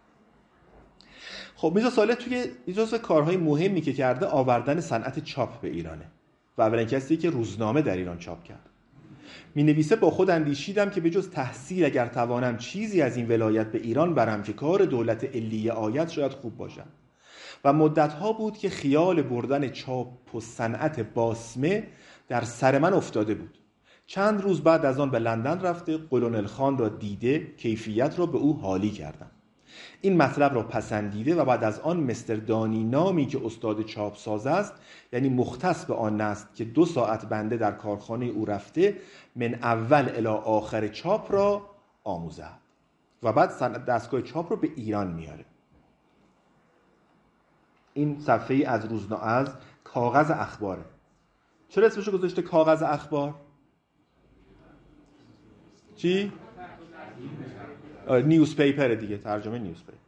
خب میرزا صالح توی جزو کارهای مهمی که کرده آوردن صنعت چاپ به ایرانه و اولین کسی که روزنامه در ایران چاپ کرد. می نویسه با خود اندیشیدم که به جز تحصیل اگر توانم چیزی از این ولایت به ایران برم که کار دولت علیه آید شاید خوب باشد و مدتها بود که خیال بردن چاپ و صنعت باسمه در سر من افتاده بود. چند روز بعد از آن به لندن رفته قلونل خان را دیده کیفیت را به او حالی کردم. این مطلب را پسندیده و بعد از آن مستر دانی نامی که استاد چاپ ساز است، یعنی مختص به آن است که دو ساعت بنده در کارخانه او رفته من اول الی آخر چاپ را آموزد و بعد دستگاه چاپ را به ایران میاره. این صفحه‌ای از روزنامه از کاغذ اخباره. چرا اسمشو گذاشته کاغذ اخبار؟ چی؟ نیوز پیپر دیگه، ترجمه نیوز پیپر.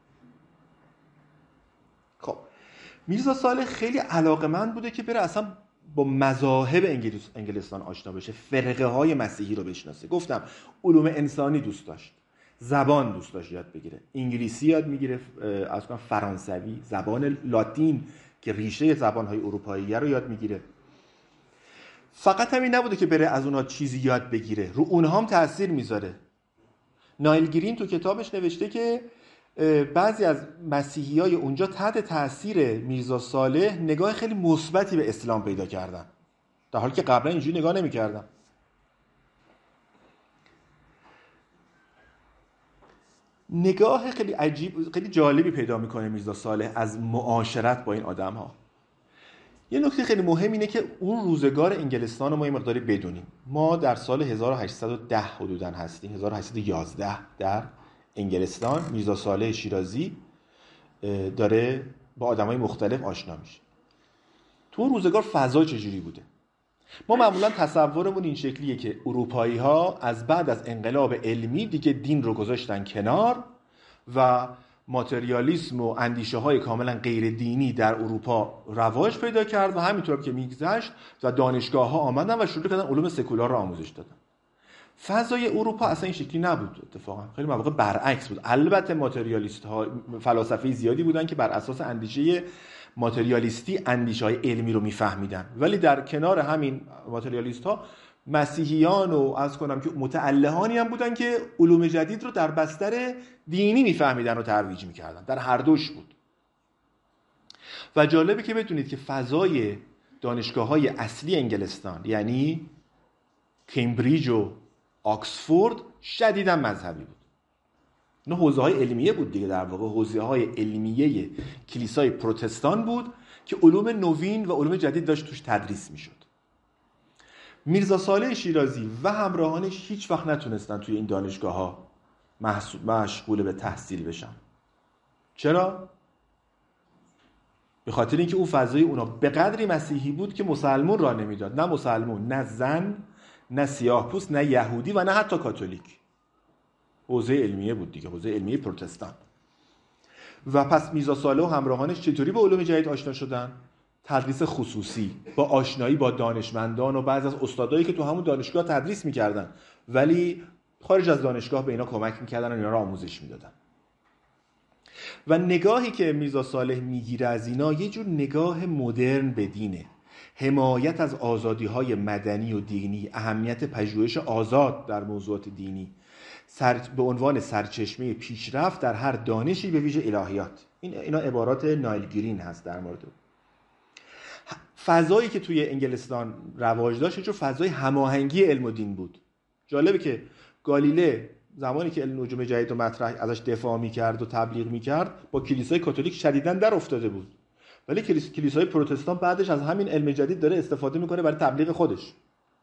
خب میرزا صالح خیلی علاقه‌مند بوده که بره اصلا با مذاهب انگلیس، انگلستان آشنا بشه، فرقه های مسیحی رو بشناسه. گفتم علوم انسانی دوست داشت، زبان دوست داشت یاد بگیره، انگلیسی یاد میگیره، از کنم فرانسوی، زبان لاتین که ریشه زبان‌های اروپایی رو یاد میگیره. فقط همین نبوده که بره از اونها چیزی یاد بگیره، رو اونها هم تأثیر میذاره. نایل گرین تو کتابش نوشته که بعضی از مسیحیای اونجا تحت تأثیر میرزا صالح نگاه خیلی مثبتی به اسلام پیدا کردن، در حالی که قبلا اینجوری نگاه نمی‌کردن. نگاه خیلی عجیب، خیلی جالبی پیدا میکنه میرزا صالح از معاشرت با این آدم‌ها. یه نکته خیلی مهم اینه که اون روزگار انگلستان رو ما یه مقداری بدونیم. ما در سال هزار و هشتصد و ده حدوداً هستیم، هزار و هشتصد و یازده در انگلستان. میرزا صالح شیرازی داره با آدمای مختلف آشنا میشه. تو اون روزگار فضا چجوری بوده؟ ما معمولاً تصورمون این شکلیه که اروپایی‌ها از بعد از انقلاب علمی دیگه دین رو گذاشتن کنار و ماتریالیسم و اندیشه‌های کاملا غیر دینی در اروپا رواج پیدا کرد و همینطور که میگذشت و دانشگاه‌ها آمدن و شروع کردن علوم سکولار رو آموزش دادن. فضای اروپا اصلا این شکلی نبود، اتفاقا خیلی مواقع برعکس بود. البته ماتریالیست‌ها، فلاسفه زیادی بودن که بر اساس اندیشه ماتریالیستی اندیشه‌های علمی رو میفهمیدن، ولی در کنار همین ماتریالیست‌ها مسیحیان و از کنم که متعلهانی هم بودن که علوم جدید رو در بستر دینی میفهمیدن و ترویج میکردن. در هر دوش بود. و جالبه که بدونید که فضای دانشگاه‌های اصلی انگلستان یعنی کمبریج و آکسفورد شدیداً مذهبی بود. نه حوزه‌های علمیه بود دیگه، در واقع حوزه‌های علمیه کلیسای پروتستان بود که علوم نوین و علوم جدید داشت توش تدریس میشد. میرزا صالح شیرازی و همراهانش هیچ وقت نتونستن توی این دانشگاه‌ها مشغول به تحصیل بشن. چرا؟ به خاطر اینکه اون فضای اونا به قدری مسیحی بود که مسلمون را نمیداد. نه مسلمون، نه زن، نه سیاه‌پوست، نه یهودی و نه حتی کاتولیک. حوزه علمیه بود دیگه، حوزه علمیه پروتستان. و پس میرزا صالح و همراهانش چطوری با علوم جدید آشنا شدن؟ تدریس خصوصی، با آشنایی با دانشمندان و بعضی از استادایی که تو همون دانشگاه تدریس میکردن ولی خارج از دانشگاه به اینا کمک میکردن و اینا رو آموزش میدادن. و نگاهی که میرزا صالح میگیره از اینا یه جور نگاه مدرن به دینه. حمایت از آزادی‌های مدنی و دینی، اهمیت پژوهش آزاد در موضوعات دینی سر... به عنوان سرچشمه پیشرفت در هر دانشی به ویژه الهیات. این اینا عبارات نایل گرین هست در مورد فضایی که توی انگلستان رواج داشت. چون فضای هماهنگی علم و دین بود. جالبه که گالیله زمانی که علم نجوم جدید رو مطرح ازش دفاع می‌کرد و تبلیغ می‌کرد با کلیسای کاتولیک شدیداً در افتاده بود. ولی کلیس... کلیسای پروتستان بعدش از همین علم جدید داره استفاده می‌کنه برای تبلیغ خودش.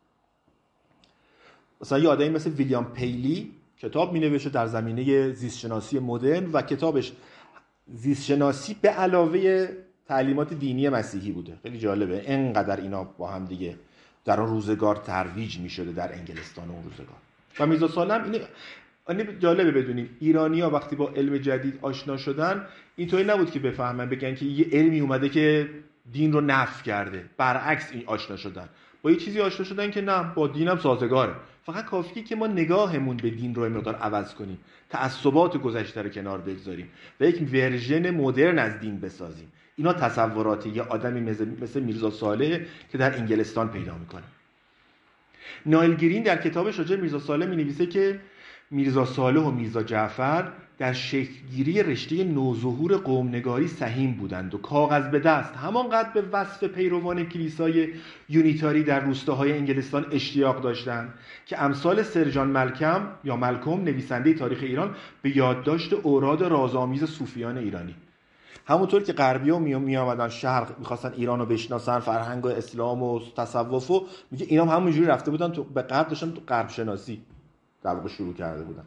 مثلا یه آدمی مثل ویلیام پیلی کتاب می‌نوشته در زمینه زیستشناسی مدرن و کتابش زیستشناسی به علاوه تعلیمات دینی مسیحی بوده. خیلی جالبه اینقدر اینا با هم دیگه در اون روزگار ترویج می‌شده در انگلستان اون روزگار. و میرزا سالم این این جالبه بدونیم ایرانی‌ها وقتی با علم جدید آشنا شدن اینطوری نبود که بفهمن بگن که یه علمی اومده که دین رو نفی کرده. برعکس این آشنا شدن. با یه چیزی آشنا شدن که نه با دینم سازگاره. فقط کافیه که ما نگاهمون به دین رو مقدار عوض کنیم. تعصبات گذشته رو کنار بگذاریم و یک ورژن مدرن از دین بسازیم. اینا تصورات یه آدمی مثل میرزا صالح که در انگلستان پیدا میکنه. نایل گرین در کتابش راجع به میرزا صالح می‌نویسه که میرزا صالح و میرزا جعفر در شکل‌گیری رشته نوظهور قوم‌نگاری سهیم بودند و کاغذ به دست همانقدر به وصف پیروان کلیسای یونیتاری در روستاهای انگلستان اشتیاق داشتند که امثال سر جان مالکم یا مالکوم نویسنده تاریخ ایران به یادداشت اوراد رازآمیز صوفیان ایرانی. همونطور که غربی‌ها می آمدن شرق می‌خواستن ایران رو بشناسن، فرهنگ و اسلام و تصوف و میگه اینا هم همونجوری رفته بودن تو به غرب، داشتن تو غرب شناسی در واقع شروع کرده بودن.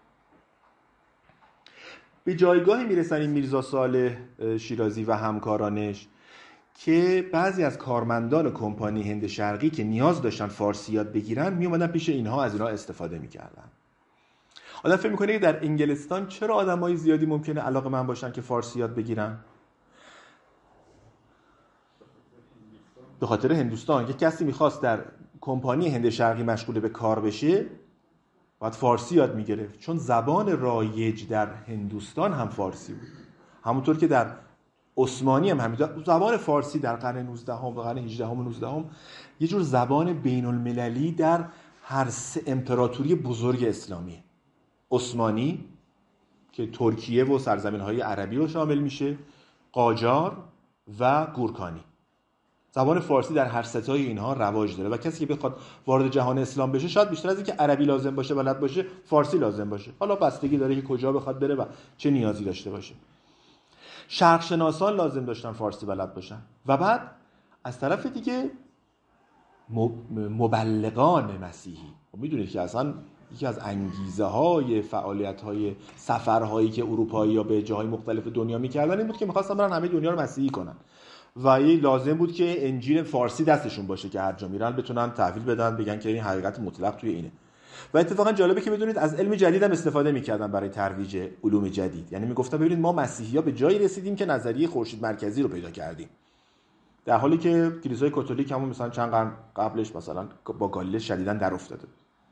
به جایگاهی میرسن این میرزا صالح شیرازی و همکارانش که بعضی از کارمندان کمپانی هند شرقی که نیاز داشتن فارسی یاد بگیرن می اومدن پیش اینها از اینها استفاده می‌کردن. آدم فکر می‌کنه که در انگلستان چرا آدمای زیادی ممکنه علاقه‌مند باشن که فارسی یاد بگیرن؟ به خاطر هندوستان. که کسی می‌خواست در کمپانی هند شرقی مشغول به کار بشه باید فارسی یاد می‌گرفت، چون زبان رایج در هندوستان هم فارسی بود. همونطور که در عثمانی هم همین زبان فارسی در قرن نوزدهم و قرن هجدهم و نوزدهم یه جور زبان بین‌المللی در هر سه امپراتوری بزرگ اسلامی، عثمانی که ترکیه و سرزمین‌های عربی رو شامل میشه، قاجار و گورکانی. زبان فارسی در هر ستای اینها رواج داره و کسی که بخواد وارد جهان اسلام بشه شاید بیشتر از اینکه عربی لازم باشه بلد باشه فارسی لازم باشه. حالا بستگی داره که کجا بخواد بره و چه نیازی داشته باشه. شرق شناسان لازم داشتن فارسی بلد باشن و بعد از طرف دیگه مبلغان مسیحی. میدونید که اصلا یکی از انگیزه های فعالیت های سفرهایی که اروپایی‌ها به جاهای مختلف دنیا می‌کردن این بود که می‌خواستن برن همه دنیا رو مسیحی کنن و این لازم بود که انجیل فارسی دستشون باشه که هر جا میرن بتونن تحویل بدن، بگن که این حقیقت مطلق توی اینه. و اتفاقا جالبه که بدونید از علم جدید هم استفاده می‌کردن برای ترویج علوم جدید. یعنی میگفتن ببینید ما مسیحی‌ها به جایی رسیدیم که نظریه خورشید مرکزی رو پیدا کردیم، در حالی که کلیسای کاتولیک همون مثلا چند قرن قبلش مثلا با گالیله شدیداً در افتاده.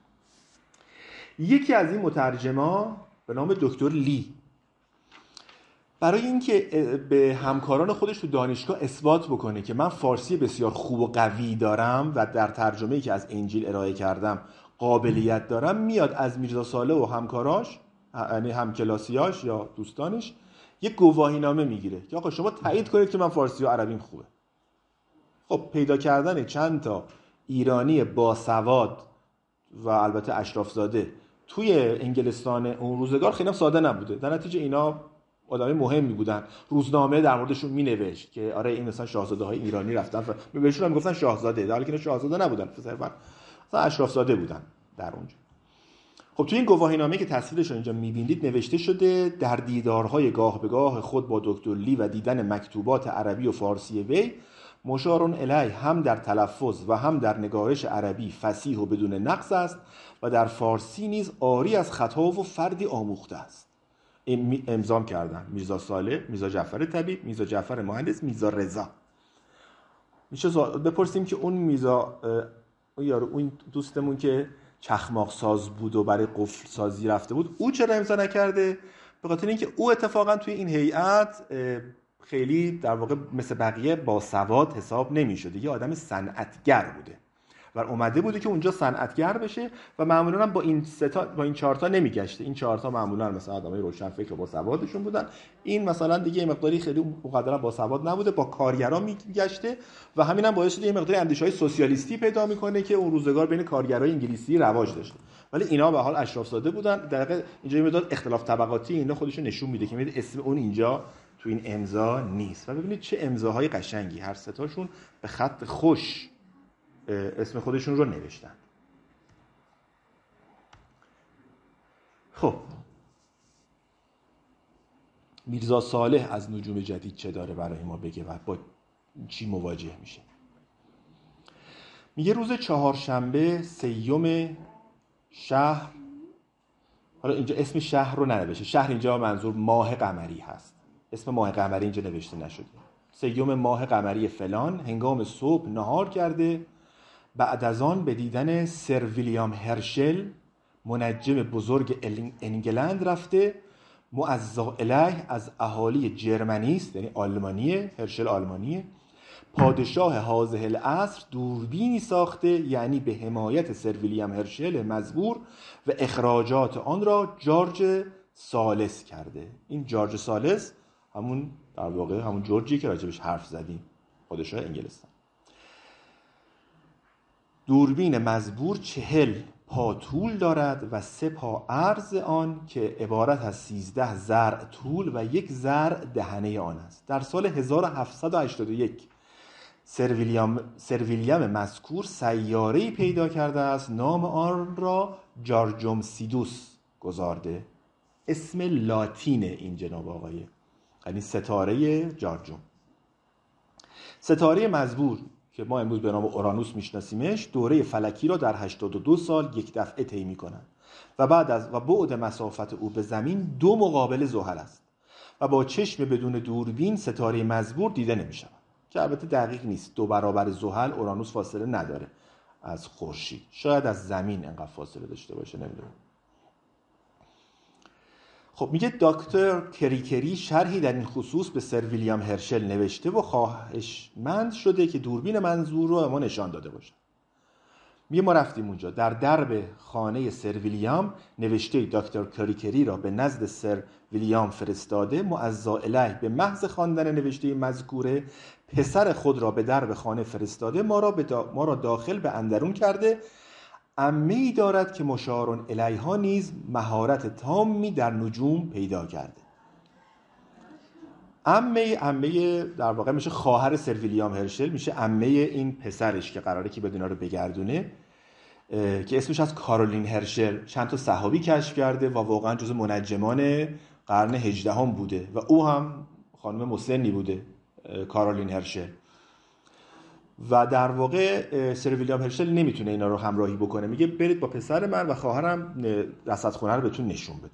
یکی از این مترجما به نام دکتر لی برای اینکه به همکاران خودش تو دانشگاه اثبات بکنه که من فارسی بسیار خوب و قوی دارم و در ترجمه‌ای که از انجیل ارائه کردم قابلیت دارم، میاد از میرزا صالح و همکاراش، یعنی همکلاسیاش یا دوستانش، یک گواهینامه میگیره که آقا شما تایید کنید که من فارسی و عربیم خوبه. خب پیدا کردن چند تا ایرانی باسواد و البته اشرافزاده توی انگلستان اون روزگار خیلی ساده نبوده. در نتیجه اینا آدمای مهمی بودن. روزنامه در موردشون مینوشت که آره این مثلا شاهزاده‌های ایرانی رفتن ف... بهشون هم میگفتن شاهزاده، در حالی که اینا شاهزاده نبودن، صرفا مثلا اشرافزاده بودن در اونجا. خب توی این گواهینامه که تصویرش رو اینجا می‌بینید نوشته شده در دیدارهای گاه به گاه خود با دکتر لی و دیدن مکتوبات عربی و فارسی وی مشارون الیه هم در تلفظ و هم در نگارش عربی فصیح و بدون نقص است و در فارسی نیز عاری از خطا و فردی آموخته است. امضا کردن میرزا صالح، میرزا جعفر طبیب، میرزا جعفر مهندس، میرزا رضا. میشه بپرسیم که اون میرزا اون یارو اون دوستمون که چخماق ساز بود و برای قفل سازی رفته بود، او چرا امضا نکرده؟ به خاطر اینکه او اتفاقا توی این هیئت خیلی در واقع مثل بقیه با سواد حساب نمی‌شده، یه آدم صنعتگر بوده و اومده بوده که اونجا صنعتگر بشه و معمولا هم با این سه تا با این چهار تا نمیگشته. این چهار تا معمولا مثلا آدمای روشن فکر و با سوادشون بودن. این مثلا دیگه مقداری خیلی مقدرا با سواد نبوده، با کارگرا میگشته و همین هم باعث شده یه مقداری اندیشه‌های سوسیالیستی پیدا میکنه که اون روزگار بین کارگرای انگلیسی رواج داشته. ولی اینا به حال اشراف‌زاده بودن. در واقع اینجا یه مقدار اختلاف طبقاتی اینا خودشون نشون میده که میاد اسم اون اینجا تو این امضا نیست. و ببینید چه امضاهای قشنگی، هر سه تاشون به خط خوش اسم خودشون رو نوشتن. خب میرزا صالح از نجوم جدید چه داره برای ما بگه و با چی مواجه میشه؟ میگه روز چهارشنبه سیوم شهر، حالا اینجا اسم شهر رو ننوشته، شهر اینجا منظور ماه قمری هست، اسم ماه قمری اینجا نوشته نشده. سیوم ماه قمری فلان هنگام صبح نهار کرده، بعد از آن به دیدن سر ویلیام هرشل منجم بزرگ انگلند رفته، معزا الیه از اهالی جرمنیست، یعنی آلمانیه، هرشل آلمانیه، پادشاه هذه العصر دوربینی ساخته، یعنی به حمایت سر ویلیام هرشل مزبور و اخراجات آن را جورج ثالث کرده. این جورج ثالث همون در واقع همون جورجی که راجبش حرف زدیم، پادشاه انگلستان. دوربین مزبور چهل پا طول دارد و سه پا عرض آن که عبارت از سیزده ذرع طول و یک ذرع دهنه آن است. در سال هزار و هفتصد و هشتاد و یک سر ویلیام سر ویلیام مذکور سیاره‌ای پیدا کرده است، نام آن را جارجوم سیدوس گذارده. اسم لاتین این جناب آقایه، یعنی ستاره جارجوم. ستاره مزبور که ما امروز به نام اورانوس میشناسیمش، دوره فلکی را در هشتاد و دو سال یک دفعه طی می‌کند و بعد از و بعد مسافت او به زمین دو مقابل زحل است و با چشم بدون دوربین ستاره مزبور دیده نمی‌شود، که البته دقیق نیست. دو برابر زحل اورانوس فاصله نداره از خورشید، شاید از زمین انقدر فاصله داشته باشه، نمیدونم. خب میگه دکتر کریکری شرحی در این خصوص به سر ویلیام هرشل نوشته و خواهشمند شده که دوربین منظور رو ما نشان داده باشه. میگه ما رفتیم اونجا، در درب خانه سر ویلیام نوشته دکتر کریکری را به نزد سر ویلیام فرستاده، معزا الیه به محض خواندن نوشته مذکوره پسر خود را به درب خانه فرستاده، ما را, به دا... ما را داخل به اندرون کرده. عمه‌ای دارد که مشارون الیها نیز مهارت تامی در نجوم پیدا کرده. عمه عمه در واقع میشه خواهر سر ویلیام هرشل، میشه عمه این پسرش که قراره که بدونا رو بگردونه، که اسمش از کارولین هرشل، چند تا صحابی کشف کرده و واقعا جزو منجمان قرن هجدهم بوده و او هم خانم مسنی بوده، کارولین هرشل. و در واقع سر ویلیام هرشل نمیتونه اینا رو همراهی بکنه، میگه برید با پسر من و خواهرم رصدخونه رو بهتون نشون بده.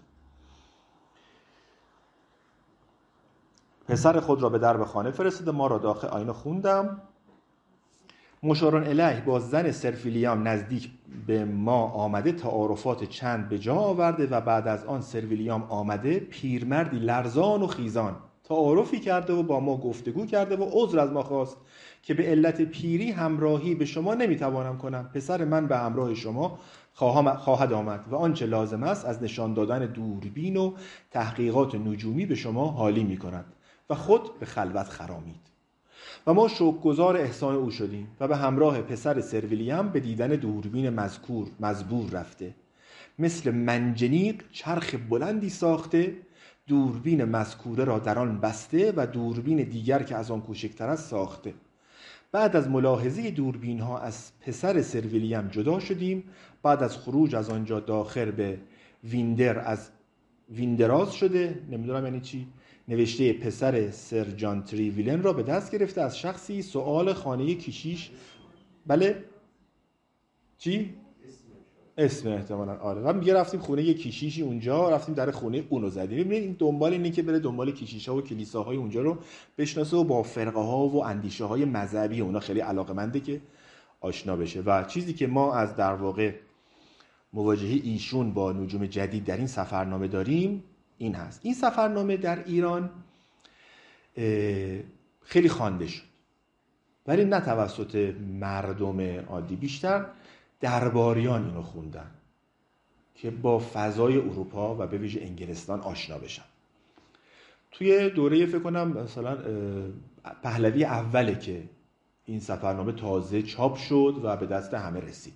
پسر خود را به درب خانه فرستاده، ما را داخل آینه خوندم. مشارون الیه با زن سر ویلیام نزدیک به ما آمده، تعارفات چند به جا آورده و بعد از آن سر ویلیام آمده، پیرمردی لرزان و خیزان تعارفی کرده و با ما گفتگو کرده و عذر از ما خواست که به علت پیری همراهی به شما نمیتوانم کنم. پسر من به همراه شما خواهد آمد و آنچه لازم است از نشان دادن دوربین و تحقیقات نجومی به شما حالی می کند. و خود به خلوت خرامید و ما شکرگزار احسان او شدیم و به همراه پسر سر ویلیام به دیدن دوربین مذکور مزبور رفته. مثل منجنیق چرخ بلندی ساخته، دوربین مذکوره را در آن بسته و دوربین دیگر که از آن کوچکتر است ساخته. بعد از ملاحظه دوربین ها از پسر سر ویلیام جدا شدیم. بعد از خروج از آنجا داخل به ویندر از ویندراز شده، نمیدونم یعنی چی، نوشته پسر سر جان تریویلن را به دست گرفته از شخصی سؤال خانه کشیش. بله چی؟ اسم احتمالاً آره. و میگه رفتیم خونه یه کشیشی اونجا، رفتیم در خونه اونو زدیم. ببینید این دنبال اینه که بره دنبال کشیش‌ها و کلیساهای اونجا رو بشناسه و با فرقه ها و اندیشه های مذهبی اونا خیلی علاقه‌منده که آشنا بشه. و چیزی که ما از در واقع مواجهه ایشون با نجوم جدید در این سفرنامه داریم این هست. این سفرنامه در ایران خیلی خوانده شد ولی نه توسط مردم عادی، بیشتر درباریان اینو خوندن که با فضای اروپا و به ویژه انگلستان آشنا بشن. توی دوره فکر کنم مثلا پهلوی اوله که این سفرنامه تازه چاپ شد و به دست همه رسید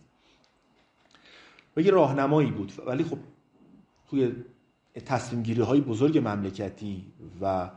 و یه راهنمایی بود. ولی خب توی تصمیم گیری های بزرگ مملکتی و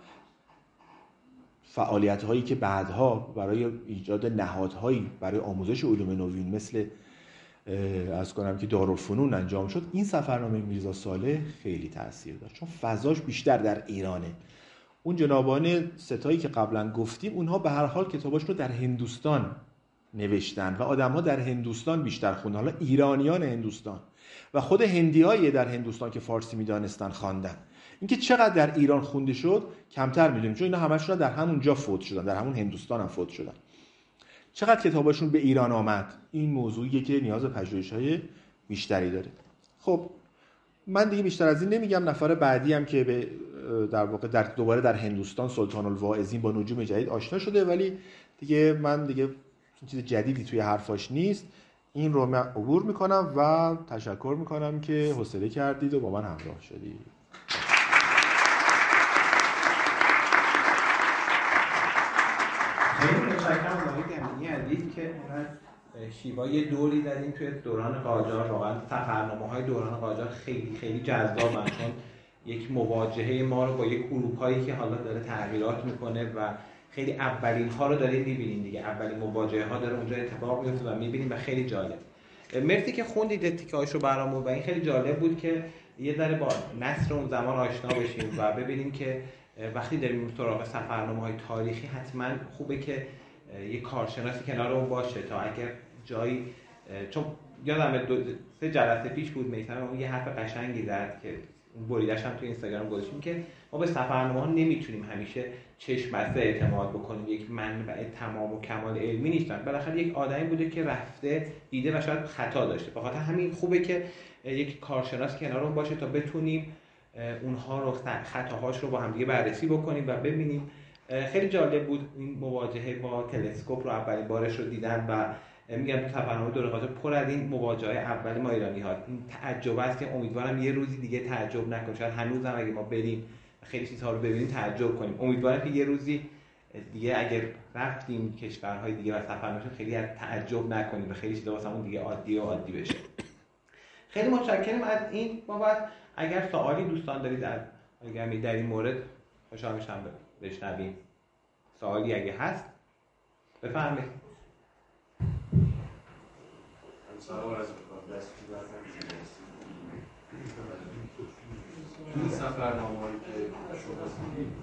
فعالیت هایی که بعدها برای ایجاد نهادهایی برای آموزش علوم نوین مثل از کنم که دارالفنون انجام شد، این سفرنامه میرزا صالح خیلی تاثیر داشت، چون فضاش بیشتر در ایرانه. اون جنابان ستایی که قبلا گفتیم اونها به هر حال کتاباش رو در هندوستان نوشتن و آدم‌ها در هندوستان بیشتر خوندن، حالا ایرانیان هندوستان و خود هندی‌های در هندوستان که فارسی می‌دانستن خواندن. اینکه چقدر در ایران خونده شد کمتر می‌دونیم، چون اینا همشون در همون جا فوت شدن، در همون هندوستان هم فوت شدن. چقدر کتاباشون به ایران آمد، این موضوعیه که نیاز به پژوهش‌های بیشتری داره. خب من دیگه بیشتر از این نمیگم. نفر بعدی هم که به در واقع در دوباره در هندوستان سلطان الواعظین با نجوم جدید آشنا شده، ولی دیگه من دیگه چیز جدیدی توی حرفاش نیست. این رو من عبور میکنم و تشکر میکنم که حوصله کردید و با من همراه شدید. خیلی متشکرم آقای گمینی عزیز که شیوای دوری دادین توی دوران قاجار. واقعا سفرنامه‌های دوران قاجار خیلی خیلی جذابن، چون یک مواجهه ما رو با یک اروپایی که حالا داره تغییرات میکنه و خیلی اولین ها رو داریم میبینیم دیگه، اولین مواجهه ها داره اونجا اتفاق میفته و میبینیم و خیلی جالب. مرسی که خوندید تیکه‌هاش رو برامون و این خیلی جالب بود که یه ذره با نثر اون زمان آشنا بشیم و ببینیم که وقتی داریم سراغ سفرنامه‌های تاریخی حتما خوبه که یه کارشناسی کنار اون باشه تا اگر جایی، چون یادم دو سه جلسه پیش بود میثم اون یه حرف قشنگی زد که اون بریدش هم تو اینستاگرام گذاشتیم که ما به سفرنامه‌ها نمیتونیم همیشه چشم بسته اعتماد بکنیم، یک منبع تمام و کمال علمی نیستن. بالاخره یک آدمی بوده که رفته دیده و شاید خطا داشته، بخاطر همین خوبه که یک کارشناس کنار اون باشه تا بتونیم اونها رو خطاهاش رو با هم دیگه بررسی بکنیم و ببینیم. خیلی جالب بود این مواجهه با تلسکوپ رو اولین بارش رو دیدن و میگم تو سفرنامه دوره قاجار پر از این مواجهه اول ما ایرانی‌ها. این تعجب است که امیدوارم یه روزی دیگه تعجب نکنیم، شاید هنوز هم اگه ما بریم خیلی چیزها رو ببینیم تعجب کنیم. امیدوارم که یه روزی دیگه اگر رفتیم کشورهای دیگه و سفرنامه خیلی از تعجب نکنیم و خیلی چیزا واسمون دیگه عادی و عادی بشه. خیلی متشکرم از این بابت. اگر سوالی دوستان دارید از اگر می در این مورد خوشحال میشم بشنویم. سوالی اگه هست بفرمایید. سلام عرض می‌کنم. دست این سفرنامه‌ای که شما خوندید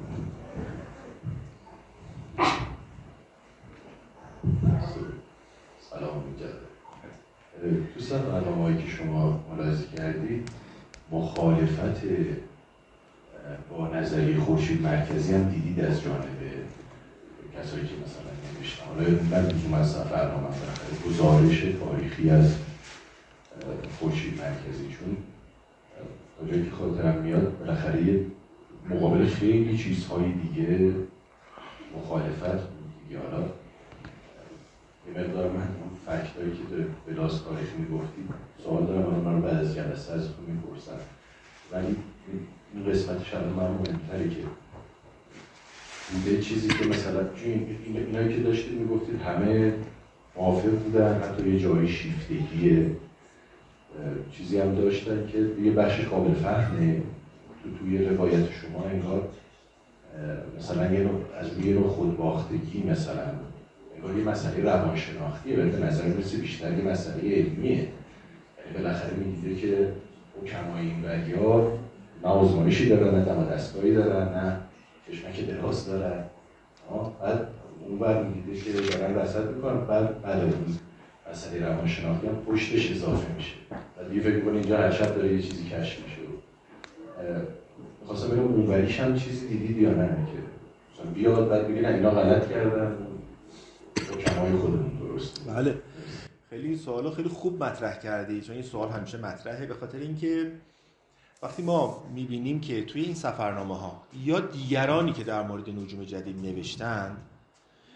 سلام می‌گردم. تو سفرنامه‌ای که شما ملاحظه کردید مخالفت با نظریه خورشید مرکزی هم دیدید از جانب کسایی که مثلا نوشتن. حالا من لزوما از سفرنامه گزارش تاریخی از خورشید مرکزی، چون تا جایی که خاطرم میاد بالاخره یه مقابل خیلی چیزهای دیگه مخالفت بود دیگه. حالا یه مقدار من اون فکتایی که داره بلاس تاریخ میگفتید سوال دارم، من رو بعد از جلسه ازتون میپرسم، ولی این قسمتش الان من مهمتره که بوده چیزی که مثلا این اینایی که داشتید میگفتید همه موافق بودن، حتی یه جایی شیفتگی چیزی هم داشتن که یه بخش قابل فهمه تو توی روایت شما انگار مثلا یه نوع از روی نوع خودباختگی مثلا انگار یه مسئله روانشناختیه، ولی به نظر میرسه بیشتر یه مسئله علمیه. یعنی بالاخره میگیده که حکمای این وریا نه آزمایشی دارن، نه دم دستگاهی دارن، نه چشمک دراز دارن. بعد اون بر میگیده که دارن رصد میکنن، بعد بعد اون مسئله روانشناختی هم پشتش اضافه میشه. بعد دیگه فکر میکنه اینجا هر شب داره یه چیزی کشف میشه. میخواستم بگم اونوریش هم چیزی دیدید یا نه که مثلا بیاد بعد بگه نه اینا غلط کردن حکمای خودمون درست. بله خیلی این سوالا خیلی خوب مطرح کردی، چون این سوال همیشه مطرحه به خاطر اینکه وقتی ما میبینیم که توی این سفرنامه ها یا دیگرانی که در مورد نجوم جدید نوشتن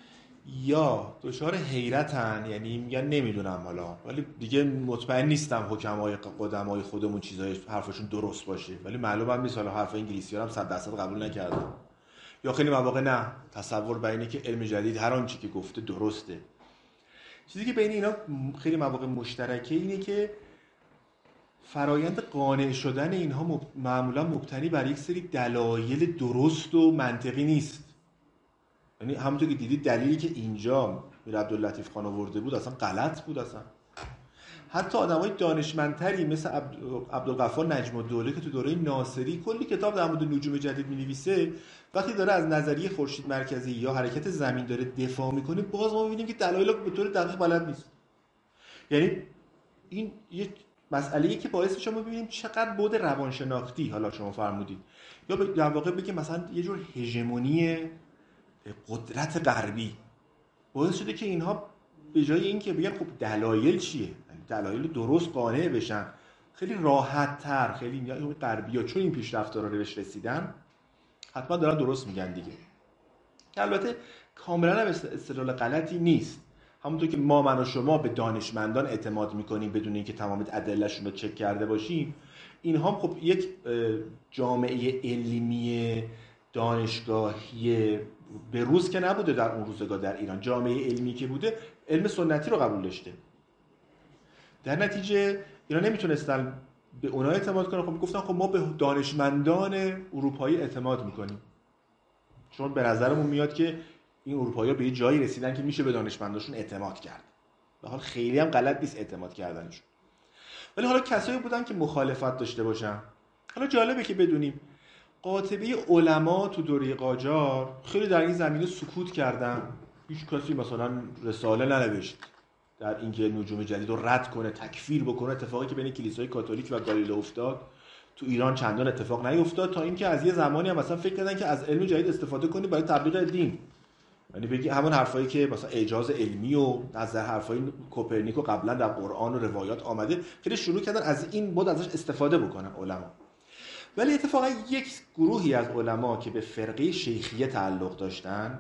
یا دچار حیرتن، یعنی میگن نمیدونم حالا، ولی دیگه مطمئن نیستم حکمای قدمای خودمون چیزای حرفشون درست باشه، ولی معلومه نیست حالا حرف انگلیسی‌ها هم صد درصد قبول نکردم. یا خیلی مواقع نه، تصور بر اینه که علم جدید هر آنچه که گفته درسته. چیزی که بین اینا خیلی مواقع مشترکه اینه که فرایند قانع شدن اینها معمولا مبتنی بر یک سری دلایل درست و منطقی نیست. یعنی همونطور که دیدید دلیلی که اینجا میر عبداللطیف خان آورده بود اصلا غلط بود. اصلا حتی آدمای دانشمندتری مثل عبد... عبدالغفار نجم الدوله که تو دوره ناصری کلی کتاب در مورد نجوم جدید می‌نویسه، وقتی داره از نظریه خورشید مرکزی یا حرکت زمین داره دفاع میکنه، باز ما می‌بینیم که دلایل به طور دقیق بلد نیست. یعنی این یک مسئله‌ای که باعث میشه ما ببینیم چقدر بعد روانشناختی، حالا شما فرمودید، یا در واقع بگیم مثلا یه جور هژمونی قدرت غربی باعث شده که اینها به جای اینکه بگن خب دلایل چیه، دلایل درست قانع بشن، خیلی راحت تر، خیلی میگن غربی‌ها چون این پیشرفت‌ها رو بهش رسیدن حتما دارن درست میگن دیگه. که البته کاملا هم استدلال غلطی نیست. همونطور که ما من و شما به دانشمندان اعتماد میکنیم بدون اینکه تمام ادله‌شون رو چک کرده باشیم، اینها هم خب یک جامعه علمی دانشگاهی به روز که نبوده در اون روزگار در ایران، جامعه علمی که بوده علم سنتی رو قبول داشته. در نتیجه اینا نمیتونستن به اونها اعتماد کنن. خب گفتن خب ما به دانشمندان اروپایی اعتماد میکنیم، چون به نظرمون میاد که این اروپایی‌ها به یه جایی رسیدن که میشه به دانشمنداشون اعتماد کرد. به حال خیلی هم غلط نیست اعتماد کردنشون. ولی حالا کسایی بودن که مخالفت داشته باشن. حالا جالبه که بدونیم قاطبه علما تو دوره قاجار خیلی در این زمینه سکوت کردن. هیچ کسی مثلا رساله ننوشت در اینکه نجوم جدید رو رد کنه، تکفیر بکنه. اتفاقی که بین کلیسای کاتولیک و گالیله افتاد تو ایران چندان اتفاق نیفتاد، تا اینکه از یه زمانی هم مثلا فکر کردن که از علم جدید استفاده کنی برای تبلیغ دین. یعنی بگی همون حرفایی که مثلا اعجاز علمی و از حرفای کوپرنیکو قبلا در قرآن و روایات آمده، خیلی شروع کردن از این بود ازش استفاده بکنن علما. ولی اتفاقا یک گروهی از علما که به فرقه شیخیه تعلق داشتن،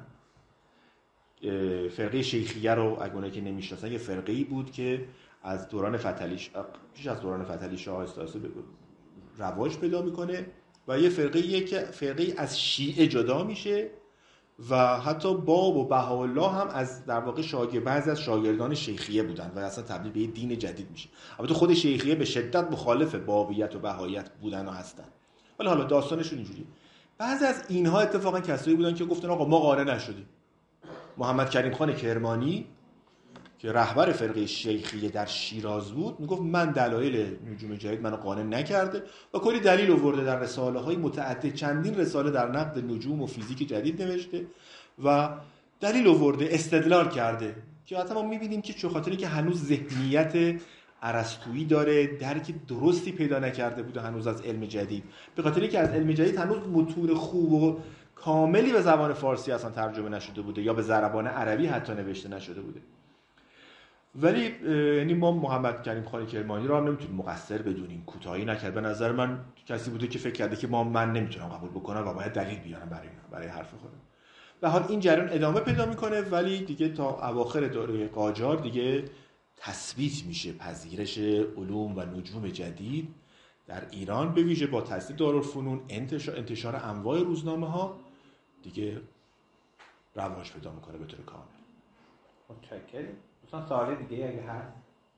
فرقه شیخیه رو اگه اونایی که نمیشناسن یه فرقه‌ای بود که از دوران فتحعلی پیش از دوران فتحعلی شاه آهسته رواج پیدا میکنه و یه فرقه‌ایه که فرقه‌ای از شیعه جدا میشه و حتی باب و بهاءالله هم از در واقع شاگرد بعضی از شاگردان شیخیه بودن و اصلا تبدیل به دین جدید میشه. البته خود شیخیه به شدت مخالف بابیت و بهائیت بودن و هستن، ولی حالا داستانشون اینجوریه. بعضی از اینها اتفاقا کسایی بودن که گفتن آقا ما قانع نشدیم. محمد کریم خان کرمانی که رهبر فرقه شیخیه در شیراز بود میگفت من دلایل نجوم جدید منو قانع نکرده و کلی دلیل آورده در رساله های متعدد، چندین رساله در نقد نجوم و فیزیک جدید نوشته و دلیل آورده، استدلال کرده که حتی ما میبینیم که چه خاطری که هنوز ذهنیت ارسطویی داره، درک درستی پیدا نکرده بوده هنوز از علم جدید، به خاطری که از علم جدید هنوز متون خوب و کاملی به زبان فارسی اصلا ترجمه نشده بوده یا به زبان عربی حتی نوشته نشده بوده. ولی یعنی ما محمد کریم خان کرمانی رو هم نمیتونیم مقصر بدونیم، کوتاهی نکرد. به نظر من کسی بوده که فکر کرده که ما من نمیتونم قبول بکنم و باید دلیل بیارم برای برای حرف خودم. به حال این جریان ادامه پیدا میکنه ولی دیگه تا اواخر دوره قاجار دیگه تثبیت میشه پذیرش علوم و نجوم جدید در ایران، به ویژه با تأسیس دارالفنون، انتشار انتشار انواع روزنامه‌ها دیگه رواج پیدا میکنه به طور کامل. متشکرم. دوستان سوال دیگه اگه هست؟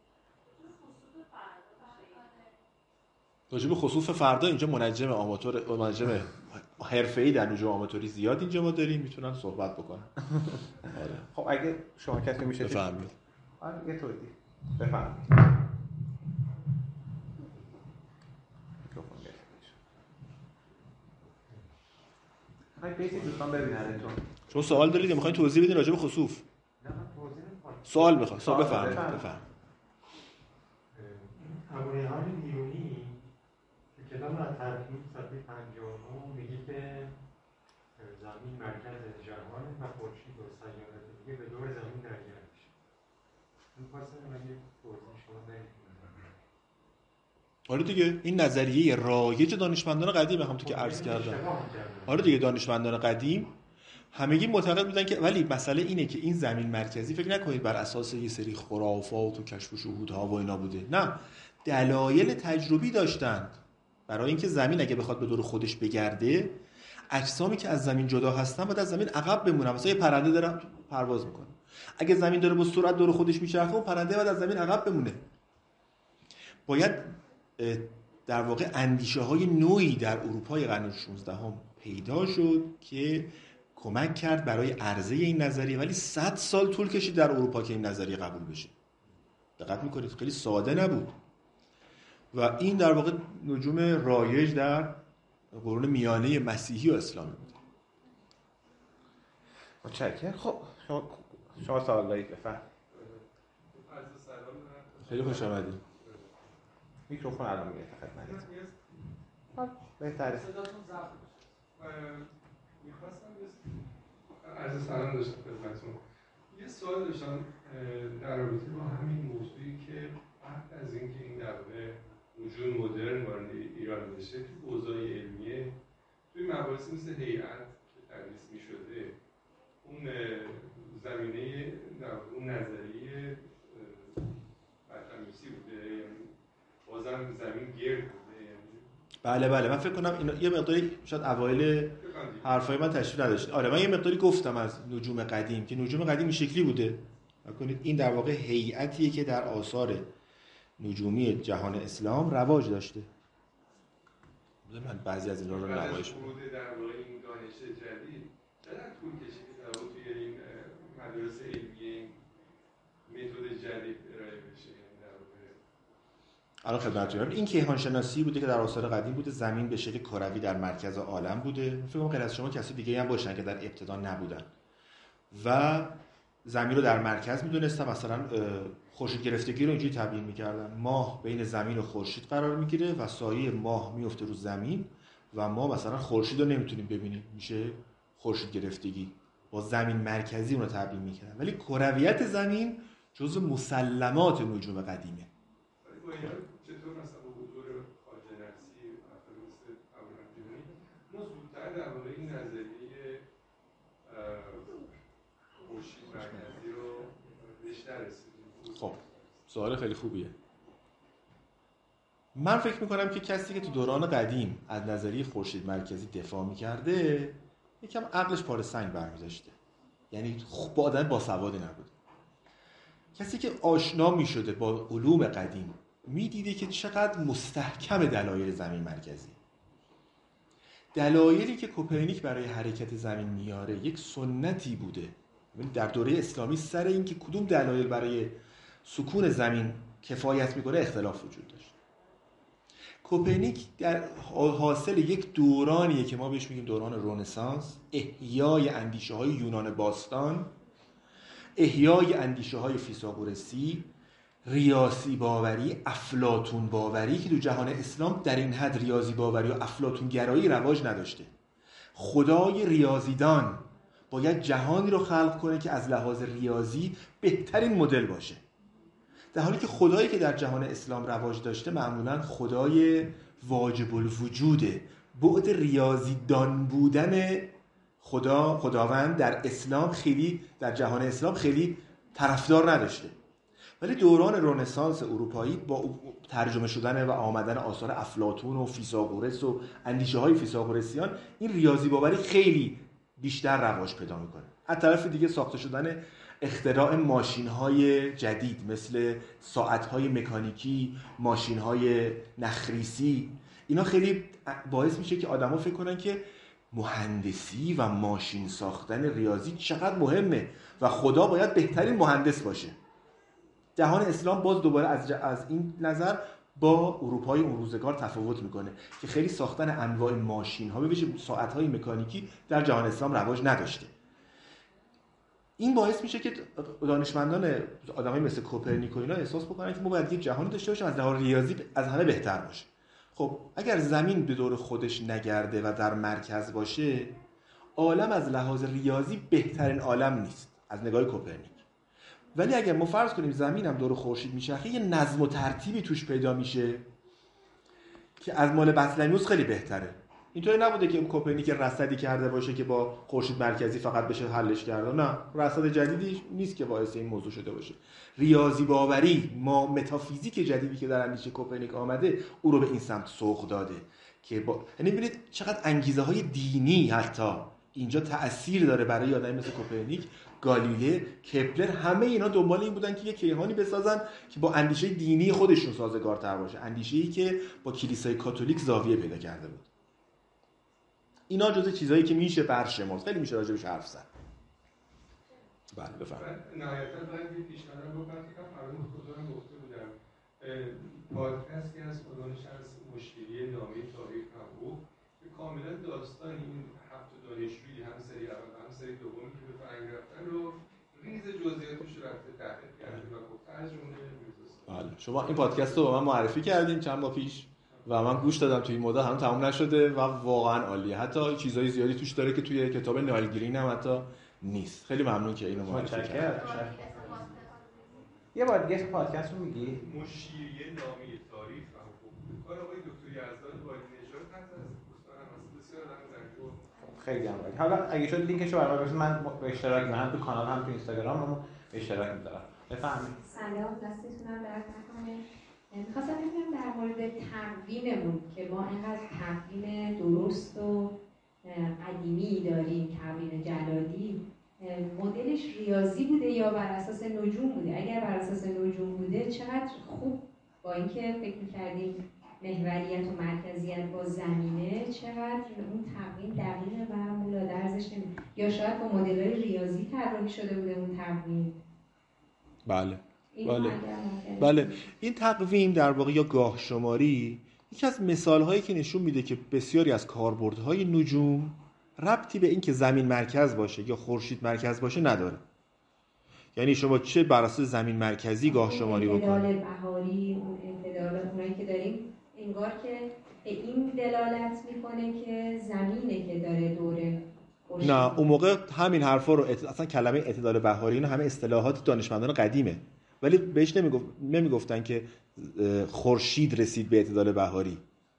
راجب خسوف فردا اینجا منجم آماتور منجم حرفه‌ای در نجوم آماتوری زیاد اینجا ما داریم، میتونن صحبت بکنن. آره. خب اگه شما کسی میشه بفرمایید. آره یه توضیح بفرمایید. میکروفون گرفتش. خواهی بیسی دوستان ببیننتون. شما سوال دارید یا میخواین توضیح بدین راجب خسوف؟ نه من توضیح نمی‌کنم. سوال میخوام. سوال بفرمایید. بفرمایید. ابوریحان بیرونی که کتاب از ترکیب صفحه پنجاه و نه میگه که زمین مرکز جهان و خورشید و سیارات دیگه به دور زمین در گردش میشه. این پاسه من یه توضیح شما بدید. آره دیگه این نظریه رایج دانشمندان قدیم همونطور که عرض کردم. آره دیگه دانشمندان قدیم همگی معتقد بودن که ولی مسئله اینه که این زمین مرکزی فکر نکنید بر اساس یه سری خرافات و کشف و شهودها و اینا بوده، نه، دلایل تجربی داشتند برای اینکه زمین اگه بخواد به دور خودش بگرده، اجسامی که از زمین جدا هستن باید از زمین عقب بمونن. مثلا یه پرنده داره پرواز میکنه، اگه زمین داره با سرعت دور خودش میچرخه، اون پرنده باید از زمین عقب بمونه. باید در واقع اندیشه های نوعی در اروپای قرن شانزدهم پیدا شد که کمک کرد برای عرضه این نظریه، ولی صد سال طول کشید در اروپا که این نظریه قبول بشه. دقت میکنید خیلی ساده نبود و این در واقع نجوم رایج در قرون میانه مسیحی و اسلامی بود. متشکرم. خب شما شما سوال دارید بفرمایید. خیلی خوش آمدید. میکروفون الان میاد خدمتتون. خب بهتره. صداتون ضبط بشه. می‌خواستم عرض سلام داشتم خدمتتون. یه سوال داشتم در رابطه با همین موضوعی که بعد از اینکه این در واقع نجوم مدرن وارد ایران بشه، تو حوزه علمیه توی مباحث مثل هیئت که تدریس می‌شده، اون زمینه در اون نظریه برتمیسی بوده، یعنی بازم زمین گرد بوده. بله بله من فکر کنم اینا یه مقداری شاید اوایل حرفای من تشریح نداشت. آره من یه مقداری گفتم از نجوم قدیم که نجوم قدیم این شکلی بوده. ببینید این در واقع هیئتیه که در آثار نجومی جهان اسلام رواج داشته. من بعضی از اینا رو نمایش می‌کنم. در واقع این دانش جدید چقدر طول کشید که در واقع توی این مدارس علمی متد جدید ارائه بشه؟ الان خدمتتونم این کیهان شناسی بوده که در آثار قدیم بوده، زمین به شکل کروی در مرکز عالم بوده. فکر کنم غیر از شما کسی دیگه هم باشن که در ابتدا نبودن و زمین رو در مرکز میدونستن. مثلا خورشید گرفتگی رو اینجوری تبیین میکردن: ماه بین زمین و خورشید قرار میگیره و سایه ماه میفته رو زمین و ما مثلا خورشید رو نمیتونیم ببینیم، میشه خورشید گرفتگی. با زمین مرکزی اون رو تبیین میکردن، ولی کرویت زمین جزء مسلمات نجوم قدیمه. چطور مثلا با حضور خواجه نفسی افراد مثل ابوالحمد ما زودتر در واقع این نظریه خورشید مرکزی رو بیشتر رسیدیم؟ خب سوال خیلی خوبیه. من فکر میکنم که کسی که تو دوران قدیم از نظریه خورشید مرکزی دفاع میکرده یکم عقلش پاره سنگ برمی‌داشته، یعنی با آدم باسوادی نبود. کسی که آشنا میشده با علوم قدیم میدیده که چقدر مستحکم دلایل زمین مرکزی. دلایلی که کوپرنیک برای حرکت زمین میاره یک سنتی بوده. در دوره اسلامی سر این که کدوم دلایل برای سکون زمین کفایت میکنه اختلاف وجود داشت. کوپرنیک در حاصل یک دورانیه که ما بهش میگیم دوران رنسانس، احیای اندیشه های یونان باستان، احیای اندیشه های فیثاغورسی، ریاضی باوری، افلاطون باوری که تو جهان اسلام در این حد ریاضی باوری و افلاطون گرایی رواج نداشته. خدای ریاضیدان باید جهانی رو خلق کنه که از لحاظ ریاضی بهترین مدل باشه، در حالی که خدایی که در جهان اسلام رواج داشته معمولاً خدای واجب الوجوده. بعد ریاضیدان بودن خدا خداوند در اسلام خیلی در جهان اسلام خیلی طرفدار نداشته. ولی دوران رنسانس اروپایی با ترجمه شدن و آمدن آثار افلاطون و فیثاغورس و اندیشه های فیثاغورسیان این ریاضی باوری خیلی بیشتر رواج پیدا میکنه. از طرف دیگه ساخته شدن اختراع ماشین های جدید مثل ساعت های مکانیکی، ماشین های نخریسی، اینا خیلی باعث میشه که آدما فکر کنن که مهندسی و ماشین ساختن ریاضی چقدر مهمه و خدا باید بهترین مهندس باشه. جهان اسلام باز دوباره از, از این نظر با اروپای اون روزگار تفاوت میکنه که خیلی ساختن انواع ماشین ها به ویژه ساعت های مکانیکی در جهان اسلام رواج نداشته. این باعث میشه که دانشمندان آدمای مثل کوپرنیک و اینا احساس بکنن که ما باید یک جهانی داشته باشیم از لحاظ ریاضی از همه بهتر باشه. خب اگر زمین به دور خودش نگرده و در مرکز باشه، عالم از لحاظ ریاضی بهترین عالم نیست از نگاه کوپرنیک. ولی اگر ما فرض کنیم زمین هم دور خورشید میچرخه، یه نظم و ترتیبی توش پیدا میشه که از مال بطلمیوس خیلی بهتره. اینطوری نبوده که کوپرنیک رصدی کرده باشه که با خورشید مرکزی فقط بشه حلش کرده. نه، رصد جدیدی نیست که باعث این موضوع شده باشه. ریاضی باوری، ما متافیزیک جدیدی که در اندیشه کوپرنیک آمده او رو به این سمت سوق داده که با یعنی ببینید چقدر انگیزه‌های دینی حتی اینجا تأثیر داره برای آدمی مثل کوپرنیک، گالیله، کپلر. همه اینا دنبال این بودن که یک کیهانی بسازن که با اندیشه دینی خودشون سازگارتر باشه، اندیشه‌ای که با کلیسای کاتولیک زاویه پیدا کرده بود. اینا جزء چیزایی که میشه برشمرد، خیلی میشه راجعش حرف زد. بله بفرمایید. نهایتاً باید یه پیشنهاد بکنم که فردا خودم گفته بودم پادکستی از خودانش از مشیری نامه تاریخ حقوق که کاملا داستان این هفت دانشجویی هم سری اول هم سری دومی که به فرنگ رفتن رو ریز جزئیاتش رو رفته تحقیق کرده و گفت ترجمه می‌ذاره. بله شما این پادکست رو به من معرفی کردین چند ماه پیش و من گوش دادم توی این مدت، هم تموم نشده و واقعا عالیه. حتی چیزای زیادی توش داره که توی کتاب نایل گرین هم حتی نیست. خیلی ممنون که اینو معرفی کردید. یه بار دیگه پادکست رو میگی؟ مشیری نامه تاریخ و حقوق. کار آقای دکتر یزدان وادی نژاد هست از دوستان هم بسیار هم خیلی هم عالی. حالا اگه شد لینکش رو برام بفرستید، من به اشتراک میذارم تو کانال هم تو اینستاگرام هم به اشتراک میذارم. بفرمایید. سلام، دستتون هم درد نکنه. می‌خواستم بگم در مورد تقویممون که ما اینقدر تقویم درست و قدیمی داریم، تقویم جلالی، مدلش ریاضی بوده یا بر اساس نجوم بوده؟ اگر بر اساس نجوم بوده چقدر خوب، با اینکه فکر می‌کردیم محوریت و مرکزیت با زمینه، چقدر اون تقویم دقیقه و مولا درزش نمی‌شه، یا شاید با مدل‌های ریاضی طراحی شده بوده اون تقویم. بله بله بله این تقویم در واقع یا گاه شماری یکی از مثال‌هایی که نشون میده که بسیاری از کاربردهای نجوم ربطی به این که زمین مرکز باشه یا خورشید مرکز باشه نداره. یعنی شما چه بر اساس زمین مرکزی گاه شماری بکنید، اعتدال بهاری، اون اعتدال اونایی که داریم انگار که به این دلالت میکنه که زمینه که داره دوره خورشید. نه اون موقع همین حرفا رو ات... اصلا کلمه اعتدال بهاری اینا همه اصطلاحات دانشمندان قدیمه، ولی بهش نمیگفت نمیگفتن که خورشید رسید به اعتدال بهاری.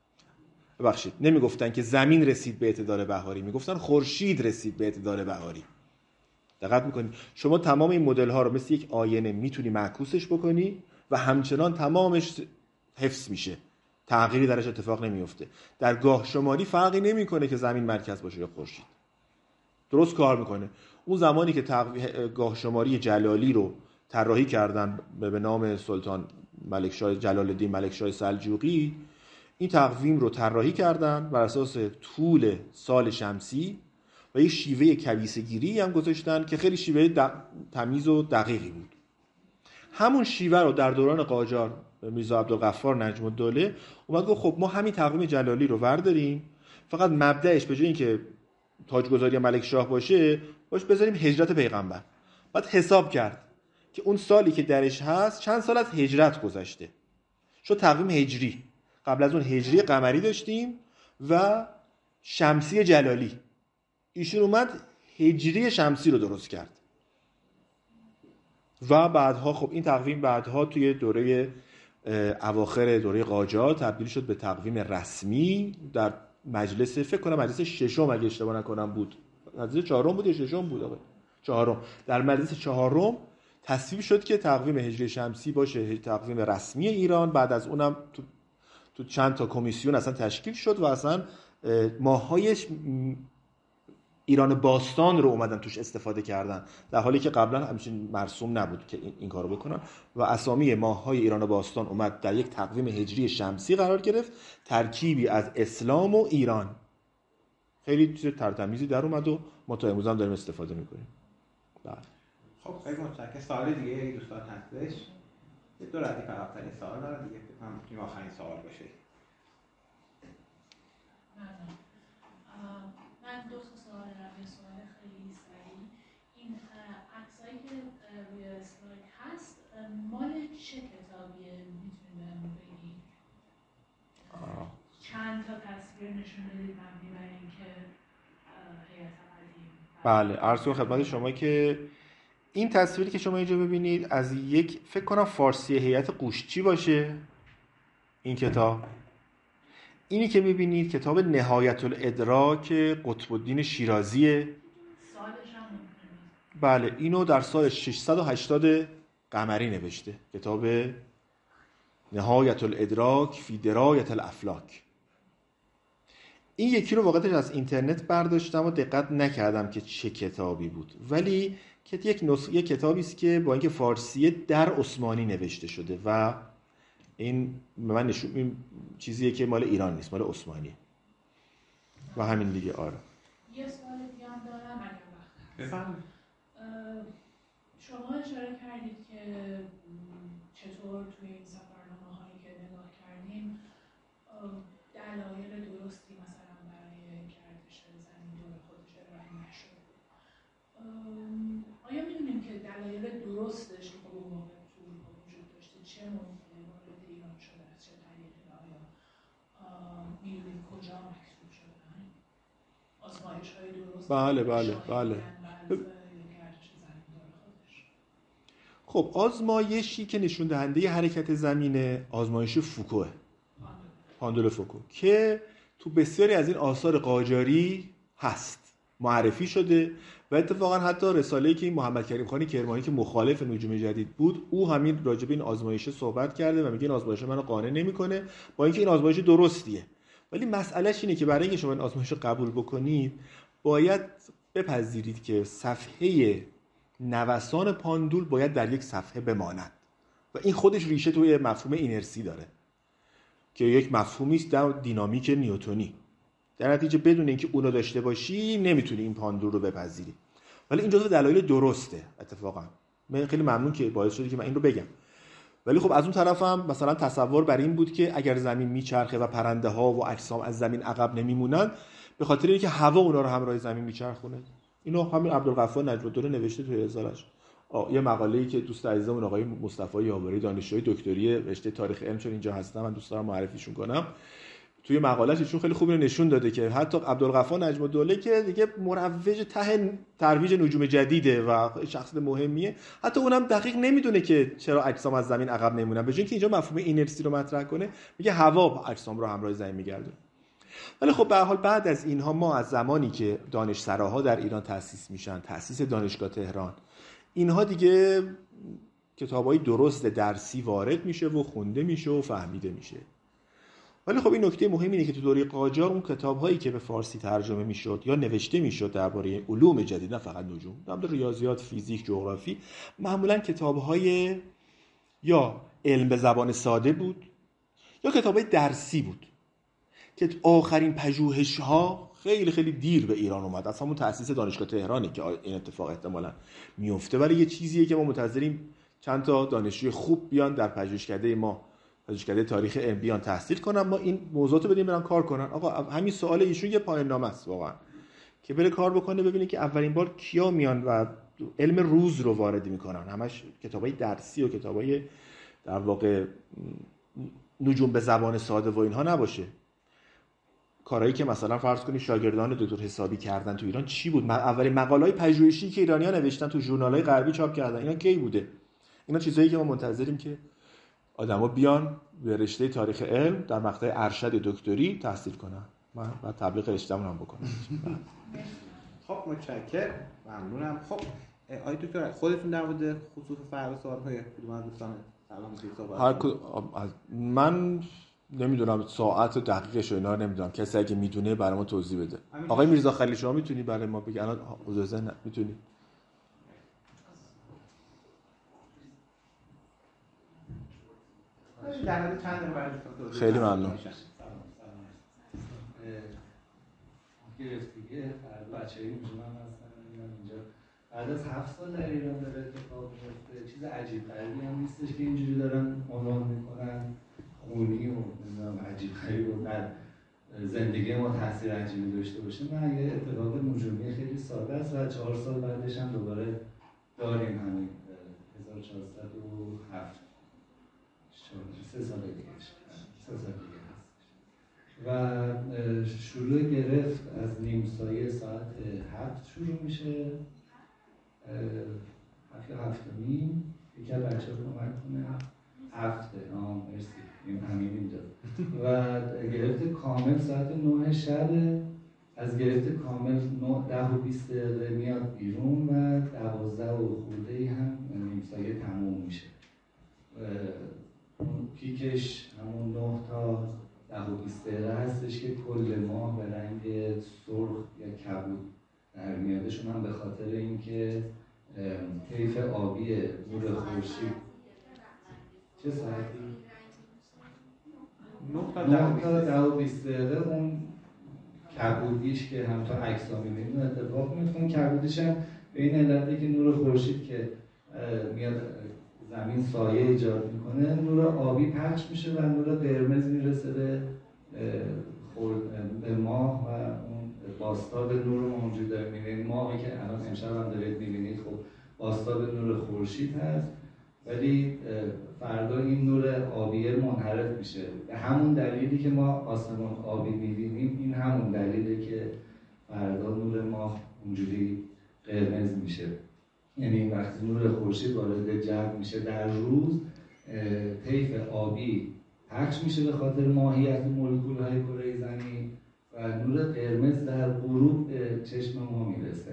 ببخشید نمیگفتن که زمین رسید به اعتدال بهاری، میگفتن خورشید رسید به اعتدال بهاری. دقت میکنید شما تمام این مدل ها رو مثل یک آینه میتونی معکوسش بکنی و همچنان تمامش حفظ میشه، تغییری درش اتفاق نمیفته. در گاه شماری فرقی نمیکنه که زمین مرکز باشه یا خورشید، درست کار میکنه. اون زمانی که تق... گاه شماری جلالی رو طراحی کردن به نام سلطان ملکشاه جلال الدین ملکشاه سلجوقی، این تقویم رو طراحی کردن بر اساس طول سال شمسی و یه شیوه کبیسه‌گیری هم گذاشتن که خیلی شیوه د... تمیز و دقیقی بود. همون شیوه رو در دوران قاجار میرزا عبدالغفار نجم الدوله اومد گفت خب ما همین تقویم جلالی رو ورداریم، فقط مبدأش به جای اینکه تاجگذاری ملکشاه باشه باش بذاریم هجرت پیغمبر. بعد حساب کرد که اون سالی که درش هست چند سال از هجرت گذشته، شد تقویم هجری. قبل از اون هجری قمری داشتیم و شمسی جلالی. ایشون اومد هجری شمسی رو درست کرد و بعدها خب این تقویم بعدها توی دوره اواخر دوره قاجار تبدیل شد به تقویم رسمی. در مجلس فکر کنم مجلس ششم اگه اشتباه نکنم بود، مجلس چهارم بود یا ششم بود آقا چهارم، در مجلس چهارم تصویب شد که تقویم هجری شمسی باشه تقویم رسمی ایران. بعد از اونم تو تو چند تا کمیسیون اصلا تشکیل شد و اصلا ماه‌هایش ایران باستان رو اومدن توش استفاده کردن، در حالی که قبلا همچین مرسوم نبود که این کارو بکنن و اسامی ماه‌های ایران باستان اومد در یک تقویم هجری شمسی قرار گرفت، ترکیبی از اسلام و ایران. خیلی چیز ترتمیزی در اومد و ما تا امروز هم داریم استفاده میکنیم. بله خب خیلی متشکرم. سوال دیگه ای دوستان هستش؟ یه دو ردیف عقب‌تر سوال دارم دیگه، فکر کنم این آخرین سوال باشه. من دو تا سوال دارم. یه سوال خیلی سریع. این عکسایی که روی اسلاید هست مال چه کتابیه؟ میتونید بهمون بگید؟ چند تا تصویر نشون بدید مبنی بر اینکه هیئت قدیم. بله عرض کنم خدمت شما که این تصویری که شما اینجا ببینید از یک فکر کنم فارسی هیئت قوشچی باشه این کتاب. اینی که میبینید کتاب نهایت الادراک قطب الدین شیرازیه. بله اینو در سال ششصد و هشتاد قمری نوشته، کتاب نهایت الادراک فی درایت الافلاک. این یکی رو واقعا از اینترنت برداشتم و دقت نکردم که چه کتابی بود، ولی که یک نسخه یک کتابی است که با اینکه فارسیه در عثمانی نوشته شده و این من نشون این چیزیه که مال ایران نیست، مال عثمانیه و همین دیگه. آره یه سوال دیگه هم دارم اگر وقت بفرمایید. شما اشاره کردید که چطور توی این سفرنامه هایی که نگاه کردیم دلایل درستی مثلا برای گردش زمین دور خودش ارائه نشد. آیا میدونیم که دلایل درستش که خب اون موقع تو اروپا وجود داشته چه موقعی وارد ایران شده، از چه طریقی؟ آیا میدونیم کجا مکتوب شدن؟ آزمایش های درست؟ بله بله بله. خب آزمایشی که نشون دهنده حرکت زمینه آزمایش فوکوه، پاندول فوکو، که تو بسیاری از این آثار قاجاری هست، معرفی شده و اتفاقا حتی رساله‌ای که محمد کریم خانی کرمانی که مخالف نجوم جدید بود، او همین راجب این آزمایش صحبت کرده و میگه این آزمایش منو قانع نمیکنه، با اینکه این آزمایش درستیه. ولی مسئلهش اینه که برای اینکه شما این آزمایش رو قبول بکنید باید بپذیرید که صفحه نوسان پاندول باید در یک صفحه بماند و این خودش ریشه توی مفهوم اینرسی داره که یک مفهومی است در دینامیک نیوتنی. در نتیجه بدون اینکه اونو داشته باشی نمیتونی این پاندول رو بپذیری. ولی این جزو دلایل درسته اتفاقا. من خیلی ممنون که باعث شدی که من این رو بگم. ولی خب از اون طرفم مثلا تصور بر این بود که اگر زمین میچرخه و پرنده ها و اجسام از زمین عقب نمیمونن به خاطر اینکه هوا اونا رو همراه زمین میچرخونه. اینو همین عبدالغفار نجم‌الدوله نوشته توی رساله‌اش. یه مقاله‌ای که دوست عزیزمون آقای مصطفی یاوری دانشجوی دکتری رشته تاریخ علم چون اینجا هستن من دوست دارم معرفیشون کنم. توی مقاله‌اش ایشون خیلی خوب نشون داده که حتی عبدالغفار نجم‌الدوله که دیگه مروج ته ترویج نجوم جدیده و شخصیت مهمیه، حتی اونم دقیق نمیدونه که چرا اجسام از زمین عقب نمیمونن. به جای اینکه اینجا مفهوم اینرسی رو مطرح کنه میگه هوا اجسام رو همراه زمین میگردونه. ولی خب به هر حال بعد از اینها ما از زمانی که دانشسراها در ایران تأسیس میشن، تأسیس دانشگاه تهران، اینها دیگه کتابای درست درسی وارد میشه و خونده میشه و فهمیده میشه. ولی خب این نکته مهم اینه که تو دوره قاجار اون کتاب‌هایی که به فارسی ترجمه میشد یا نوشته میشد درباره علوم جدید، نه فقط نجوم، درباره ریاضیات، فیزیک، جغرافی، معمولاً کتاب‌های یا علم به زبان ساده بود یا کتاب‌های درسی بود که آخرین پژوهش‌ها خیلی خیلی دیر به ایران اومد. از همون تأسیس دانشگاه تهرانی که این اتفاق احتمالاً میفته، ولی یه چیزیه که ما منتظریم چند تا دانشجوی خوب بیان در پژوهشکده ما، پژوهشکده تاریخ علم بیان تحصیل کنن، ما این موضوعاتو بدیم برن کار کنن. آقا همین سوال ایشون یه پایان نامه است واقعا که بره کار بکنه، ببینه که اولین بار کیا میان و علم روز رو وارد میکنن. همش کتابای درسی و کتابای در واقع نجوم به زبان ساده و اینها نباشه. کارهایی که مثلا فرض کنید شاگردان دکتر حسابی کردن تو ایران چی بود؟ اولین مقاله‌های پژوهشی که ایرانی‌ها نوشتن تو ژورنال‌های غربی چاپ کردن، اینا کی بوده؟ اینا چیزایی که ما منتظریم که آدما بیان به رشته تاریخ علم در مقطع ارشد دکتری تحصیل کنن. من بعد تبلیغ رشته‌مون هم بکنم. خب متشکرم، ممنونم. خب آقای دکتر خودتون در مورد خصوص فرق سوال‌های کدوم از دوستان سلام صحبت من نمیدونم ساعت دقیقش و اینا نمیدونم، کسی اگه میدونه برای ما توضیح بده. آقای میرزا خلیل شما میتونی برای ما بگی الان اجازه نه میتونی؟ خیلی ممنون. گرفتیگه بچه‌ای میشونم هستن اینجا بعد از هفت سال در ایران داره اتفاق میفته. چیز عجیب غریبی هم نیستش که اینجوری دارن عنوان میکنن خونی و نمیدونم عجیب غریب و در زندگی ما تاثیر عجیبی داشته باشه. نه، یه اتفاق نجومی خیلی ساده است و چهار سال بعدش هم دوباره داریم همین هزار و چهارصد و هفت سه سال دیگه سه سال دیگه هست و شروع گرفت از نیم سایه ساعت هفت شروع میشه، هفت یا هفت و نیم. یکی از بچه رو کمک کنه. هفته، آه مرسی، این همین اینجا و گرفت کامل ساعت نه شب، از گرفته کامل ده و بیست دقیقه میاد بیرون و دوازده و خورده هم نیم سایه تموم میشه. اون پیکش همون نه تا ده و بیست دقیقه هستش که کل ماه به رنگ سرخ یا کبود در میادشون هم به خاطر اینکه طیف آبی نور خورشید. چه ساعتی؟ نه تا ده و بیست دقیقه اون کبودیش که هم تا عکس‌ها می‌بینیم اتفاق میفته. کبودیش هم به این علته که نور خورشید که میاد زمین سایه ایجاد میکنه، نور آبی پخش میشه و نور قرمز میرسه به به ماه و اون بازتاب نور ما اونجوری داریم میبینیم. ماهی که الان امشب هم دارید میبینید خب بازتاب نور خورشید هست، ولی فردا این نور آبیه منحرف میشه. به همون دلیلی که ما آسمان آبی میبینیم، این همون دلیله که فردا نور ماه اونجوری قرمز میشه. یعنی وقتی نور خورشید وارد جو میشه در روز، طیف آبی پخش میشه به خاطر ماهیت مولکول‌های کره زمین و نور قرمز در غروب به چشم ما میرسه،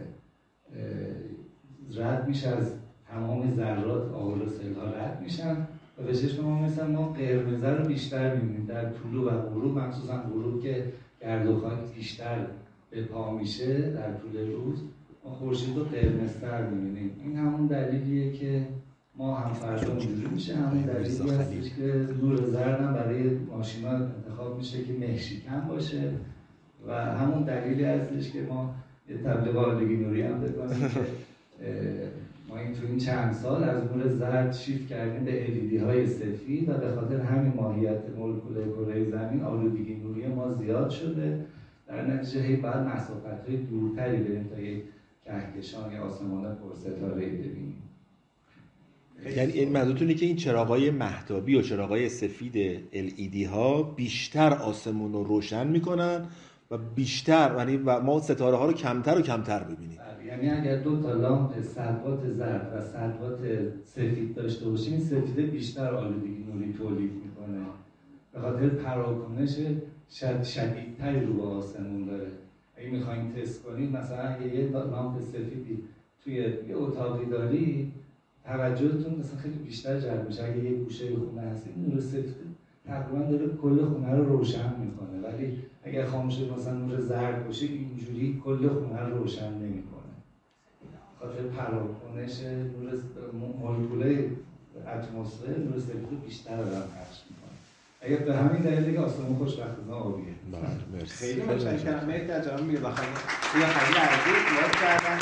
رد میشه از تمام ذرات، آور سل‌ها رد میشن و به چشم ما میرسن. ما قرمزه رو بیشتر میبینیم در طلوع و غروب، مخصوصا غروب که گرد و خاک بیشتر به پا میشه در طول روز، ما خورشید رو قرمزتر میبینیم. این همون دلیلیه که ما هم فردا اونجوری میشه، همون دلیلی هستش که نور زرد هم برای ماشینا انتخاب میشه که مهشیکن باشه و همون دلیلی هستش که ما یه تبلیغ آلودگی نوری هم بکنیم که ما این تو این چند سال از نور زرد شیفت کردیم به ال ای دی های سفید و به خاطر همین ماهیت مولکول کره زمین آلودگی نوری ما زیاد شده. در نتیجه هی بعد مسافت‌های دورتری بریم تا یک کهکشان یا آسمان پرستاره‌ای ببینیم. یعنی این منظورتونه که این چراغ‌های مهتابی و چراغ‌های سفید ال ای دی ها بیشتر آسمون رو روشن میکنن و بیشتر، یعنی و ما ستاره ها رو کمتر و کمتر ببینیم. یعنی اگر دو تا لامپ صد وات زرد و صد وات سفید داشته باشیم، این سفید بیشتر آلودگی نوری تولید میکنه به خاطر پراکنش شد شدیدتری رو به آسمون داره. اگه میخواین تست کنید، مثلا اگه یه لامپ سفیدی توی یه اتاقی داری، توجهتون مثلا خیلی بیشتر جلب میشه. اگه یه گوشه خونه هست، این نور سفید تقریبا داره کل خونه رو روشن میکنه، ولی اگر خاموش مثلا نور زرد باشه اینجوری کل خونه رو روشن نمیکنه. خاطر پراکنش نور مولکولای اتمسفر نور سفید رو بیشتر دارن پخش میکنه. اگر به همین دلیلی که آسمون خوشبختانه آبیه. بله مرسی. خیلی متشکرم. مرسی از جناب میرزاخانی. یه خیلی عزیز یاد کردن.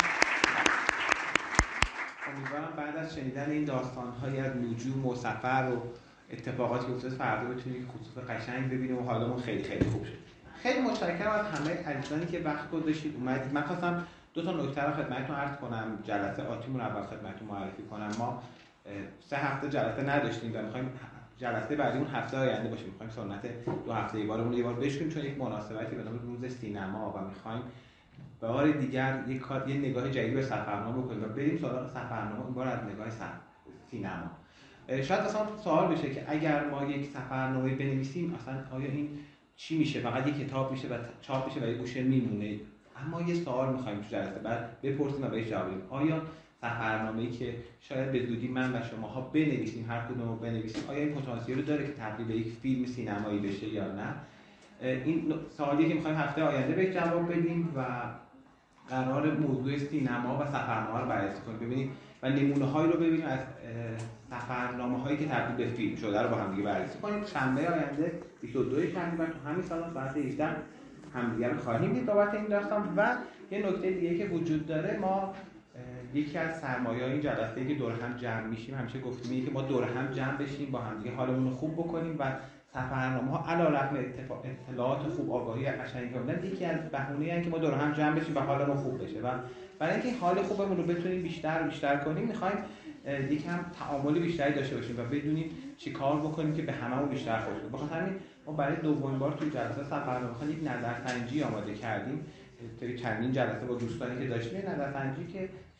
امیدوارم بعد از شنیدن این داستان‌های از نجوم و سفر و اتفاقاتی که افتاد فردا بتونید خصوص قشنگ ببینیم و حالمون خیلی خیلی خوب شد. خیلی متشکرم از همه عزیزانی که وقت گذاشتید اومدید. من خواستم دو تا نکته رو خدمتتون عرض کنم. جلسه آتیمون رو اول خدمتتون معرفی کنم. ما سه هفته جلسه نداشتیم و می‌خوایم جلسه بعدیمون هفته آینده باشه. می‌خوایم سنت دو هفته یه بارمون یه بار بشکنیم، چون یک مناسبتی به نام روز سینما و می‌خوایم به بار دیگر یک کار یه نگاه جدید به سفرنامه بکنیم و بریم سراغ سفرنامه، این بار از نگاه سینما. شاید اصلا سوال بشه که اگر ما یک سفرنامه بنویسیم اصلا آیا این چی میشه؟ فقط یک کتاب میشه و چاپ میشه و یه گوشه میمونه. اما یه سوال می‌خوایم تو جلسه بعد بپرسیم و بهش جواب بدیم. آیا سفرنامه‌ای که شاید به زودی من و شماها بنویسیم، هر کدوم رو بنویسیم، آیا این پتانسیل رو داره که تبدیل به یک فیلم سینمایی بشه یا نه؟ این سوالیه که می‌خوایم هفته آینده بهش جواب بدیم و قرار موضوع سینما و سفرنامه رو بررسی کنیم، ببینیم و نمونه‌هایی رو ببینیم از سفرنامه‌هایی که تبدیل به فیلم شده رو با هم دیگه بررسی کنیم. شنبه آینده بیست و دو شنبه تو همین سالن ساعت هجده همدیگه رو خواهیم دید بابت این داستان. و یه نکته دیگه که وجود داره، ما یکی از سرمایه‌های این جلسه‌ای که دور هم جمع میشیم همیشه گفتیم اینه که ما دور هم جمع بشیم، با هم دیگه حالمون رو خوب بکنیم و سفرنامه‌ها علیرغم اطلاعات خوب، آگاهی قشنگی بودن، یکی از بهونه‌ای که ما دور هم جمع بشیم و حالمون خوب بشه. و برای اینکه حال خوبمون رو بتونیم بیشتر و بیشتر کنیم، می‌خوایم یکم تعامل بیشتری داشته باشیم و بدونیم چیکار بکنیم که به هممون بیشتر خوش بشه. بخاطر همین ما برای دومین بار توی جلسه سفرنامه یک نظرسنجی آماده کردیم. توی چندین جلسه با دوستانی که داشتیم نظرسنجی که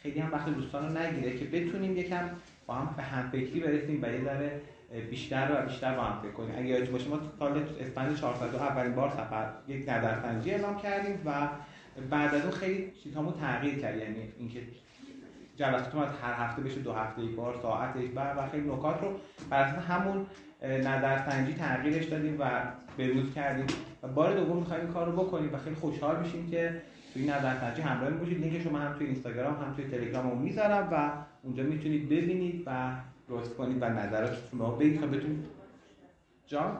خیلی هم وقت دوستان رو نگیره که بتونیم یکم با هم به همفکری برسیم و یه ذره بیشتر و بیشتر با هم فکر کنیم. اگه یادتون باشه ما سال اسفند چهارصد اولین بار سفر یک نظرسنجی اعلام کردیم و بعد از اون خیلی چیزامون تغییر کرد، یعنی اینکه جلساتمون از هر هفته بشه دو هفته یک بار، ساعت یک بار و خیلی نکات رو بر اساس همون نظرسنجی تغییرش دادیم و بروز کردیم و بار دوم می‌خوایم این کار رو بکنیم و خیلی خوشحال میشیم که توی نظرسنجی همراه باشید. لینکش رو من هم توی اینستاگرام هم توی تلگرامم میذارم و اونجا میتونید ببینید و درست کنید و نظراتتون رو بگید تا بتونید. جان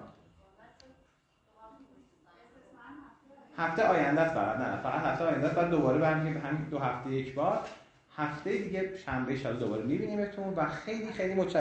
هفته آینده است، فقط نه فقط هفته آینده است، بعد دوباره برمیگردیم به همین دو هفته یک بار. هفته دیگه شنبه شب دوباره میبینیمتون و خیلی خیلی متشکرم.